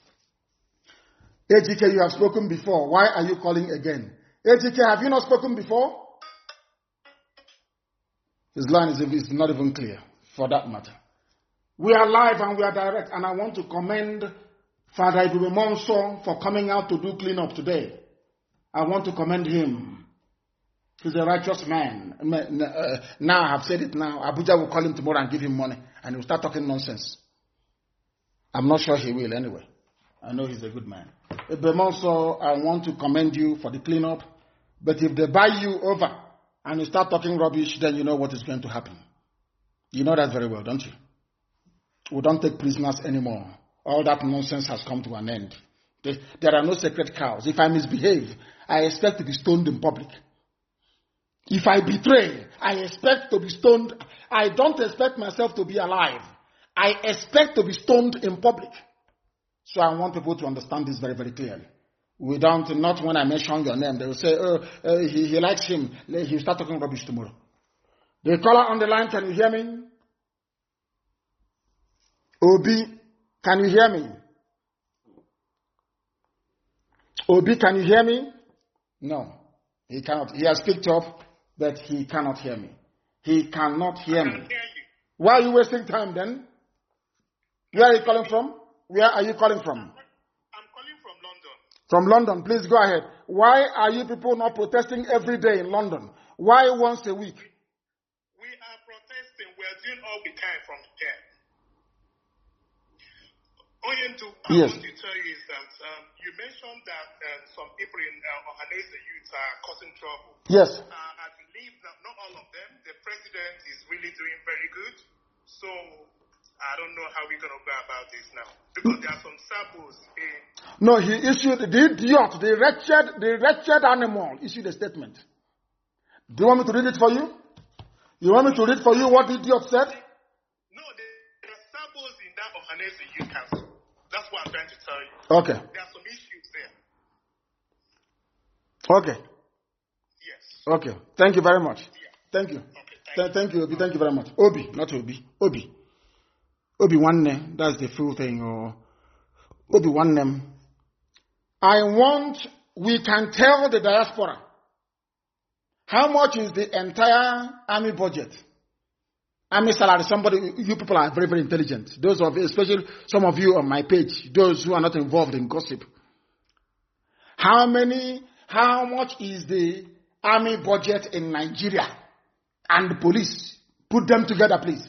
A G K, you have spoken before. Why are you calling again? A G K, have you not spoken before? His line is, is not even clear, for that matter. We are live and we are direct, and I want to commend Father Ibube Monso for coming out to do cleanup today. I want to commend him. He's a righteous man. Now I have said it now. Abuja will call him tomorrow and give him money, and he will start talking nonsense. I'm not sure he will anyway. I know he's a good man. Ibube Monso, I want to commend you for the cleanup, but if they buy you over, and you start talking rubbish, then you know what is going to happen. You know that very well, don't you? We don't take prisoners anymore. All that nonsense has come to an end. There are no sacred cows. If I misbehave, I expect to be stoned in public. If I betray, I expect to be stoned. I don't expect myself to be alive. I expect to be stoned in public. So I want people to understand this very, very clearly. We don't, not when I mention your name, they will say, oh, uh, he, he likes him. He'll start talking rubbish tomorrow. The caller on the line, can you hear me? Obi, can you hear me? Obi, can you hear me? No, he cannot. He has picked up. but he cannot hear me. He cannot hear I me. can hear you. Why are you wasting time then? Where are you calling from? Where are you calling from? I'm calling from London. From London, please go ahead. Why are you people not protesting every day in London? Why once a week? We are protesting. We are doing all we can from here. Only to, I Yes. want to tell you is that um, you mentioned that uh, some people in uh, Ohanese youth are causing trouble. Yes. Uh, I believe that not all of them. The president is really doing very good. So I don't know how we're going to go about this now. Because there are some samples in... No, he issued, the idiot, the wretched, the wretched animal issued a statement. Do you want me to read it for you? You want me to read for you what the idiot said? No, there are samples in that Ohanese youth council. That's what I'm trying to tell you. Okay. There are some issues there. Okay. Yes. Okay. Thank you very much. Yeah. Thank you. Okay, thank Th- you. Thank you, Obi. Thank you very much. Obi, not Obi. Obi. Obi one name. That's the full thing. Or Obi one name. I want, we can tell the diaspora how much is the entire army budget. Army salary, somebody, you people are very, very intelligent. Those of you, especially some of you on my page, those who are not involved in gossip. How many, how much is the army budget in Nigeria and the police? Put them together, please.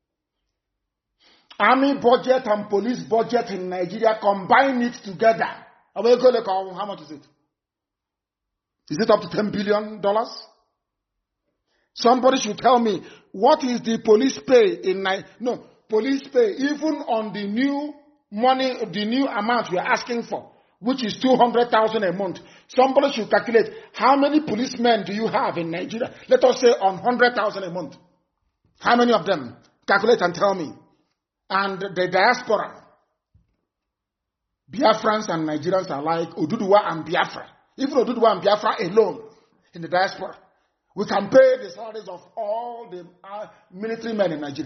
Army budget and police budget in Nigeria, combine it together. How much is it? Is it up to ten billion dollars? Somebody should tell me, what is the police pay in Nigeria? No, police pay, even on the new money, the new amount we are asking for, which is two hundred thousand a month. Somebody should calculate, how many policemen do you have in Nigeria? Let us say on one hundred thousand a month. How many of them? Calculate and tell me. And the diaspora, Biafrans and Nigerians are like Oduduwa and Biafra. Even Oduduwa and Biafra alone in the diaspora. We can pay the salaries of all the uh, military men in Nigeria.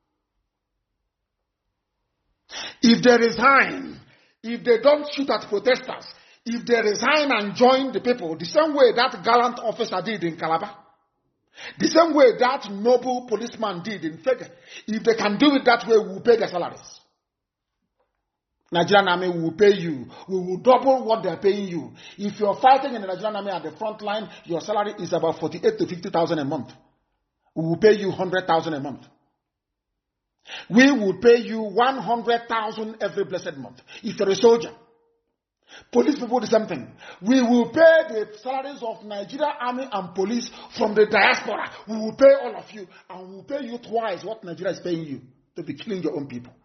If they resign, if they don't shoot at protesters, if they resign and join the people, the same way that gallant officer did in Calabar, the same way that noble policeman did in Fege, if they can do it that way, we will pay their salaries. Nigerian army will pay you. We will double what they are paying you. If you are fighting in the Nigerian army at the front line, your salary is about forty-eight to fifty thousand a month. We will pay you one hundred thousand a month. We will pay you one hundred thousand every blessed month. If you're a soldier. Police people, the same thing. We will pay the salaries of Nigeria army and police from the diaspora. We will pay all of you, and we will pay you twice what Nigeria is paying you to be killing your own people.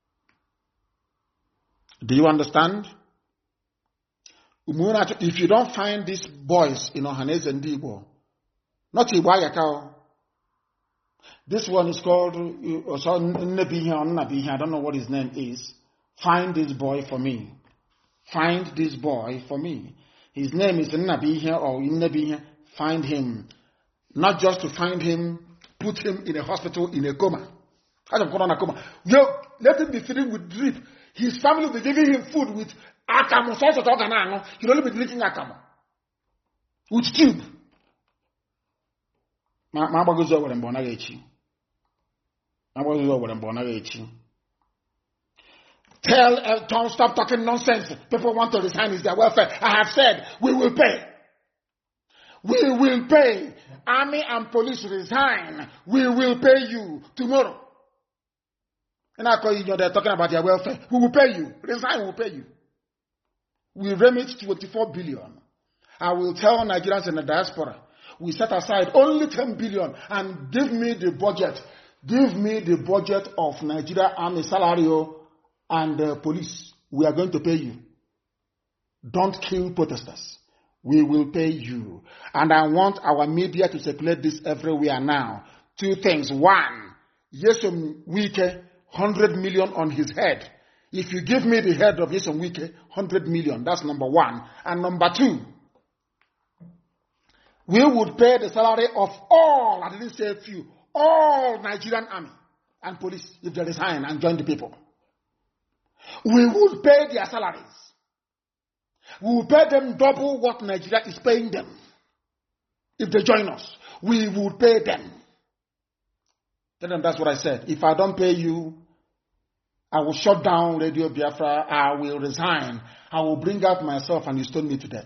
Do you understand? If you don't find these boys in Ohanese and Igbo, not Iwayakao, this one is called, I don't know what his name is. Find this boy for me. Find this boy for me. His name is Nnabihe or Nnabihe. Find him. Not just to find him, put him in a hospital in a coma. I don't call on a coma. Yo, let him be feeding with drip. His family will be giving him food with akamu. He'll only be drinking akamu. With tube. Tell uh, Tom, stop talking nonsense. People want to resign, is their welfare. I have said, we will pay. We will pay. Army and police resign. We will pay you tomorrow. And I call you, they're talking about their welfare. We will pay you. Resign, we will pay you. We remit twenty-four billion. I will tell Nigerians in the diaspora, we set aside only ten billion and give me the budget. Give me the budget of Nigeria Army salary and uh, police. We are going to pay you. Don't kill protesters. We will pay you. And I want our media to circulate this everywhere now. Two things. One, Nyesom Wike, one hundred million on his head. If you give me the head of Nyesom Wike, one hundred million. That's number one. And number two, we would pay the salary of all, I didn't say a few, all Nigerian army and police if they resign and join the people. We would pay their salaries. We will pay them double what Nigeria is paying them if they join us. we will pay them. Tell them that's what I said. If I don't pay you, I will shut down Radio Biafra. I will resign. I will bring out myself and you stone me to death.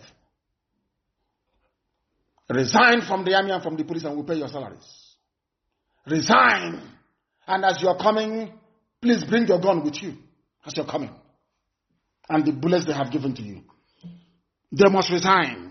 Resign from the army and from the police and we'll pay your salaries. Resign. And as you're coming, please bring your gun with you as you're coming. And the bullets they have given to you. They must resign.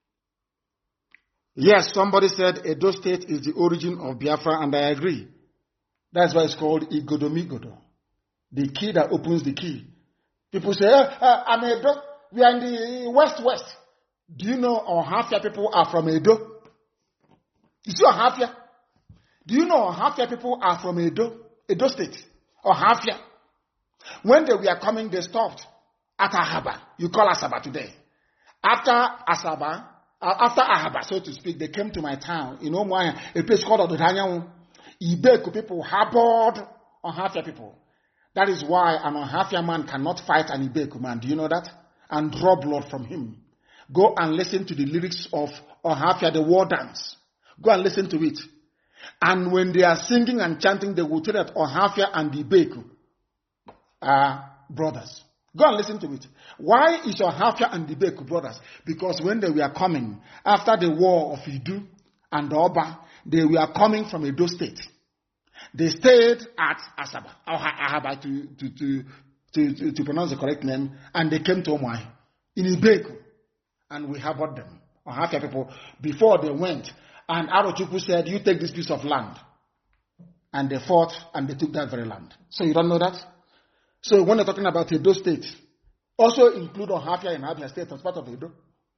Yes, somebody said Edo State is the origin of Biafra, and I agree. That's why it's called Igodomigodo. The key that opens the key. People say, eh, uh, I'm Edo. We are in the west-west. Do you know Ohafia people are from Edo? You see Ohafia? Do you know Ohafia people are from Edo? Edo State. Ohafia. When they were coming, they stopped at Ahaba. You call Asaba today. After Asaba, uh, after Ahaba, so to speak, they came to my town in Omwanya, a place called Ododanyawu. Ibeku people harbored Ohafia people. That is why an Ohafia man cannot fight an Ibeku man. Do you know that? And draw blood from him. Go and listen to the lyrics of Ohafia, the war dance. Go and listen to it. And when they are singing and chanting, they will tell that Ohafia and Ibeku are brothers. Go and listen to it. Why is Ohafia and Ibeku brothers? Because when they were coming, after the war of Idu and Oba, they were coming from Edo State. They stayed at Asaba, Ahaba to, to, to, to, to, to pronounce the correct name, and they came to Omai in Ibeku. And we harbored them, Ohafia people, before they went. And Arochukwu said, you take this piece of land. And they fought and they took that very land. So you don't know that? So when they're talking about Edo State, also include Ohafia in Abia State as part of Edo.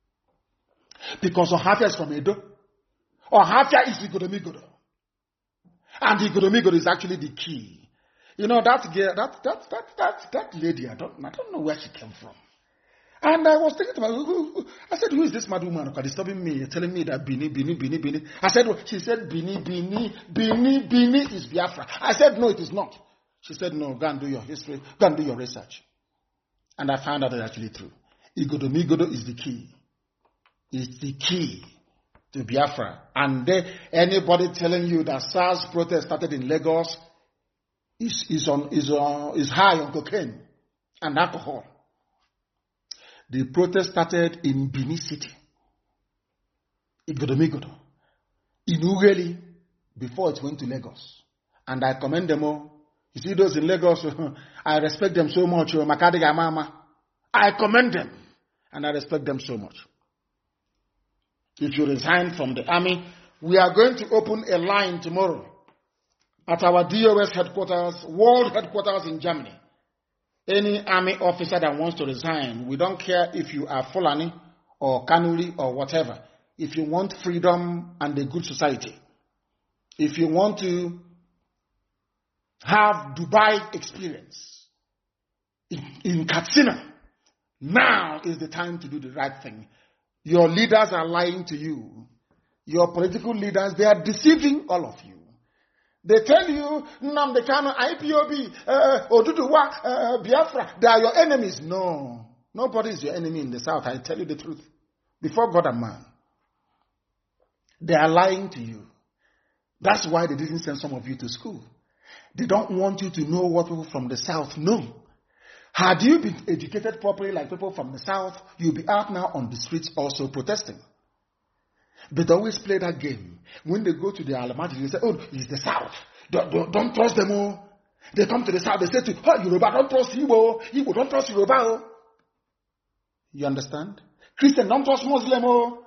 Because Ohafia is from Edo. Ohafia is Igodomigodo. And Igodomigodo is actually the key. You know, that girl, that, that, that, that, that lady, I don't, I don't know where she came from. And I was thinking to myself, I said, who is this mad woman disturbing me, telling me that Bini, Bini, Bini, Bini? I said, well, she said, Bini, Bini, Bini, Bini is Biafra. I said, no, it is not. She said, no, go and do your history, go and do your research. And I found out that it's actually true. Igodomigodo is the key. It's the key to Biafra. And they, anybody telling you that SARS protest started in Lagos is, is, on, is, on, is high on cocaine and alcohol. The protest started in Benin City, Igodomigodo, in Ughelli, before it went to Lagos. And I commend them all. You see those in Lagos, I respect them so much. I commend them, and I respect them so much. If you resign from the army, we are going to open a line tomorrow at our D O S headquarters, world headquarters in Germany. Any army officer that wants to resign, we don't care if you are Fulani or Kanuri or whatever. If you want freedom and a good society, if you want to have Dubai experience in, in Katsina, now is the time to do the right thing. Your leaders are lying to you. Your political leaders, they are deceiving all of you. They tell you, Nnamdi Kanu, I P O B, uh, Oduduwa, uh, Biafra, they are your enemies. No, nobody is your enemy in the South. I tell you the truth. Before God and man. They are lying to you. That's why they didn't send some of you to school. They don't want you to know what people from the South know. Had you been educated properly like people from the South, you'll be out now on the streets also protesting. But they always play that game. When they go to the Alamajiri, they say, oh, it's the South. Don't, don't, don't trust them all. They come to the South, they say to, oh, Yoruba, don't trust Igbo. Igbo, don't trust Yoruba. Oh. You understand? Christian, don't trust Muslim. Oh.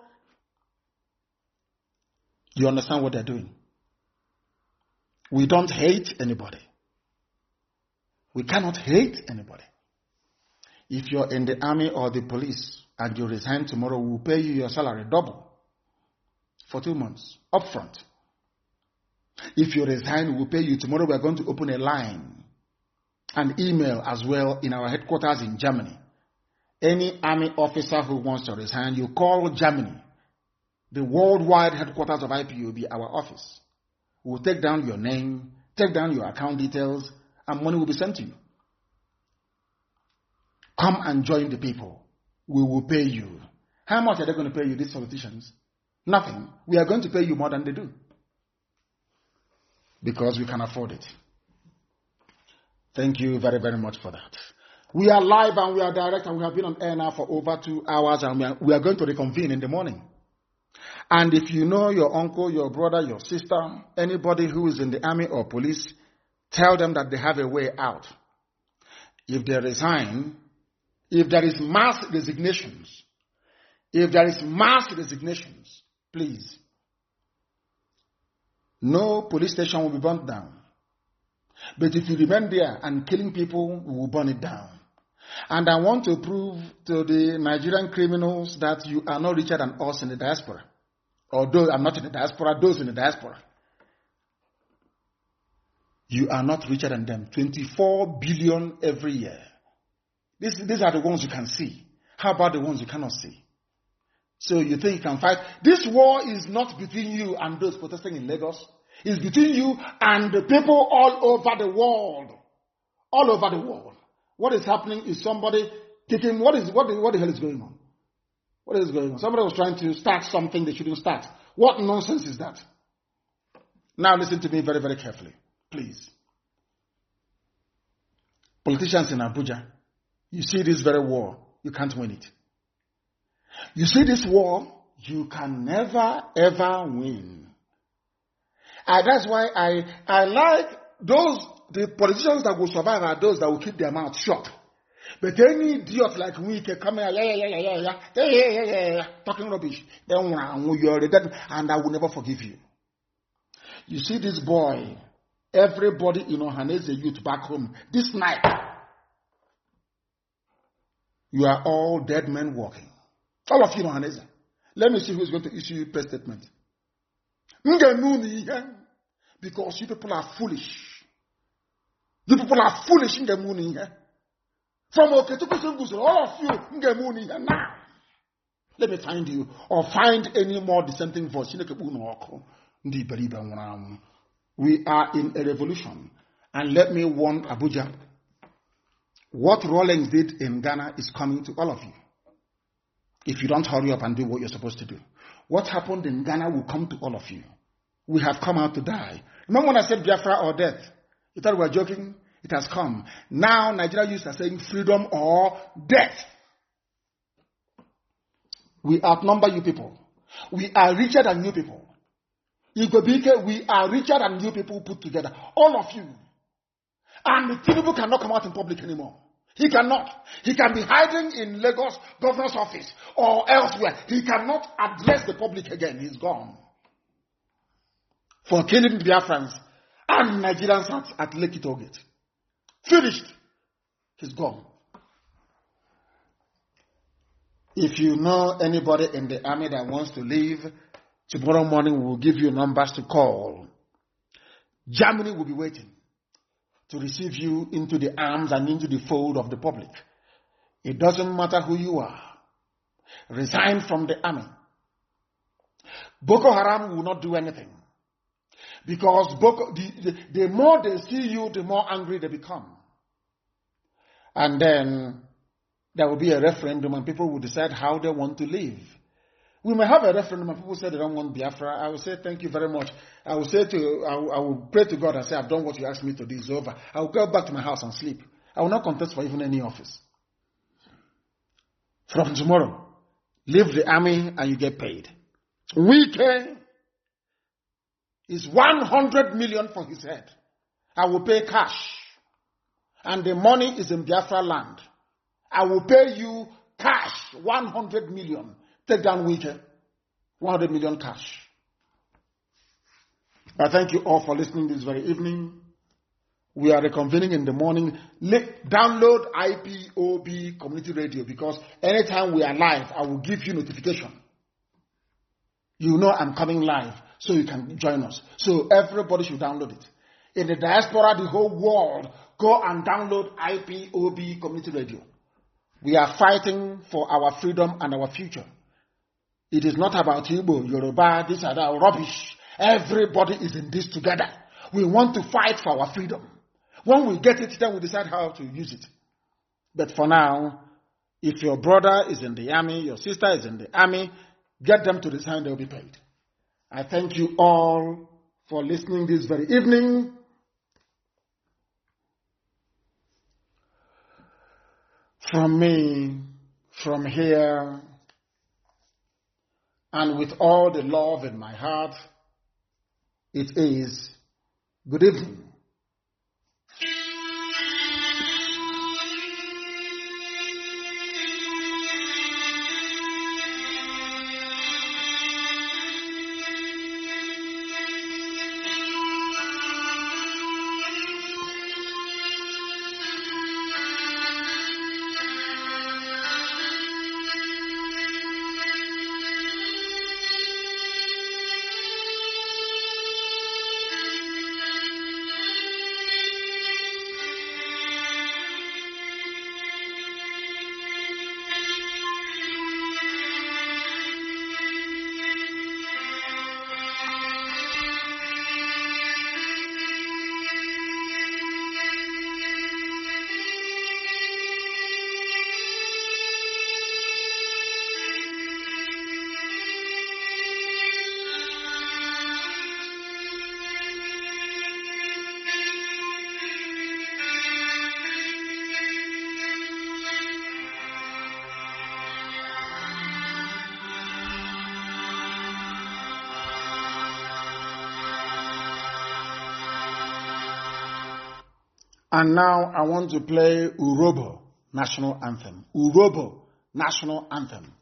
You understand what they're doing? We don't hate anybody. We cannot hate anybody. If you're in the army or the police and you resign tomorrow, we'll pay you your salary double. For two months, up front. If you resign, we'll pay you. Tomorrow we're going to open a line, an email as well in our headquarters in Germany. Any army officer who wants to resign, you call Germany, the worldwide headquarters of I P O B, our office. We'll take down your name, take down your account details, and money will be sent to you. Come and join the people. We will pay you. How much are they going to pay you, these politicians? Nothing. We are going to pay you more than they do. Because we can afford it. Thank you very, very much for that. We are live and we are direct and we have been on air now for over two hours and we are, we are going to reconvene in the morning. And if you know your uncle, your brother, your sister, anybody who is in the army or police, tell them that they have a way out. If they resign, if there is mass resignations, if there is mass resignations, please, no police station will be burnt down. But if you remain there and killing people, we will burn it down. And I want to prove to the Nigerian criminals that you are not richer than us in the diaspora. Although I'm not in the diaspora, those in the diaspora. You are not richer than them. twenty-four billion every year. This, these are the ones you can see. How about the ones you cannot see? So you think you can fight? This war is not between you and those protesting in Lagos. It's between you and the people all over the world. All over the world. What is happening is somebody taking, what is, what, what the hell is going on? What is going on? Somebody was trying to start something they shouldn't start. What nonsense is that? Now listen to me very, very carefully. Please. Politicians in Abuja, you see this very war, you can't win it. You see this war, you can never, ever win. And that's why I, I like those, the politicians that will survive are those that will keep their mouth shut. But any idiot like we can come here, yeah, yeah, yeah, yeah, yeah, yeah, yeah, yeah, yeah, talking rubbish, then you're dead, and I will never forgive you. You see this boy, everybody in Ohanese youth back home, this night, you are all dead men walking. All of you in Ohanese. Let me see who is going to issue a press statement. Because you people are foolish. You people are foolish in the morning. From Oketukusungus, all of you in the morning now. Let me find you or find any more dissenting voice. We are in a revolution. And let me warn Abuja. What Rawlings did in Ghana is coming to all of you. If you don't hurry up and do what you're supposed to do. What happened in Ghana will come to all of you. We have come out to die. Remember when I said Biafra or death? You thought we were joking? It has come. Now Nigeria youths are saying freedom or death. We outnumber you people. We are richer than you people. Igobike, we are richer than you people put together. All of you. And the Tinubu cannot come out in public anymore. He cannot. He can be hiding in Lagos governor's office or elsewhere. He cannot address the public again. He's gone. For killing Biafrans and Nigerians at, at Lekki Tollgate. Finished. He's gone. If you know anybody in the army that wants to leave, tomorrow morning we will give you numbers to call. Germany will be waiting to receive you into the arms and into the fold of the public. It doesn't matter who you are. Resign from the army. Boko Haram will not do anything. Because Boko, the, the, the more they see you, the more angry they become. And then there will be a referendum and people will decide how they want to live. We may have a referendum and people say they don't want Biafra. I will say thank you very much. I will say to, I will, I will pray to God and say I've done what you asked me to do. It's over. I will go back to my house and sleep. I will not contest for even any office. From tomorrow, leave the army and you get paid. Wike is one hundred million for his head. I will pay cash. And the money is in Biafra land. I will pay you cash, one hundred million. Take down Wike, one hundred million cash. I thank you all for listening this very evening. We are reconvening in the morning. Download I P O B Community Radio because anytime we are live, I will give you notification. You know I'm coming live, so you can join us. So everybody should download it. In the diaspora, the whole world, go and download I P O B Community Radio. We are fighting for our freedom and our future. It is not about Igbo, Yoruba, this and that rubbish. Everybody is in this together. We want to fight for our freedom. When we get it, then we decide how to use it. But for now, if your brother is in the army, your sister is in the army, Get them to resign, they'll be paid. I thank you all for listening this very evening. From me, from here, and with all the love in my heart, it is good evening. And now I want to play Urobo National Anthem. Urobo National Anthem.